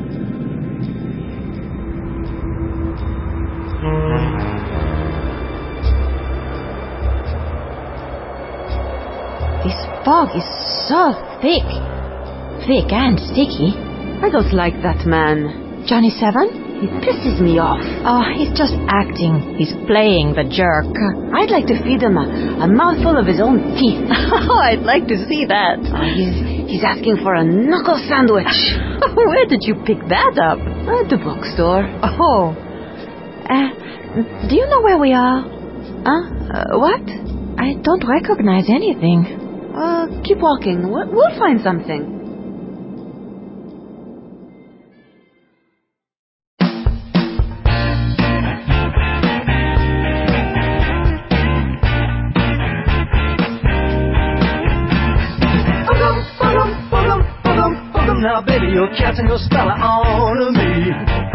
This fog is so thick. Thick and sticky. I don't like that man. Johnny Seven? He pisses me off. Oh, he's just acting. He's playing the jerk. I'd like to feed him a, a mouthful of his own teeth. Oh, I'd like to see that. Oh, he's, he's asking for a knuckle sandwich. Where did you pick that up? At the bookstore. Oh. Uh, do you know where we are? Huh? Uh, what? I don't recognize anything. Uh, keep walking. We'll, we'll find something. Now, baby, you're casting your spell on me.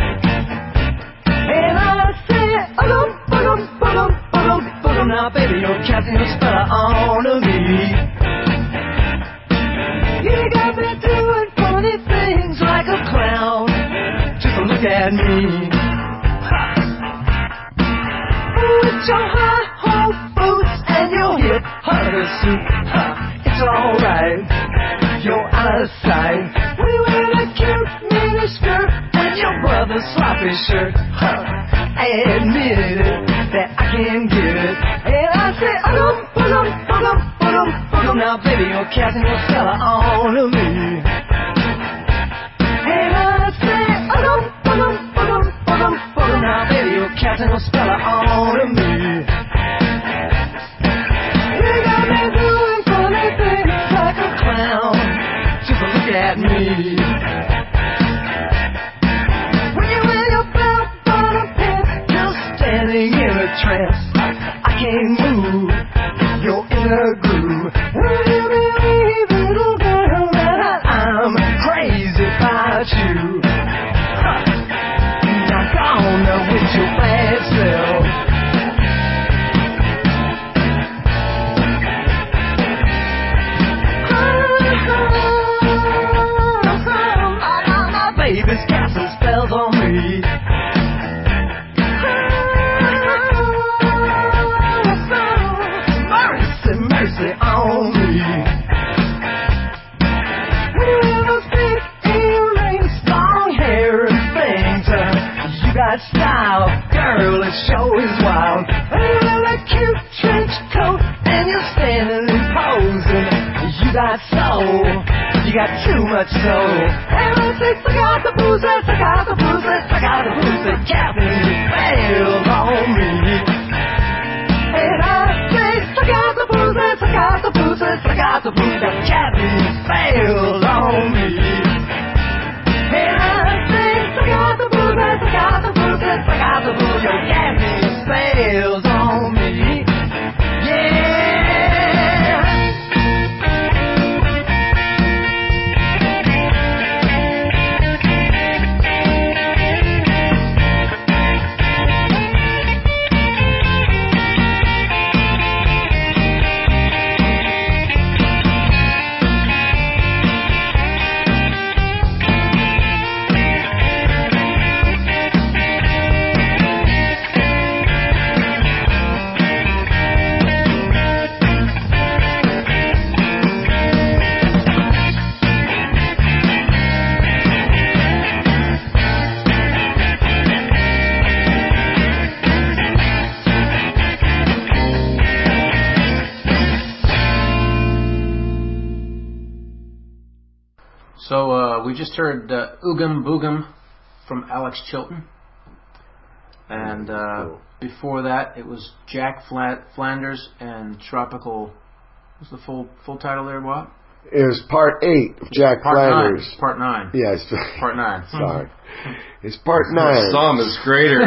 And I say, oh, oh, oh, oh, oh, now, baby, you're casting your spell on me. You got me doing funny things like a clown. Just look at me. Ha. With your high-hole boots and your hip hugger suit, ha. It's alright. You're out of sight. We wear a cute mini skirt and your brother's sloppy shirt. Huh. I admit it, that I can get it. And I say, oh, oh, oh, oh, oh, oh. Now, baby, you're casting your spell on me. And I say, oh, oh, oh, oh, oh, oh. Now, baby, you're casting your spell on me. You got me doing funny things like a clown. Look at me. When you wear your bell bottom pants, you're standing in a trance. I can't move. You're in a groove. Will you believe, little girl, that I'm crazy about you? Huh. Now go on with your bad self. Baby's casting spells on me. Mercy, mercy on me. When you wear those big earrings, long hair and things, uh, you got style, girl, it sure is wild. When you wear that cute trench coat and you're standing and posing, you got soul. You got too much soul. And I say, I got the booze, I got the booze, I got the booze, the captain failed on me. And I say, I got the booze, I got the booze, I got the booze, the captain failed on me. And I say, I got the booze, I got the booze, I got the booze, your captain fails on me. Yeah. we just heard uh, Oogum Boogum from Alex Chilton. And uh, cool. Before that, it was Jack Flat Flanders and Tropical. What's the full full title there, Bob? It was part eight of Jack part Flanders. Nine. Part nine. Yes. Part nine. Sorry. It's part nine. The sum is greater.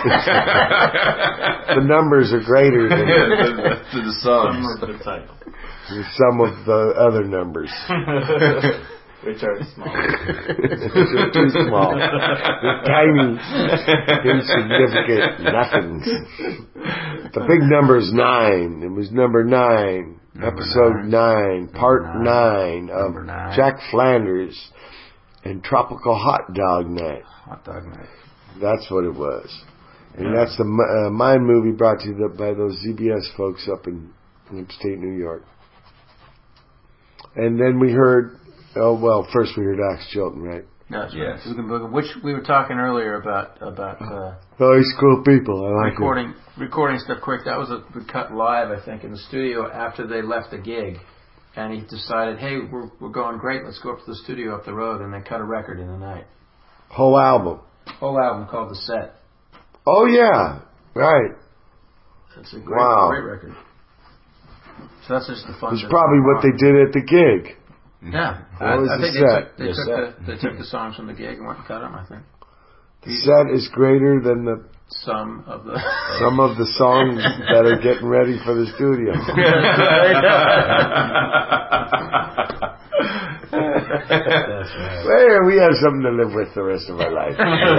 The numbers are greater than the, the, the sums. The title. The sum of the other numbers. Which are small. Which are too small. They're tiny, insignificant nothings. The big number is nine. It was number nine. Number episode nine. nine part nine, nine of nine. Jack Flanders and Tropical Hot Dog Night. Hot Dog Night. That's what it was. And yeah. That's the uh, Mine movie brought to you by those Z B S folks up in, in upstate New York. And then we heard... Oh, well, first we heard Alex Chilton, right? That's yes. right. Oogum Boogum, which we were talking earlier about... about uh, oh, he's cool people. I like recording, it. Recording stuff quick. That was a we cut live, I think, in the studio after they left the gig. And he decided, hey, we're we're going great. Let's go up to the studio up the road. And they cut a record in the night. Whole album? Whole album called The Set. Oh, yeah. Right. That's a great, wow. great record. So that's just the fun. It's probably what they did at the gig. Yeah, what I, was I the think set? they took, they, the took set. The, they took the songs from the gig and went and cut them, I think. The set is greater than the sum of the some of the songs that are getting ready for the studio. That's right. Well, we have something to live with the rest of our life.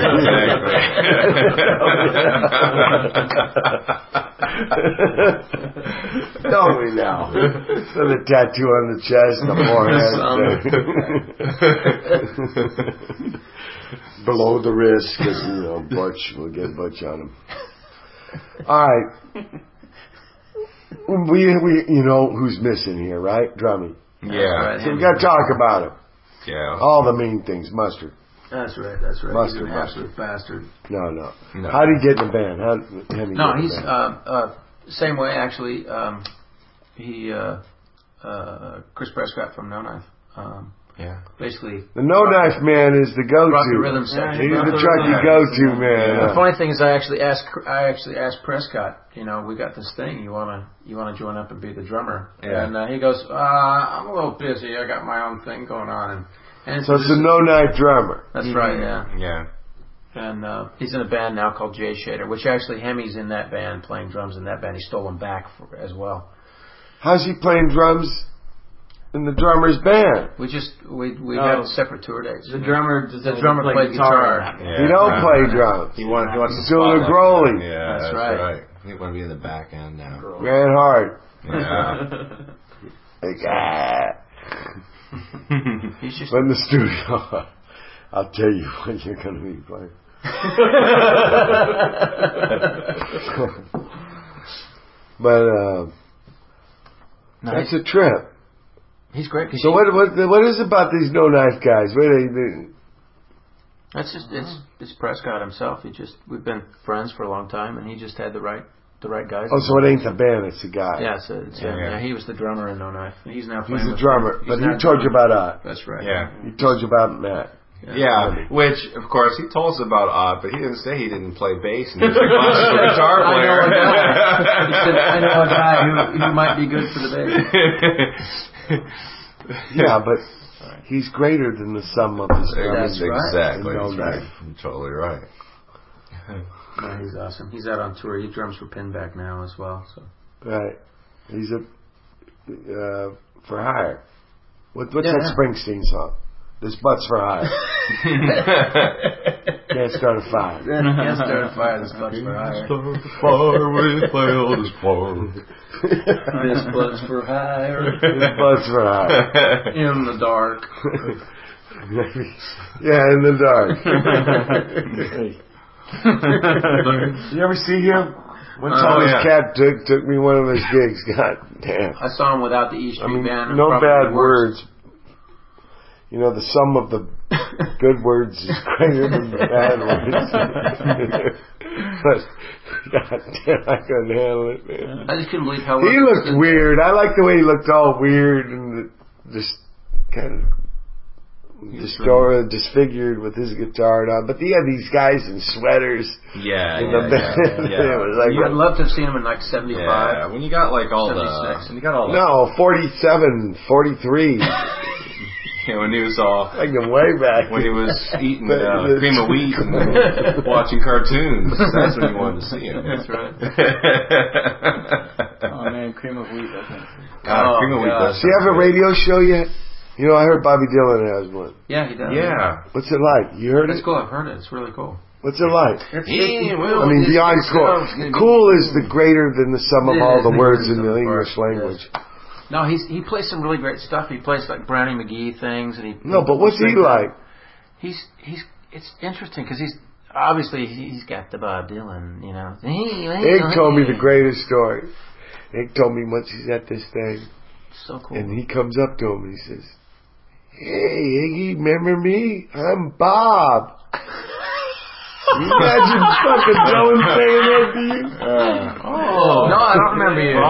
Don't we now? So the tattoo on the chest, the forehead, below the wrist, because you know Butch, we'll get Butch on him. All right, we we you know who's missing here, right? Drummy. Yeah. Right. So we got to talk about him. Yeah. All the mean things, Mustard. That's right. That's right. Mustard, he's an Mustard. absolute bastard. No, no, no. How did he get in the band? How, how did he no, get in he's the band? uh, uh, same way actually. Um, he uh, uh, Chris Prescott from No Knife. Um, yeah. Basically, the No Knife man is the go-to. Brought the rhythm section. He's the trucky go-to man. Yeah. The funny thing is, I actually asked. I actually asked Prescott. You know, we got this thing. You wanna you wanna join up and be the drummer? Yeah. And uh, he goes, uh, I'm a little busy. I got my own thing going on. And, and so it's a No Knife drummer. That's mm-hmm. right. Yeah. Yeah. And uh, he's in a band now called Jay Shader, which actually Hemi's in that band, playing drums in that band. He stole him back for, as well. How's he playing drums in the drummer's band? We just we we oh, have separate tour dates. The drummer the, the drummer play played guitar. guitar. Yeah, he don't right. play drums. He wants he wants He's to doing a growling. Yeah, that's, that's right. right. He want to be in the back end now. Grand Hard. Yeah. Like, ah. He's just in the studio. I'll tell you when you're going to be playing. But uh, no, that's a trip. He's great. So what what what is it about these No Knife guys? What are they, they, that's just it's it's Prescott himself. He just we've been friends for a long time, and he just had the right the right guys. Oh, so it ain't the band, it's the guy. Yeah, it's, a, it's yeah, yeah. yeah, he was the drummer in No Knife. He's now playing he's the with drummer, he's but he told you about Odd. That's right. Yeah, he told you about Matt. Yeah, yeah, which of course he told us about Odd, but he didn't say he didn't play bass and he was a guitar player. I know a guy. He said, I know a guy who, who might be good for the bass. Yeah, but he's greater than the sum of his drumming. That's right. Exactly. No That's right. You're totally right. No, he's awesome. He's out on tour. He drums for Pinback now as well. So. Right. He's a uh, for hire. What, what's yeah, that yeah. Springsteen song? This butt's for hire. Can't start a fire. Can't start a fire. This butt's for hire. Start a fire with my eldest fire. This butt's for hire. This butt's for hire. In the dark. Yeah, in the dark. You ever see him? One time oh, his yeah. cat took took me one of his gigs. God damn. I saw him without the E Street I mean, Band. no bad words. words. You know, the sum of the good words is greater than the bad words. But, God damn, I couldn't handle it, man. I just couldn't believe how... He looked weird. I like the way he looked all weird and just kind of distorted, disfigured with his guitar and all. But he had these guys in sweaters. Yeah, in yeah, the band. yeah, yeah. It was like, I'd love to have seen him in like seventy-five. Yeah, when you got like all the, seventy-six. when you got all the, no, forty-seven, forty-tee. yeah, when he was all, like the way back. When he was eating uh, cream of wheat and watching cartoons. That's when you wanted to see him. That's right. Oh man, cream of wheat. God, oh, cream of wheat. Does he have a radio show yet? You know, I heard Bobby Dylan has one. Yeah, he does. Yeah. What's it like? You heard It's it? cool. I've heard it. It's really cool. What's it like? It's, yeah, well, I mean, it's, beyond it's, cool. it's, Cool is the greater than the sum of Yeah, all the it's words the in the words, English language. yes. No, he's he plays some really great stuff. He plays like Brownie McGee things, and he No, but what's he like? He's he's it's interesting because he's obviously he's got the Bob Dylan, you know. Ig told me the greatest story. Ig told me once he's at this thing, so cool, and he comes up to him and he says, "Hey, Iggy, remember me? I'm Bob." Can you imagine fucking Dylan saying that to you? Uh, oh no, I don't remember you.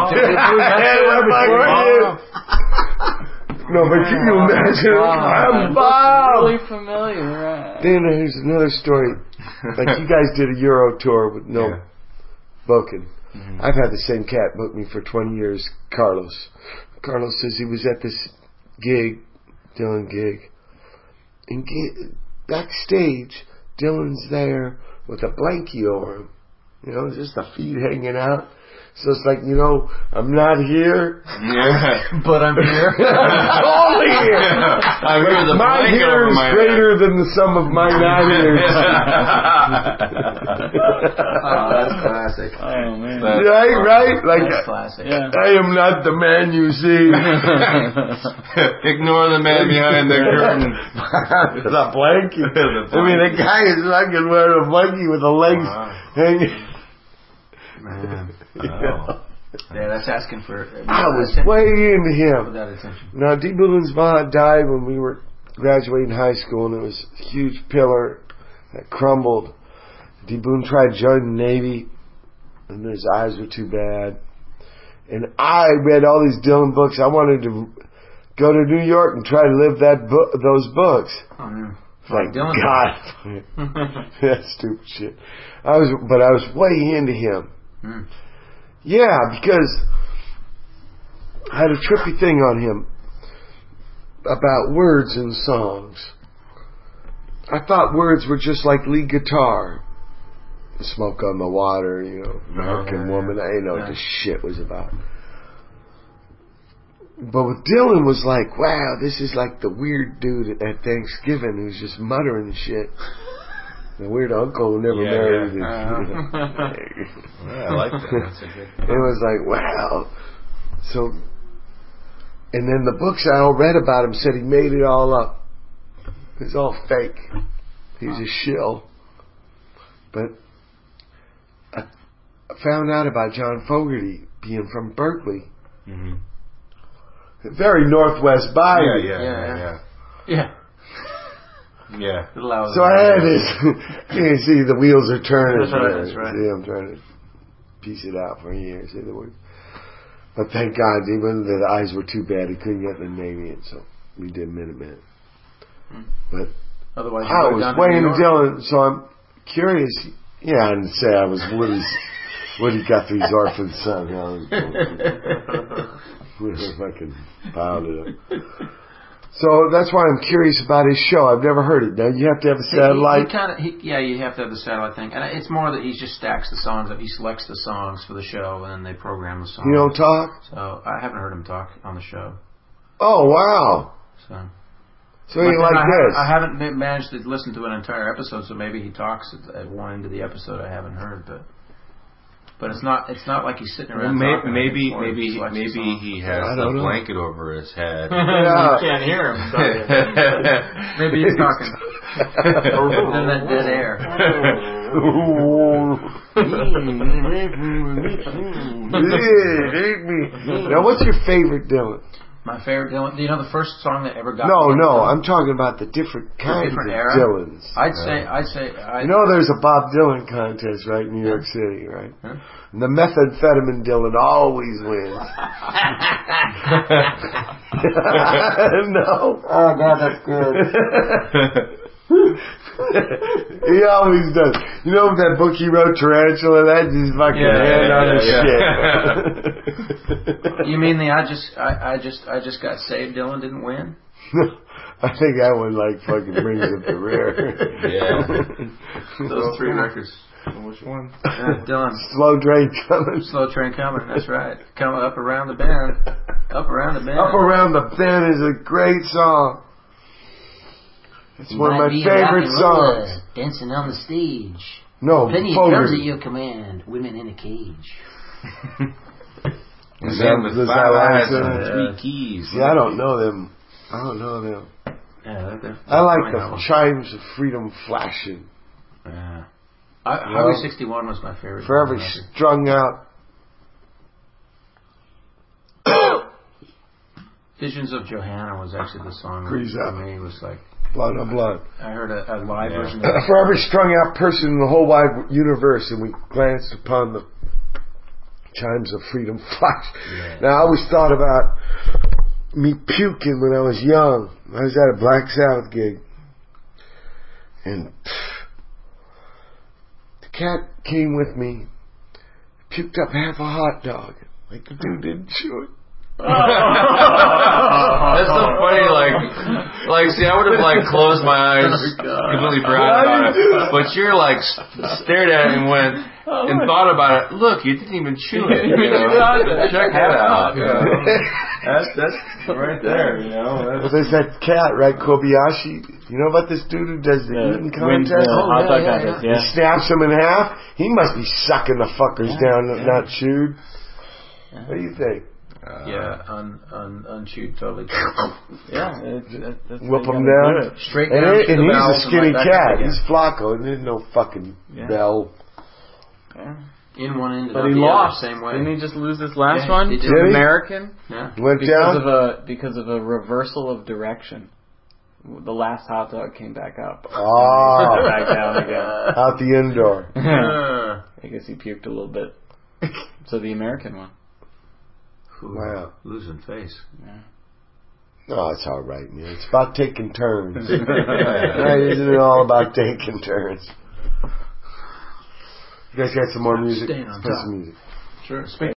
No, but can you imagine? I'm Bob. Really familiar, right? Then there's another story. Like you guys did a Euro tour with no yeah. booking. Mm-hmm. I've had the same cat book me for twenty years, Carlos. Carlos says he was at this gig, Dylan gig, and get, backstage, Dylan's there with a blankie over him. You know, just the feet hanging out. So it's like, you know, I'm not here. Yeah. But I'm here. I'm totally here. I'm here with a my blanket here over is my greater than the sum of my not here. Oh, that's classic. Oh man. That's right, right? Like, That's classic. Yeah. I am not the man you see. Ignore the man behind the curtain. The blanket. I mean, the guy is fucking wearing a blanket with the legs Wow. hanging. Man. Oh. Yeah, that's asking for. I was way into him. That attention. Now, D. Boulins Vaughn died when we were graduating high school, and it was a huge pillar that crumbled. D. Boone tried to join the Navy, and his eyes were too bad. And I read all these Dylan books. I wanted to go to New York and try to live that book, those books. Oh, yeah. Like, Dylan. God. That's stupid shit. I was, but I was way into him. Mm. Yeah, because I had a trippy thing on him about words in songs. I thought words were just like lead guitar. Smoke on the water, you know, American yeah, Woman. I didn't know yeah. what this shit was about. But with Dylan was like, wow, this is like the weird dude at Thanksgiving who's just muttering shit. The weird uncle who never Yeah, married. yeah. And, Uh-huh. Yeah, I like that. That's a good. it was like, wow. So, and then the books I all read about him said he made it all up. It's all fake. He's a shill. But I found out about John Fogerty being from Berkeley. Mm-hmm. Very Northwest Bayou. Yeah, yeah, yeah, yeah. Yeah. Yeah. Allows So I had this. You can see the wheels are turning. That's right, there. that's right. See, I'm trying to piece it out for you. See the words. But thank God, even the eyes were too bad. He couldn't get in the Navy, and so we did Minutemen. Hmm. But Otherwise, you I go was down to way New into York. Dylan, so I'm curious. Yeah, I didn't say I was Woody's Woody Guthrie's orphan son. You know, we fucking pounded him. So that's why I'm curious about his show. I've never heard it. Now you have to have a satellite. He, he kind of, he, yeah, you have to have the satellite thing, and it's more that he just stacks the songs up. He selects the songs for the show, and then they program the songs. You don't talk? So I haven't heard him talk on the show. Oh wow! So, so he like I this? Haven't, I haven't ma- managed to listen to an entire episode, so maybe he talks at, at one end of the episode I haven't heard, but. But it's not. It's not like he's sitting Well, around. may, talking. maybe, Or maybe, selects the maybe song. he has I the don't know. blanket over his head. You can't hear him. So maybe he's talking. in that dead air. Now, what's your favorite Dylan? My favorite Dylan. Do you know the first song that ever got? No, me no. into I'm talking about the different kinds different of era? Dylans. I'd Uh, say, I'd say, I, you know, there's a Bob Dylan contest, right, in New York City, right? Huh? And the methamphetamine Dylan always wins. No. Oh God, that's good. He always does. You know that book he wrote, Tarantula? That just fucking Yeah, hand yeah, on yeah, his shit. You mean the I just, I, I just, I just got saved? Dylan didn't win. I think that one like fucking brings up the rear. Yeah. Those three records. Which one? Yeah, Dylan. Slow train coming. Slow train coming. That's right. Coming up around the bend. Up around the bend. Up Around the Bend is a great song. It's one of my favorite songs. Dancing on the stage. No, Plenty of Fogerty. drums at your command. Women in a cage. The Is man that- with does five that eyes last and one? three keys. See, I don't know them. I don't know them. Yeah, they're, they're, I like they're the fine. chimes of freedom flashing. Yeah. I, You Highway know? sixty-one was my favorite. Forever record. strung out. Visions of Johanna was actually the song that Grease for up. me was like. Blood on blood. I heard a, a live Yeah. version of A forever strung out person in the whole wide universe, and we glanced upon the chimes of freedom flash. Yeah. Now, I always thought about me puking when I was young. I was at a Black Sabbath gig, and the cat came with me, puked up half a hot dog. Like the dude didn't chew it. That's so funny, like, like, see, I would have, like, closed my eyes, completely forgot about it, but you're, like, stared at it and went, and thought about it, look, you didn't even chew it, you know, check that out, you know, that's, that's right there, you know. Well, there's that cat, right, Kobayashi. You know about this dude who does the The eating wins contest? the hot dog contest, He yeah. snaps them in half. He must be sucking the fuckers Yeah, down, yeah. not chewed. Yeah. What do you think? Uh, Yeah, un, un, unchewed, totally. Yeah, it, it, that's Whip how him you gotta down. do it. Straight And, down it, to and the he's bowels a and skinny right back up cat. again. He's Flacco, and there's no fucking Yeah. bell. Yeah. In one end, But out he the lost. other, same way. Didn't he just lose this last Yeah, one he to did. Did he? American? Yeah. Went Because down? of a because of a reversal of direction. The last hot dog came back up. Oh. Back down again. Out the indoor. Uh, I guess he puked a little bit. So the American one. Wow. Losing face. Yeah. No, it's all right, man. It's about taking turns. Right? Isn't it all about taking turns? You guys got some more music? Staying on Let's play top. some music. Sure. Speak.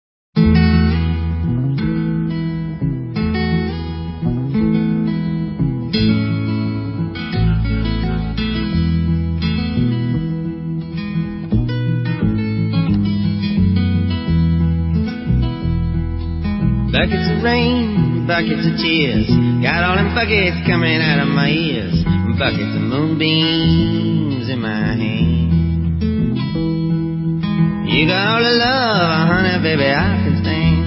Buckets of rain, buckets of tears, got all them buckets coming out of my ears, buckets of moonbeams in my hand. You got all the love, honey, baby, I can stand.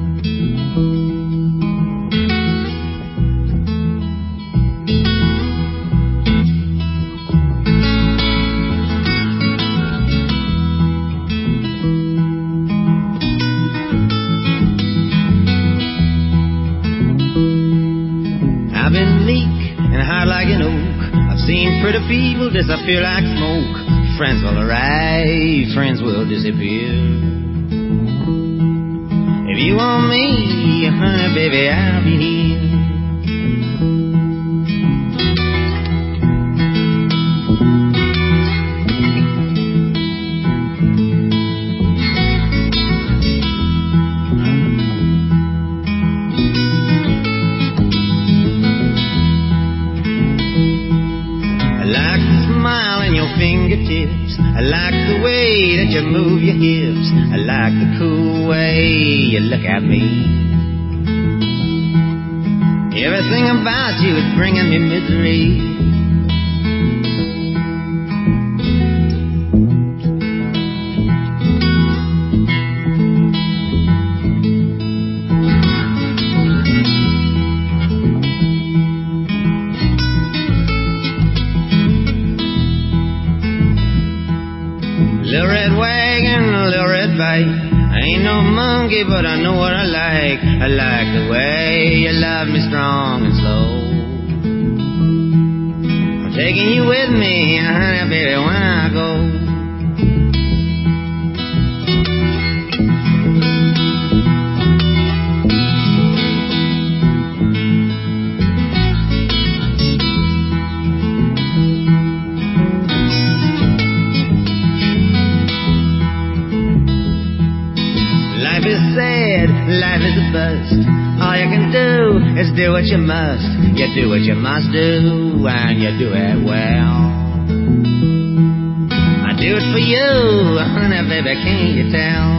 I've been meek and hard like an oak. I've seen pretty people disappear like smoke. Friends will arrive, friends will disappear. If you want me, honey, baby, I'll be here. I like the smile in your fingertips. I like the way that you move your hips. I like the cool way you look at me. Everything about you is bringing me misery. Little red wagon, little red bike. I ain't no monkey, but I know what I like. I like the way you love me strong and slow. I'm taking you with me, honey, baby, when I go. Life is a bust. All you can do is do what you must. You do what you must do, and you do it well. I do it for you, honey, baby, can't you tell?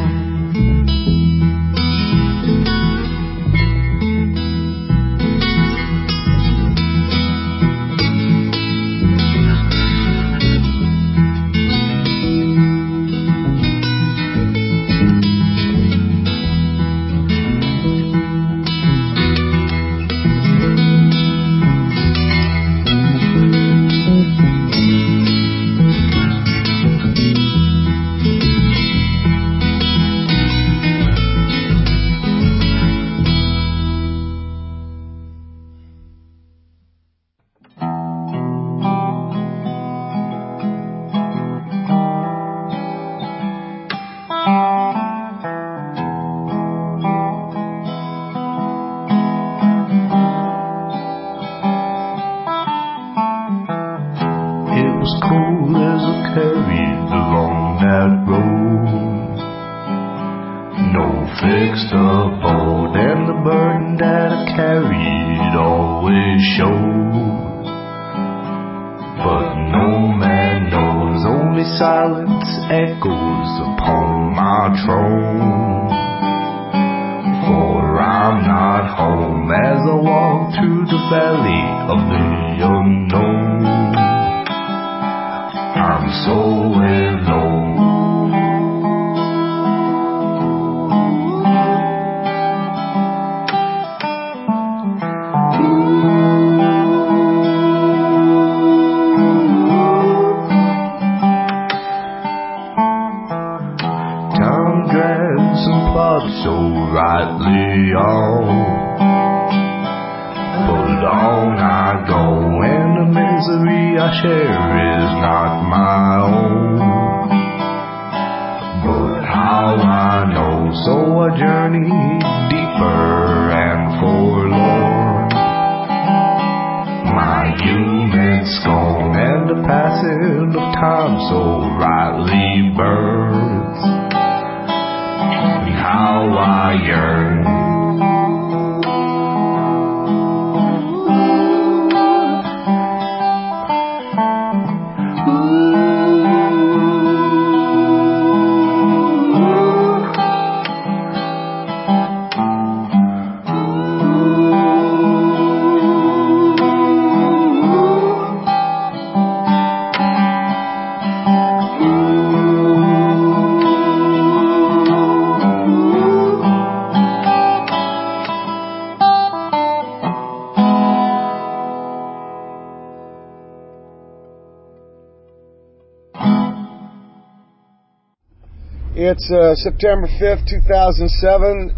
It's uh, September fifth, two thousand seven,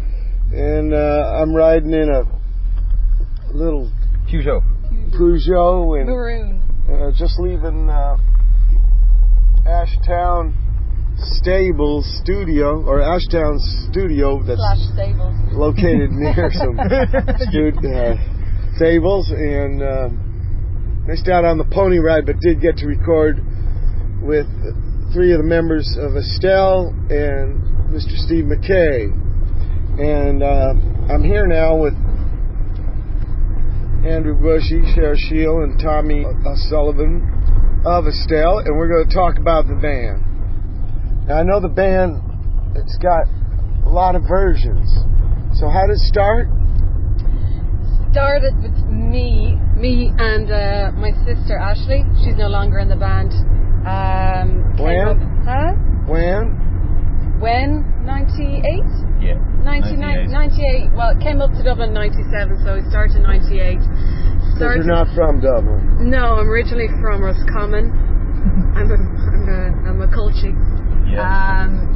and uh, I'm riding in a little Peugeot. Peugeot, and Maroon. Uh, just leaving uh, Ashtown Stables Studio, or Ashtown Studio, that's Slash stables. located near some stu- uh, stables, and um, missed out on the pony ride, but did get to record with three of the members of Estelle and Mister Steve McKay. And uh, I'm here now with Andrew Bushy, Cher Shield, and Tommy Sullivan of Estelle, and we're going to talk about the band. Now, I know the band, it's got a lot of versions. So how did it start? Started with me, me and uh, my sister Ashley. She's no longer in the band. Um, when? Up, huh? When? When? ninety-eight? Yeah. ninety-nine, ninety-eight. Well, it came up to Dublin in ninety-seven, so we started in ninety-eight. Started, you're not from Dublin. No, I'm originally from Roscommon. I'm a, I'm a, I'm a Colchi. Yeah. Um,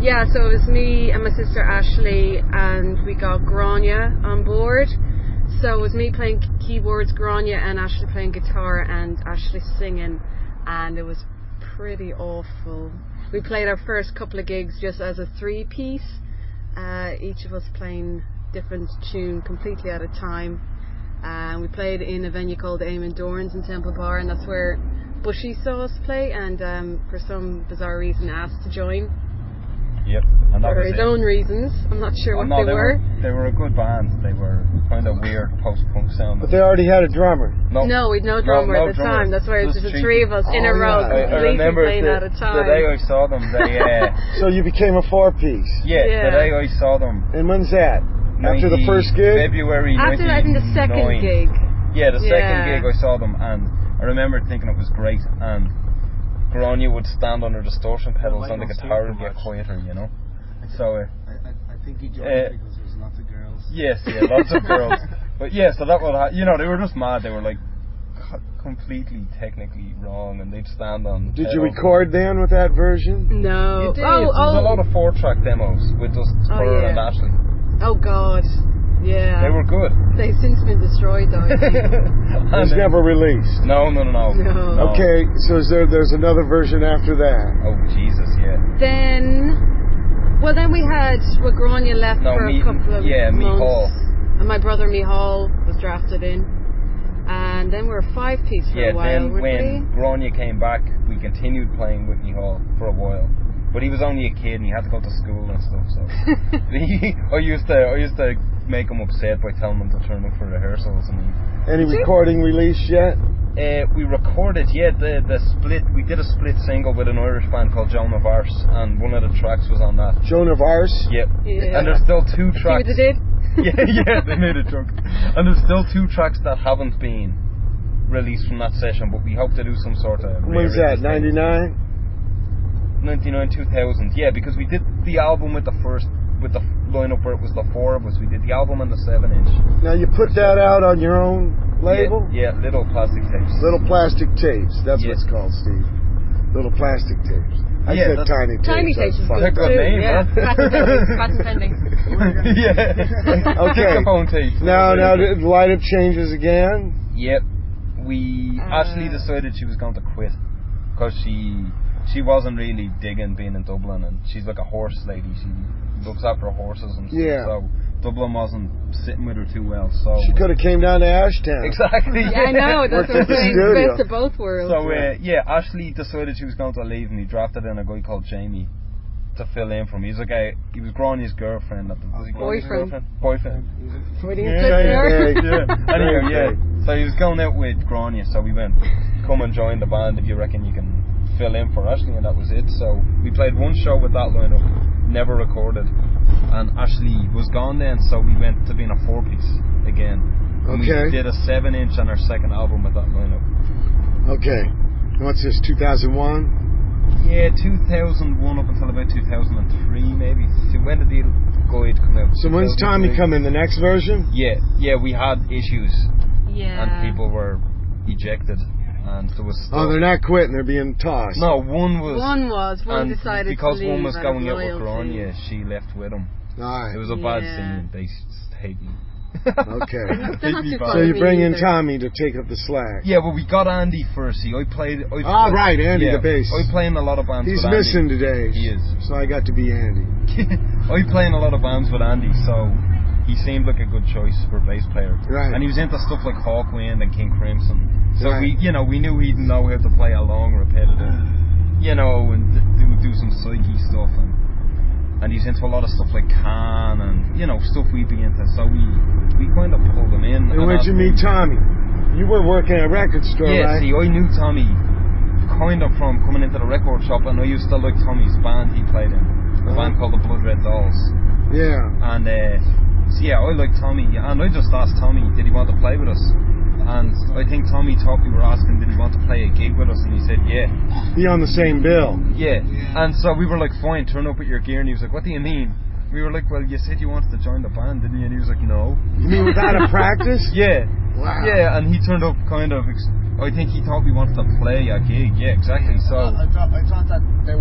Yeah, so it was me and my sister Ashley, and we got Grania on board. So it was me playing keyboards, Grania, and Ashley playing guitar, and Ashley singing, and it was pretty awful. We played our first couple of gigs just as a three-piece, uh, each of us playing different tune completely at a time. And uh, we played in a venue called Eamon Dorans in Temple Bar, and that's where Bushy saw us play, and um, for some bizarre reason asked to join. Yep, and that for was his it. own reasons. I'm not sure oh, what no, they, they were. were. They were a good band. They were kind of weird post-punk sound. But they already had a drummer. No, no we'd no drummer no, no at the drummer. time. That's why it was just the cheap. three of us oh, in a row, yeah. completely I, I remember playing the, at a time. the day I saw them, they... Uh, so you became a four-piece? Yeah, yeah, the day I saw them. And when's that? After the first gig? February After I think the second gig. Yeah, the yeah. second gig I saw them, and I remember thinking it was great, and Grania would stand on her distortion pedals on the guitar and get quieter, you know. So uh, I, I, I think he joined uh, because there's lots of girls. Yes, yeah, lots of girls. But yeah, so that would ha- you know, they were just mad. They were like c- completely technically wrong, and they'd stand on. Did you record then with that version? No. You did. Oh, There's oh. a lot of four-track demos with just oh, her yeah. and Ashley. Oh God. Yeah. They were good. They've since been destroyed though. I think. It was never released. No, no, no, no, no. Okay, so is there there's another version after that? Oh Jesus, yeah. Then, well, then we had well, Grania left no, for me, a couple of yeah, months, Mihal. and my brother Mihal was drafted in, and then we were five piece for yeah, a while. then weren't when we? Grania came back, we continued playing with Mihal for a while. But he was only a kid and he had to go to school and stuff, so he, I used to I used to make him upset by telling him to turn up for rehearsals. And he, Any recording released yet? Uh, we recorded, yeah, the the split. We did a split single with an Irish band called Joan of Arc, and one of the tracks was on that. Joan of Arc? Yep. Yeah. And there's still two tracks. See what they did? yeah, yeah, they made a joke. And there's still two tracks that haven't been released from that session, but we hope to do some sort of. When's that? ninety-nine ninety-nine, two thousand. Yeah, because we did the album with the first, with the lineup where it was the four of us. We did the album on the seven inch. Now you put that out on your own label? Yeah, yeah, Little Plastic Tapes. Little Plastic Tapes. That's yeah. what it's called, Steve. Little Plastic Tapes. I yeah, said Tiny Tapes. Tiny Tapes is Pick good a too. name, yeah. huh? Patent pending. yeah. Okay. Phone tapes. Now, now the lineup changes again. Yep. We uh, Ashley decided she was going to quit because she she wasn't really digging being in Dublin, and she's like a horse lady. She looks after horses and stuff. Yeah. So Dublin wasn't sitting with her too well. So she could have came down to Ashtown. Exactly. Yeah, I know. That's what I'm saying. Studio. Best of both worlds. So uh, yeah, Ashley decided she was going to leave, and he drafted in a guy called Jamie to fill in for me. He's like a, he was Grania's girlfriend at the was he boyfriend. Girlfriend? Boyfriend. Waiting yeah, yeah, yeah, yeah, yeah. Anyway, yeah. So he was going out with Grania, so we went, come and join the band if you reckon you can fill in for Ashley, and that was it. So we played one show with that lineup, never recorded, and Ashley was gone then, so we went to being a four piece again. And okay. We did a seven inch on our second album with that lineup. Okay. What's this, two thousand one? Yeah, two thousand one up until about two thousand three maybe. So when did the guide come out? So when's Tommy come in, the next version? Yeah, yeah, we had issues. Yeah. And people were ejected. And there was stuff. Oh, they're not quitting, they're being tossed. No, one was. One was, one and decided because to leave one was going out loyalty. with Grania, she left with him. Alright. It was a yeah. bad scene. They hate me. Okay. me So you bring in either. Tommy to take up the slack. Yeah, well, we got Andy first. See, I played. I Ah, right, Andy yeah, the bass. I play in a lot of bands. He's with missing Andy. today. He is. So I got to be Andy. I play in a lot of bands with Andy, so he seemed like a good choice for bass player. Right. And he was into stuff like Hawkwind and King Crimson. So right. we, you know, we knew he'd know how to play a long, repetitive, you know, and do do some psyche stuff, and and he's into a lot of stuff like Can and you know stuff we'd be into. So we we kind of pulled him in. And where'd you meet Tommy? You were working at a record store, yeah, right? see, I knew Tommy kind of from coming into the record shop, and I used to like Tommy's band he played in, a Uh-huh. band called the Blood Red Dolls. Yeah. And uh, so yeah, I liked Tommy, and I just asked Tommy, did he want to play with us? And I think Tommy thought we were asking, did he want to play a gig with us? And he said, yeah. Be on the same bill. Yeah. And so we were like, fine, turn up with your gear. And he was like, what do you mean? We were like, well, you said you wanted to join the band, didn't you? And he was like, no. You mean without a practice? Yeah. Wow. Yeah, and he turned up kind of, ex- I think he thought we wanted to play a gig. Yeah, exactly. So I thought, I thought that they wanted us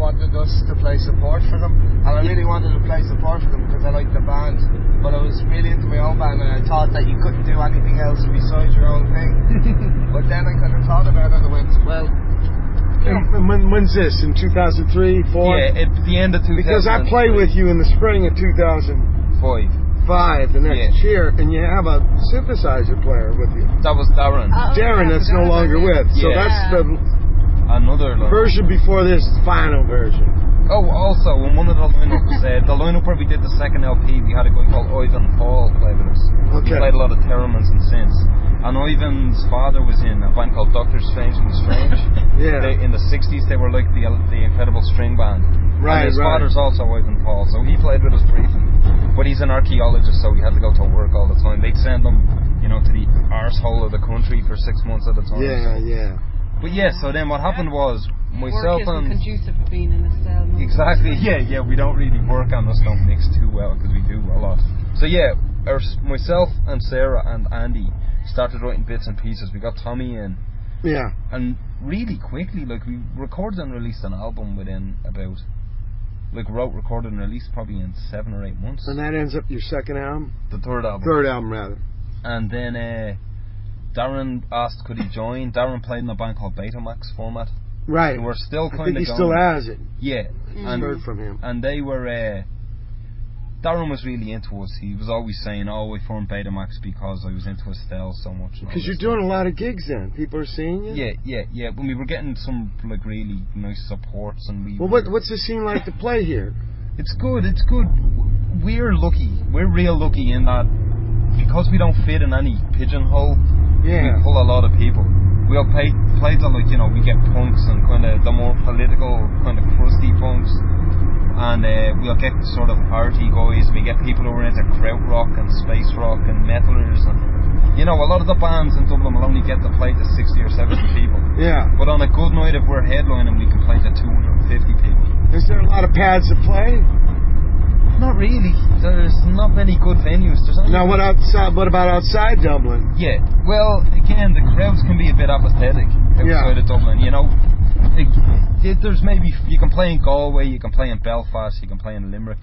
just to play support for them, and I really wanted to play support for them because I liked the band, but I was really into my own band, and I thought that you couldn't do anything else besides your own thing. But then I kind of thought about it and I went, well, yeah. And when, when's this? In two thousand three, four? Yeah, at the end of two thousand three. Because I played with you in the spring of two thousand five. Five the next yeah. year, and you have a synthesizer player with you. That was Darren. Oh, Darren, yeah, that's no longer with. So yeah. that's the another line. version before this final version. Oh, also, in one of the lineups, uh, the lineup where we did the second L P, we had a guy called Ivan Paul play with us. Okay. He played a lot of Theremins and synths. And Ivan's father was in a band called Doctor Strangely Strange. Yeah. They, in the sixties, they were like the the Incredible String Band. Right, and his right. father's also Ivan Paul, so he played with us briefly. But he's an archaeologist, so he had to go to work all the time. They'd send him, you know, to the arsehole of the country for six months at a time. Yeah, so. yeah. But yeah, so then what happened was myself work isn't and conducive for being in a cell. No? exactly, yeah, yeah. We don't really work on us, don't mix too well because we do a lot. So yeah, our, myself and Sarah and Andy started writing bits and pieces. We got Tommy in. Yeah. And really quickly, like we recorded and released an album within about, like wrote, recorded and released probably in seven or eight months. And that ends up your second album? The third album. Third album, rather. And then uh, Darren asked could he join. Darren played in a band called Betamax Format. Right. Who were still kind I think of he going. still has it. Yeah. Mm-hmm. And, heard from him. And they were... Uh, Darren was really into us. He was always saying, oh, I formed Betamax because I was into Estelle so much. Because you're doing a lot of gigs then. People are seeing you? Yeah, yeah, yeah. When we were getting some like really nice supports and we... Well, what, what's the scene like to play here? It's good, it's good. We're lucky. We're real lucky in that because we don't fit in any pigeonhole, yeah. we pull a lot of people. We'll play, play to like, you know, we get punks and kind of the more political, kind of crusty punks. And uh, we'll get sort of arty guys. We get people who are into krautrock and space rock and metalers, and you know, a lot of the bands in Dublin will only get to play to sixty or seventy people. Yeah. But on a good night, if we're headlining, we can play to two hundred fifty people. Is there a lot of pads to play? Not really. There's not many good venues. There's only now, what outside? What about outside Dublin? Yeah. Well, again, the crowds can be a bit apathetic outside yeah. of Dublin. You know. It, there's maybe you can play in Galway, you can play in Belfast, you can play in Limerick,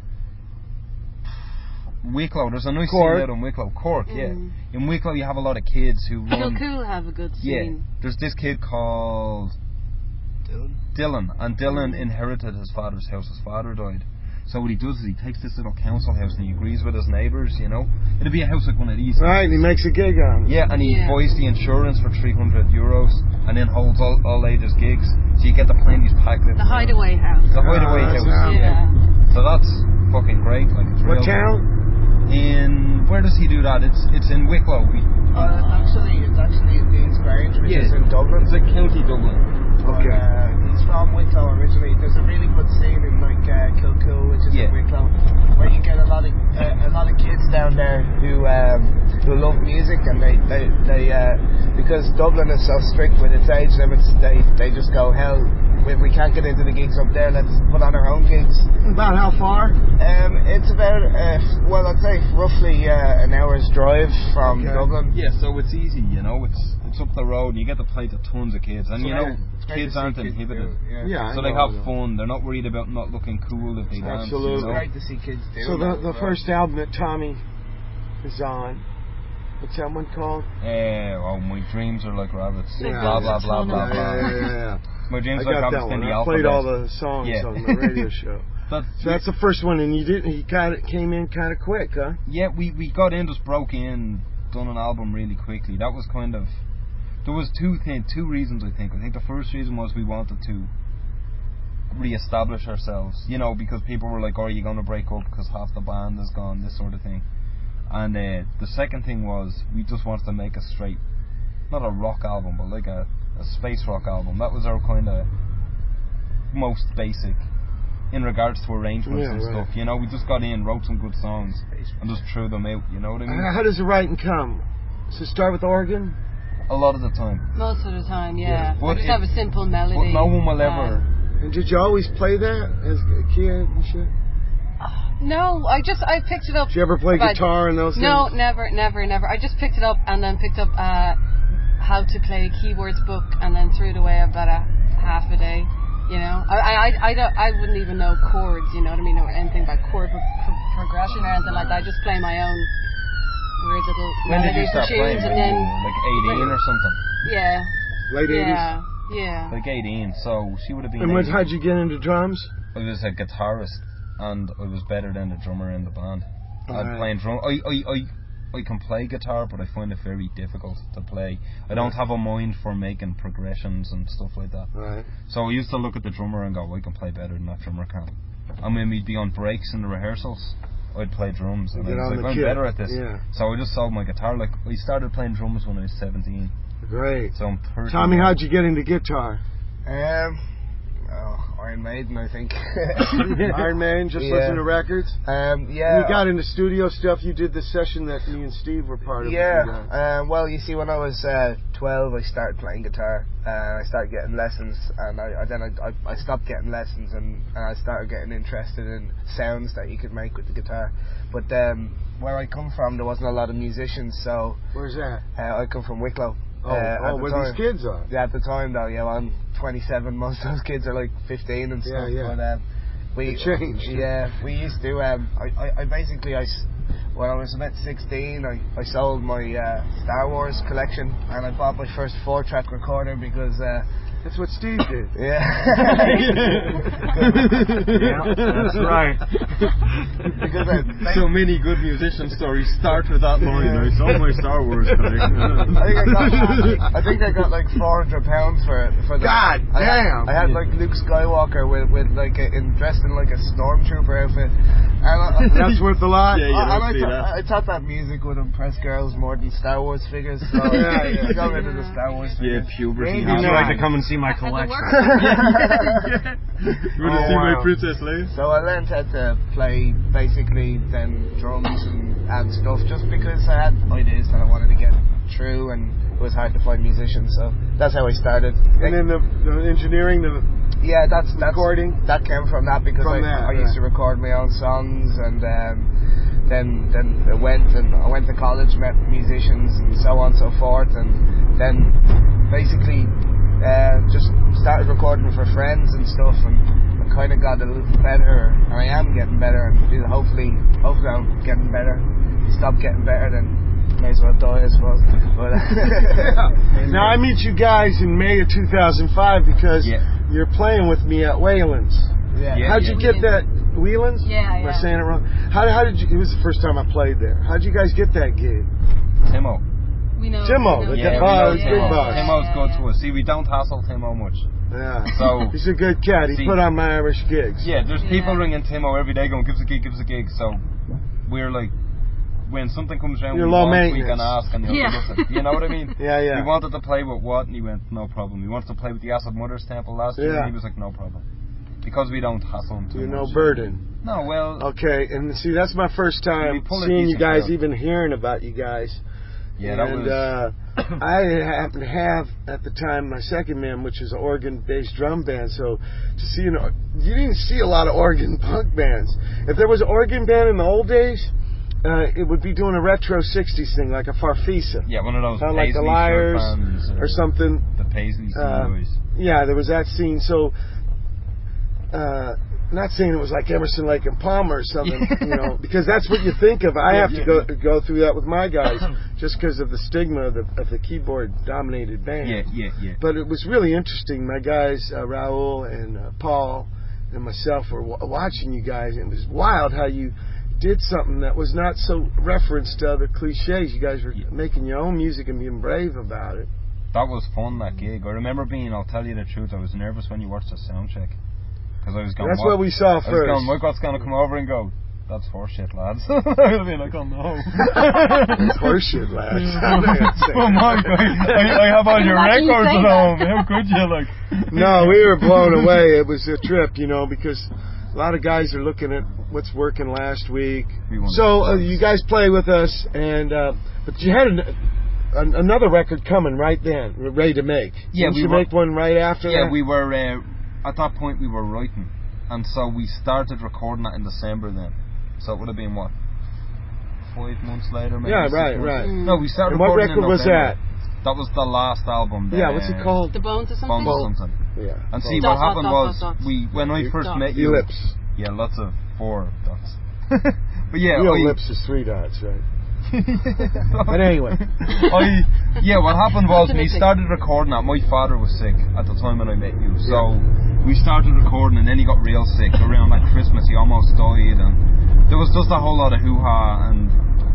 Wicklow. There's a nice Cork. scene out in Wicklow, Cork. Mm. Yeah, in Wicklow you have a lot of kids who run. Kilcool have a good scene. Yeah, there's this kid called Dylan. Dylan, and Dylan mm. inherited his father's house. His father died. So what he does is he takes this little council house and he agrees with his neighbours, you know. It'll be a house like one of these. Right, and he makes a gig on it. Yeah, and he yeah. buys the insurance for three hundred euros and then holds all, all ages gigs. So you get to play in these packed The Hideaway House. The Hideaway oh, House, yeah. yeah. So that's fucking great. Like, it's what real town? In, where does he do that? It's it's in Wicklow. We, uh, actually, it's actually in Deansgrange, which yeah. is in Dublin. It's like County Dublin. Okay. Uh, he's from Wicklow originally. There's a really good scene in like uh, Kilcool, which is yeah. in Wicklow, where you get a lot of uh, a lot of kids down there who um, who love music, and they they they uh, because Dublin is so strict with its age limits, they they just go, hell, if we can't get into the gigs up there, let's put on our own gigs. About how far? Um, it's about uh, well, I'd say roughly uh, an hour's drive from okay. Dublin. Yeah, so it's easy, you know. It's it's up the road, and you get to play to tons of kids, and so you know. Yeah. Kids aren't inhibited, yeah. yeah so I they know, have fun. They're not worried about not looking cool if they dance. Absolutely, it's you know? great to see kids do. So the the well. first album that Tommy is on, what's that one called? Uh, oh, my dreams are like rabbits. Yeah, blah yeah, blah blah blah blah. Yeah, yeah, yeah. My dreams I are got like that rabbits. one. In the I alphabet. played all the songs yeah. on the radio show. But so that's the first one, and you didn't. He kind of came in kind of quick, huh? Yeah, we we got in, just broke in, done an album really quickly. That was kind of. There was two things, two reasons I think. I think the first reason was we wanted to re-establish ourselves, you know, because people were like, "Oh, are you going to break up because half the band is gone?" This sort of thing. And uh, the second thing was we just wanted to make a straight, not a rock album, but like a, a space rock album. That was our kind of most basic in regards to arrangements yeah, and right. stuff. You know, we just got in, wrote some good songs, and just threw them out. You know what I mean? How does the writing come? Does it start with organ? A lot of the time. Most of the time, yeah. yeah. I just it, have a simple melody. But no one will ever. And did you always play that as a kid and shit? No, I just I picked it up. Did you ever play about, guitar and those no, things? No, never, never, never. I just picked it up and then picked up uh, how to play a keyboards book and then threw it away about a half a day. You know, I, I, I, don't, I wouldn't even know chords, you know what I mean, or anything about chord pro- pro- progression or anything like that. I just play my own weird little When did you melodies and start playing? tunes, and When then you were like eighteen or something? yeah, Late eighties? yeah, yeah. Like eighteen, so she would have been. And when, eighteen. how'd you get into drums? I was a guitarist, and I was better than the drummer in the band. Right. I'm playing drum. I, I, I, I can play guitar, but I find it very difficult to play. I don't have a mind for making progressions and stuff like that. Right. So I used to look at the drummer and go, I can play better than that drummer can. And when we'd be on breaks in the rehearsals, I'd play drums, and Get I was on like, the I'm kit. better at this. Yeah. So I just sold my guitar. Like I started playing drums when I was seventeen. Great. So I'm thirty. Tommy, how'd you get into guitar? Um, oh, Iron Maiden, I think. Iron Maiden, just Yeah. listen to records? Um, yeah. You got into studio stuff. You did the session that me and Steve were part of. Yeah. with you guys. Um, well, you see, when I was uh, twelve, I started playing guitar. Uh, I started getting lessons, and I, I then I, I, I stopped getting lessons, and, and I started getting interested in sounds that you could make with the guitar. But um, where I come from, there wasn't a lot of musicians, so. Where's that? Uh, I come from Wicklow. Oh, uh, oh where time. these kids are. Yeah, at the time though, yeah, well, I'm twenty-seven. Most of those kids are like fifteen and stuff. Yeah, yeah. But um, we It changed. Yeah, we used to. Um, I, I, I basically, I, s- when I was about sixteen, I, I sold my uh, Star Wars collection, and I bought my first four-track recorder because. Uh, That's what Steve did. Yeah. Yeah, that's right. Because I, so many good musician stories start with that line. I sold my Star Wars collection. I think I got, I think I got like four hundred pounds for it. For the, God I damn! Had, I had like Luke Skywalker with, with like a, in dressed in like a stormtrooper outfit, and I, that's worth a lot. Yeah, you I, don't and I, see th- that. I thought that music would impress girls more than Star Wars figures. So Yeah, yeah. I got rid of the Star Wars Yeah, figures. puberty. Maybe Would you not. like to come and see my At the collection? work. Yeah. You want to Oh, see my wow. Princess Leia? So I learned how to play basically then drums and, and stuff just because I had ideas that I wanted to get through, and it was hard to find musicians, so that's how I started. And then the, the engineering, the Yeah, that's that's recording? that came from that because From I, that, I used yeah. to record my own songs, and um, then then I went and I went to college, met musicians and so on and so forth, and then basically uh, just started recording for friends and stuff, and I kind of got a little better, and I am getting better, and hopefully hopefully I'm getting better. Stop getting better, then may as well die, I suppose. But Now I meet you guys in May of two thousand five because Yeah. you're playing with me at Wayland's. yeah. Yeah. How'd you get that? Whelan's? Yeah, Am I yeah. saying it wrong? How, how did you? It was the first time I played there. How'd you guys get that gig? Timo. We know. Timo, we know the Yeah, we boss, know big Timo. boss. Timo's Yeah, good yeah. to us. See, we don't hassle Timo much. Yeah. So- he's a good cat. He See- put on my Irish gigs. Yeah, there's people Yeah. ringing Timo every day going, give us a gig, give us a gig. So we're like, when something comes around You're we low want, we maintenance. can ask and he'll Yeah. listen. You know what I mean? Yeah, yeah. We wanted to play with what? And he went, no problem. We wanted to play with the Acid Mothers Temple last year, Yeah. and he was like, no problem. Because we don't hassle him too You're much. no burden. No, well, Okay, and see, that's my first We time pull a seeing you decent guys, crowd. even hearing about you guys. yeah, that and was... uh, I happened to have at the time my second band, which was an organ-based drum band. So to see an, you didn't see a lot of organ punk bands. If there was an organ band in the old days, uh, it would be doing a retro sixties thing, like a Farfisa. yeah, one of those Kinda like the Paisley Liars shirt bands or something. The Paisley Uh, boys. Yeah, there was that scene. So, uh, not saying it was like Emerson, Lake and Palmer or something, you know, because that's what you think of. I Yeah, have yeah, to go yeah. go through that with my guys, just because of the stigma of the, of the keyboard-dominated band. Yeah, yeah, yeah. But it was really interesting. My guys, uh, Raul and uh, Paul and myself were w- watching you guys, and it was wild how you did something that was not so referenced to other cliches. You guys were Yeah. making your own music and being brave about it. That was fun, that gig. I remember being, I'll tell you the truth, I was nervous when you watched the sound check. Because I was going, That's what we saw I was first. going, Mike Watt's going to come over and go, that's horseshit, lads. I would have been like, oh no. It's horseshit, lads. Oh my God, I, I have all your Why do you records say at that? home. How could you, like? No, we were blown away. It was a trip, you know, because a lot of guys are looking at what's working last week. We want So uh, to- you guys play with us, and uh, but you had an, an, another record coming right then, ready to make. Yeah, Didn't we you were- make one right after Yeah, that? we were, uh, at that point we were writing. And so we started recording that in December then. So it would have been, what, five months later maybe? Yeah, six right, months? right. No, we started And what recording record in was November. that? That was the last album. Yeah, what's it called? The Bones or something? Bones or something. Yeah. And see, Dot, what dot, happened dot, was, dot, dot. we when I first Dot. met you... Ellipse. Yeah, lots of four dots. But yeah, Real I, ellipse is three dots, right? But anyway. I, yeah, what happened was we started recording that. My father was sick at the time when I met you. So yeah. we started recording and then he got real sick. Around like Christmas he almost died and there was just a whole lot of hoo-ha and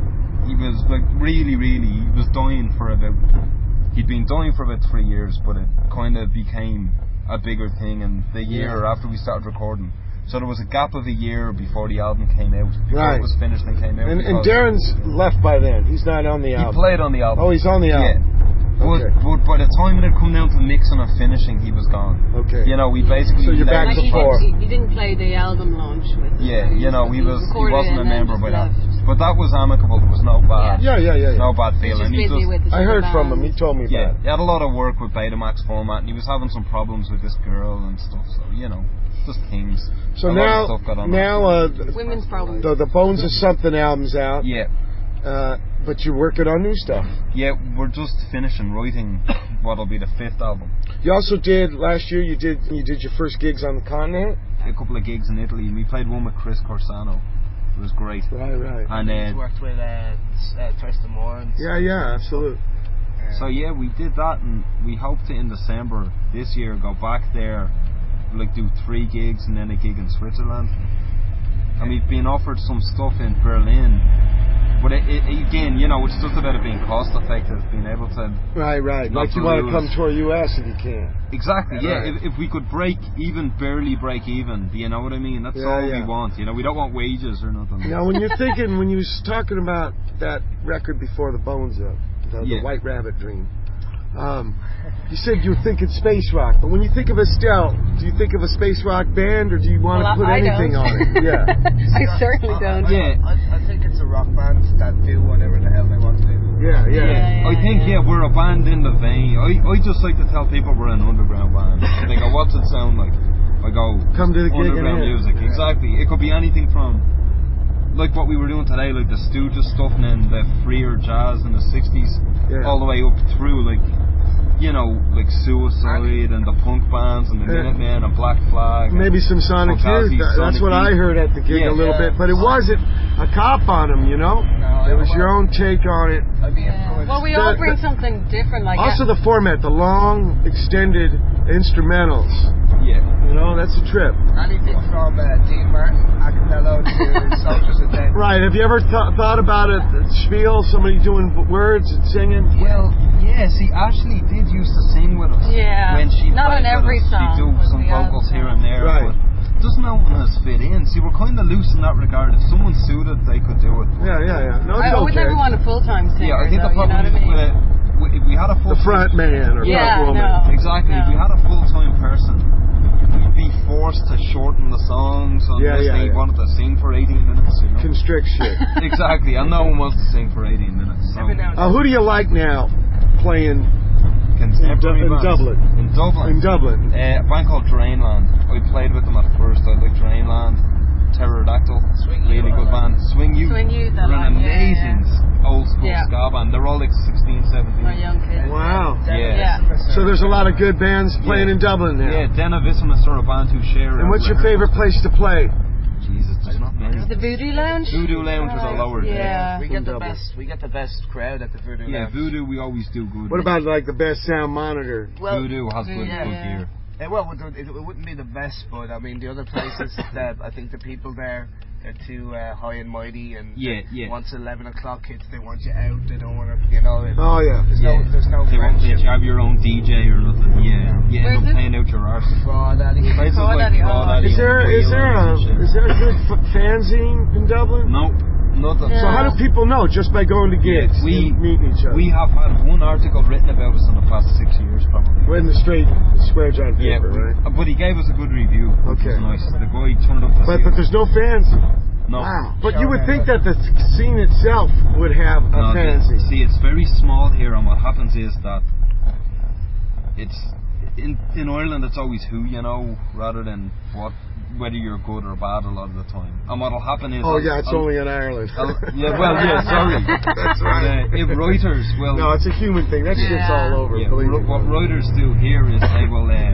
he was like really, really, he was dying for about, he'd been dying for about three years but it kind of became a bigger thing and the year yeah. after we started recording. So there was a gap of a year before the album came out, before right. it was finished and came out. And, and Darren's left by then. He's not on the album. He played on the album. Oh, he's on the album. Yeah. Okay. But, but by the time it had come down to mixing and finishing, he was gone. Okay. You know, we basically... So you're back like to he, four. He, he didn't play the album launch with us. Yeah, you know, he was he wasn't a member by that. Left. But that was amicable. There was no bad... Yeah, yeah, yeah. yeah. No bad feeling. He's just busy he with the I heard band. from him. He told me yeah, about it. he had a lot of work with Betamax format and he was having some problems with this girl and stuff. So, you know... Just things. So a now, lot of stuff got on now uh, women's problems. The, the Bones of Something album's out. Yeah. Uh, but you're working on new stuff. Yeah, we're just finishing writing what'll be the fifth album. You also did last year. You did you did your first gigs on the continent. A couple of gigs in Italy. And we played one with Chris Corsano. It was great. Right, right. And uh, He's worked with uh, uh, Thurston Moore. And yeah, yeah, absolutely. So yeah, we did that, and we hope to in December this year go back there. Like do three gigs and then a gig in Switzerland, and we've been offered some stuff in Berlin, but it, it, again, you know, it's just about it being cost effective, being able to right, right. Like you want to come tour U S if you can. Exactly, yeah. Right. If, if we could break even, barely break even, do you know what I mean? That's yeah, all yeah. we want. You know, we don't want wages or nothing. Now, when you're thinking, when you was talking about that record before the Bones of the, yeah. the White Rabbit Dream. Um, you said you were thinking space rock, but when you think of Estelle, do you think of a space rock band, or do you want well, to put I anything don't. on it? Yeah, I certainly don't. I, Yeah, I, I think it's a rock band that do whatever the hell they want to do. Yeah, yeah. yeah. yeah, I yeah think yeah. yeah, we're a band in the vein. I I just like to tell people we're an underground band. They go, "What's it sound like?" I go, "Come to the gig and underground hit." music." Yeah. Exactly. It could be anything from like what we were doing today, like the Stooges stuff, and then the freer jazz in the sixties, yeah. all the way up through like. You know, like Suicide and the punk bands and the yeah. Minutemen and Black Flag. Maybe some Sonic Youth. That, that's what I heard at the gig yeah, a little yeah. bit, but it wasn't a cop on them, you know. No, it was your own take on it. Yeah. Well, we all The- bring the- something different. Like Also, the format, the long, extended instrumentals. Yeah. You know, that's a trip. Anything from uh, Dean Martin, Acapella to Soldiers of Death. Right. Have you ever th- thought about a spiel, somebody doing words and singing? Well, yeah, see, Ashley did used to sing with us. Yeah. When she Not on played with every us. song. She'd do some vocals here and there. Right. But doesn't no one has fit in. See, we're kind of loose in that regard. If someone's suited, they could do it. Yeah, yeah, yeah. No, it's I, I would okay. never want a full-time singer. Yeah, I think though, the problem you know is what I mean? with, if we had a full The front man or yeah, front woman. No, exactly. no. If we had a full-time person, we'd be forced to shorten the songs unless Yeah, yeah, they yeah. wanted to sing for eighteen minutes. You know? Constrict shit. Exactly, and no one wants to sing for eighteen minutes. So. Uh, who do you like now playing Contemporary in, Du- in bands. Dublin? In Dublin. In Dublin. Uh, a band called Drainland. I played with them at first. I like Drainland. Pterodactyl. Swing really You, good I band. Swing You. Swing You, They're that an like, yeah, amazing yeah. old school Yeah. ska band. They're all like sixteen, seventeen. My young kids. Wow. Yeah. Yeah. So there's a lot of good bands playing Yeah. in Dublin now. Yeah, Denivissimus are a band who share. And what's your favorite place to play? Jesus, there's not many. The Voodoo Lounge? Voodoo Lounge was a lower day. Yeah. We get the Dublin. best. We get the best crowd at the Voodoo Yeah, Lounge. Voodoo we always do good. What about like the best sound monitor? Well, Voodoo has good, yeah, good yeah. gear. Uh, well, it, it wouldn't be the best, but I mean the other places that I think the people there are too uh, high and mighty, and Yeah, yeah. once eleven o'clock hits, they want you out. They don't want to, you know. It, Oh yeah. There's Yeah. no, there's no They won't let friendship. you have your own D J or nothing. Yeah, you Where's end up this? paying out your arse. Crawdaddy. Places like Crawdaddy, oh. Crawdaddy Is there and is there a Wheelers and shit. is there a good f- fanzine in Dublin? No, nothing. So how do people know? Just by going to Yeah, gigs, we- and meeting each other. We have had one article written about us in the past six years, probably. We're in the straight square giant Yeah, paper, we- right? uh, but he gave us a good review. Which Okay. was nice. The guy turned up to But see but us. there's no fanzine. No. Wow. But you would think that the scene itself would have a No, the- fanzine. see, it's very small here, and what happens is that it's in in Ireland it's always who you know rather than what whether you're good or bad a lot of the time. And what'll happen is oh I'll, yeah, it's I'll, only in Ireland. I'll, yeah, well, yeah, sorry. That's right. Uh, if writers, well, no, it's a human thing. That Yeah. shit's all over. yeah, believe r- me. what writers do here is they will. Uh,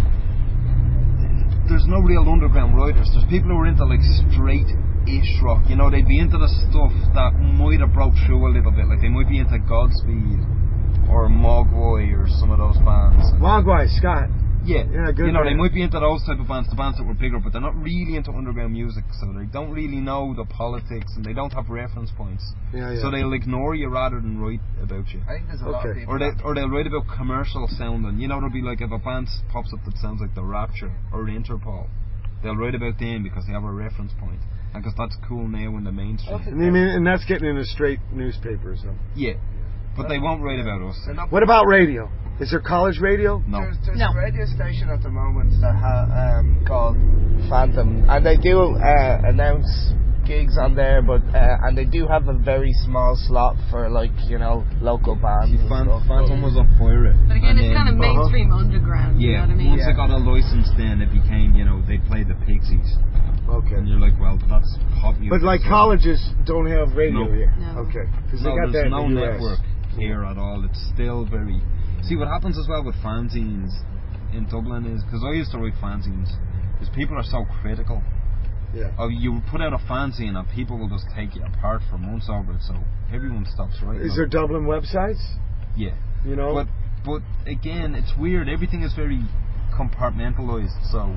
there's no real underground writers. There's people who are into like straight-ish rock. You know, they'd be into the stuff that might have broke through a little bit. Like they might be into Godspeed or Mogwai or some of those bands. Mogwai, Scott. Yeah, yeah, good. You know, band. they might be into those type of bands, the bands that were bigger, but they're not really into underground music, so they don't really know the politics and they don't have reference points. Yeah, yeah. So they'll ignore you rather than write about you. I think there's a lot of Okay. people. Or they or they'll write about commercial sounding. You know, there'll be like if a band pops up that sounds like the Rapture or Interpol, they'll write about them because they have a reference point, and because that's cool now in the mainstream. And, I mean, and that's getting into straight newspapers. So. Yeah, but they won't write about us. What about radio? Is there college radio? No. There's, there's No. a radio station at the moment that ha, um, called Phantom, and they do uh, announce gigs on there, but uh, and they do have a very small slot for like you know local bands. See, and Phan- stuff. Phantom was a pirate. But again, and it's then- kind of mainstream underground. You Yeah, know what I mean? once Yeah. I got a license, then it became, you know, they play the Pixies. Okay. And you're like, well, that's pop music. But like so- colleges don't have radio No. here. No. Okay. Because No, they got there's that no in the U S. network here at all. It's still very... See, what happens as well with fanzines in Dublin is... Because I used to write fanzines. Because people are so critical. Yeah. Oh, you put out a fanzine and people will just take you apart for months over it. So everyone stops writing. Is them. there Dublin websites? Yeah. You know? But but again, it's weird. Everything is very compartmentalized. So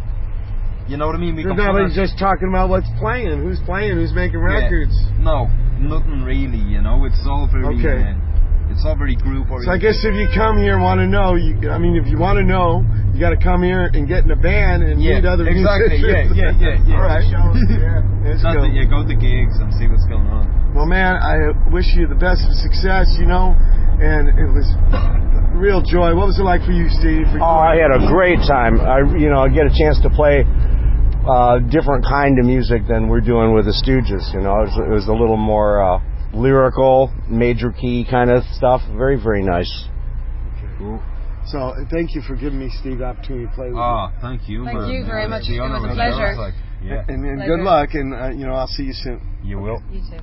you know what I mean? We There's can put nobody's our- just talking about what's playing, who's playing, who's making Yeah. records. No, nothing really. You know, it's all very. Okay. Uh, it's all very group oriented. So I guess if you come here and want to know, you, I mean, if you want to know, you got to come here and get in a band and Yeah, meet other exactly. musicians. Yeah, yeah, yeah, yeah. All right. Yeah. Let's Not go. that you go to gigs and see what's going on. Well, man, I wish you the best of success, you know, and it was a real joy. What was it like for you, Steve? For Oh, I had a great time. I, you know, I get a chance to play uh, different kind of music than we're doing with the Stooges. You know, it was, it was a little more uh, lyrical, major key kind of stuff. Very, very nice. Cool. So, uh, thank you for giving me, Steve, the opportunity to play with Ah, thank you. Thank man. you very much. The It honor was a was pleasure. ours, Like, you. yeah. And, and Pleasure. good luck, and, uh, you know, I'll see you soon. You will. You too.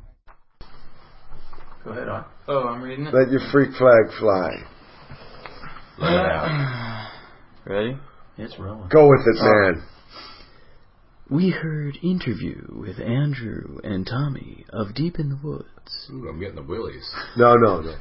Go ahead on. Oh, I'm reading it. Let your freak flag fly. Let it out. Ready? It's rolling. Go with it, man. We heard interview with Andrew and Tommy of Deep in the Woods. Ooh, I'm getting the willies. No, no, no.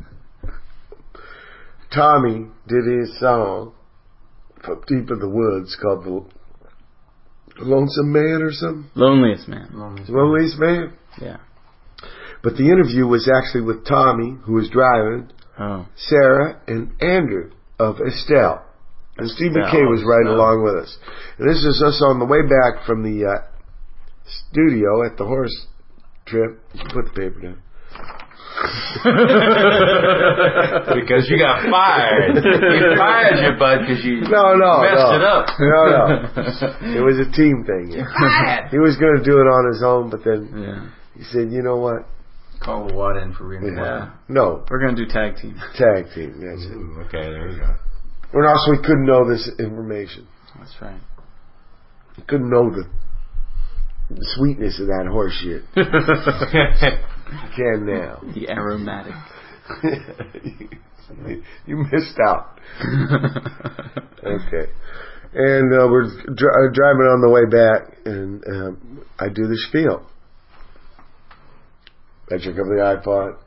Tommy did his song from Deep in the Woods called The Lonesome Man or something. Loneliest Man. Loneliest Loneliest Man. Yeah. But the interview was actually with Tommy, who was driving, Oh. Sarah, and Andrew of Estelle. And Steve Estelle, McKay was riding Estelle. along with us. And this is us on the way back from the uh, studio at the horse trip. You can put the paper down. Because you got fired. You fired your bud because you No, no, messed no. it up. No, no. It was a team thing. fired. He was going to do it on his own, but then Yeah. he said, you know what? Call Watt in for reading. Yeah. No. We're gonna do tag team. Tag team. That's it. Ooh, okay, there you go. Or else we couldn't know this information. That's right. We couldn't know the, the sweetness of that horse shit. You can now. The aromatic. You missed out. Okay. And uh, we're dri- driving on the way back, and um, I do the spiel. I check up the iPod.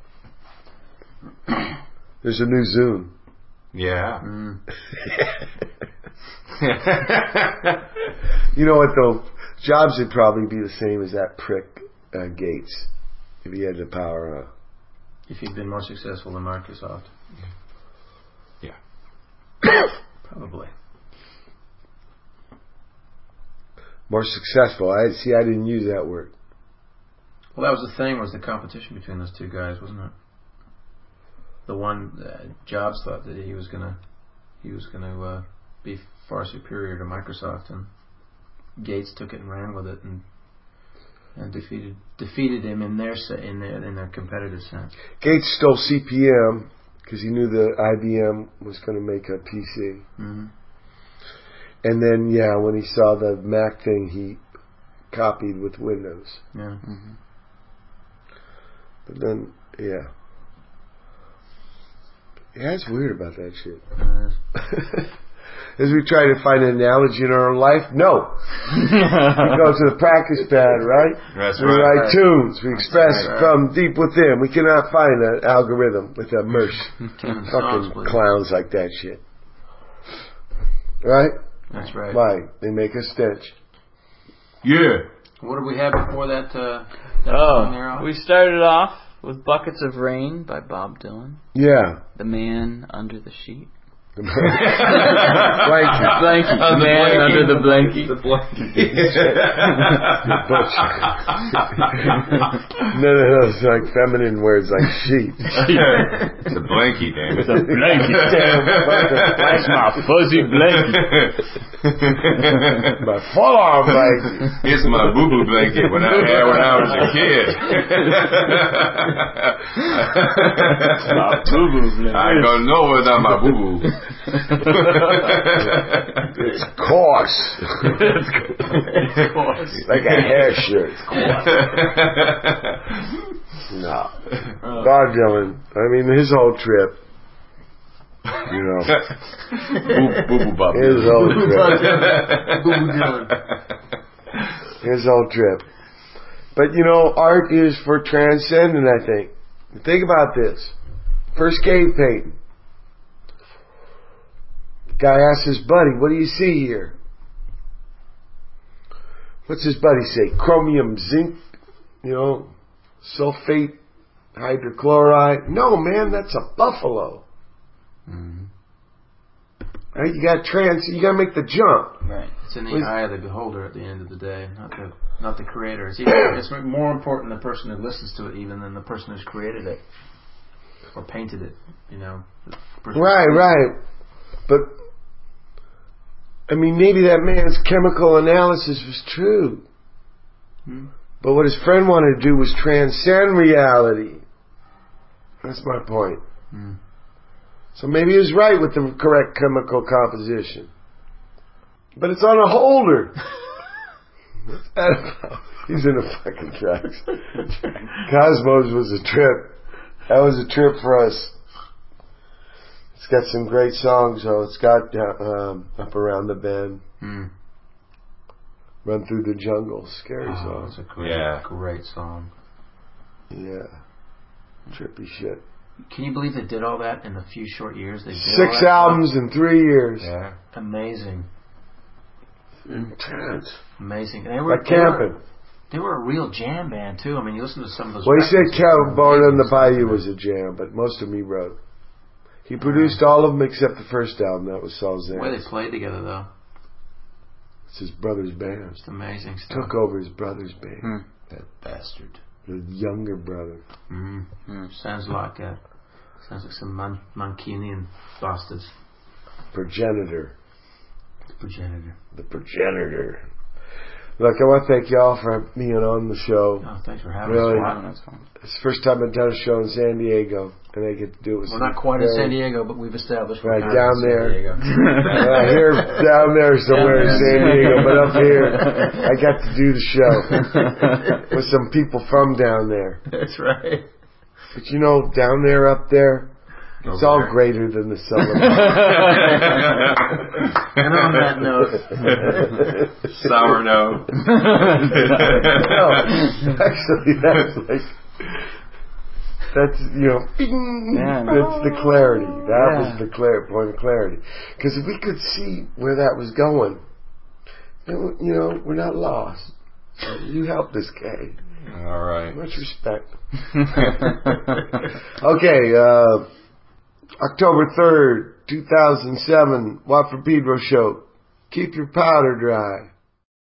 There's a new Zoom. Yeah. Mm. You know what though? Jobs would probably be the same as that prick uh, Gates if he had the power on. If he'd been more successful than Microsoft. Yeah. Probably. More successful. I see. I didn't use that word. Well, that was the thing, was the competition between those two guys, wasn't it? The one, uh, Jobs thought that he was gonna, he was gonna uh, be far superior to Microsoft, and Gates took it and ran with it, and and defeated defeated him in their se- in their in their competitive sense. Gates stole C P M because he knew the I B M was going to make a P C. Mm-hmm. And then, yeah, when he saw the Mac thing, he copied with Windows. Yeah. Mm-hmm. But then, yeah. Yeah, it's weird about that shit. Uh, As we try to find an analogy in our own life, no. We go to the practice pad, right? That's we right. write Right. tunes. We express Right. from deep within. We cannot find an algorithm with a merch. Fucking Fucking clowns like that shit. Right? That's right. Why? They make a stench. Yeah. What did we have before that? Uh, that song there Oh, off? we started off with Buckets of Rain by Bob Dylan. Yeah. The Man Under the Sheet. The blanket. Blanket. Uh, The the Man blanket. Under the Blanket. The blanket. The butcher. None of those like feminine words like sheet. It's a blankie, damn it. It's a blanket. Damn, That's my fuzzy blanket. My full-on blanket. It's my boo-boo blanket when I had when I was a kid. My boo-boo blanket. I ain't gonna know without my boo-boo. It's coarse. It's coarse. Like a hair shirt. It's coarse. No. Bob Dylan, I mean, his whole trip, you know. Boo-boo Bob His whole trip. Boo Dylan. His whole trip. But, you know, art is for transcendent, I think. Think about this. First cave painting. Guy asks his buddy, what do you see here? What's his buddy say? Chromium, zinc, you know, sulfate, hydrochloride. No, man, that's a buffalo. Mm-hmm. Right? You got trans. You got to make the jump. Right. It's in the With, eye of the beholder at the end of the day, not the not the creator. It's, even, it's more important the person who listens to it even than the person who's created it or painted it. You know. Right, right. But I mean, maybe that man's chemical analysis was true. Hmm. But what his friend wanted to do was transcend reality. That's my point. Hmm. So maybe he was right with the correct chemical composition. But it's on a holder. What's that about? He's in the fucking tracks. Cosmos was a trip. That was a trip for us. It's got some great songs, though. It's got um, Up Around the Bend. Hmm. Run Through the Jungle. Scary oh, song. It's a great, yeah. great song. Yeah. Trippy shit. Can you believe they did all that in a few short years? They did Six all that albums stuff? in three years. Yeah. Amazing. Intense. Amazing. They were, like they camping. Were, they were a real jam band, too. I mean, you listen to some of those Well, he said records, Born on the Bayou was a jam, but most of them he wrote. He produced all of them except the first album. That was Saul Zaentz. The way they played together, though. It's his brother's band. It's amazing stuff. Took over his brother's band. Hmm. That bastard. The younger brother. Mm-hmm. Mm. Sounds like a, sounds like some Man- Mancunian bastards. Progenitor. The progenitor. The progenitor. Look, I want to thank y'all for being on the show. Oh, thanks for having really, us. Wow, it's the first time I've done a show in San Diego, and I get to do it with Well, not quite in San Diego, but we've established right we're down in there. San Diego. uh, here, down there somewhere in San Diego, but up here, I got to do the show with some people from down there. That's right. But you know, down there, up there, it's Over all there. greater than the sum of And on that note, sour note. No, actually, that's like that's you know, bing, yeah. that's the clarity. That yeah. was the clear point of clarity. Because if we could see where that was going, then, you know, we're not lost. So you helped this guy. All right. Much respect. Okay. Uh, October third, two thousand seven, Watt from Pedro show. Keep your powder dry.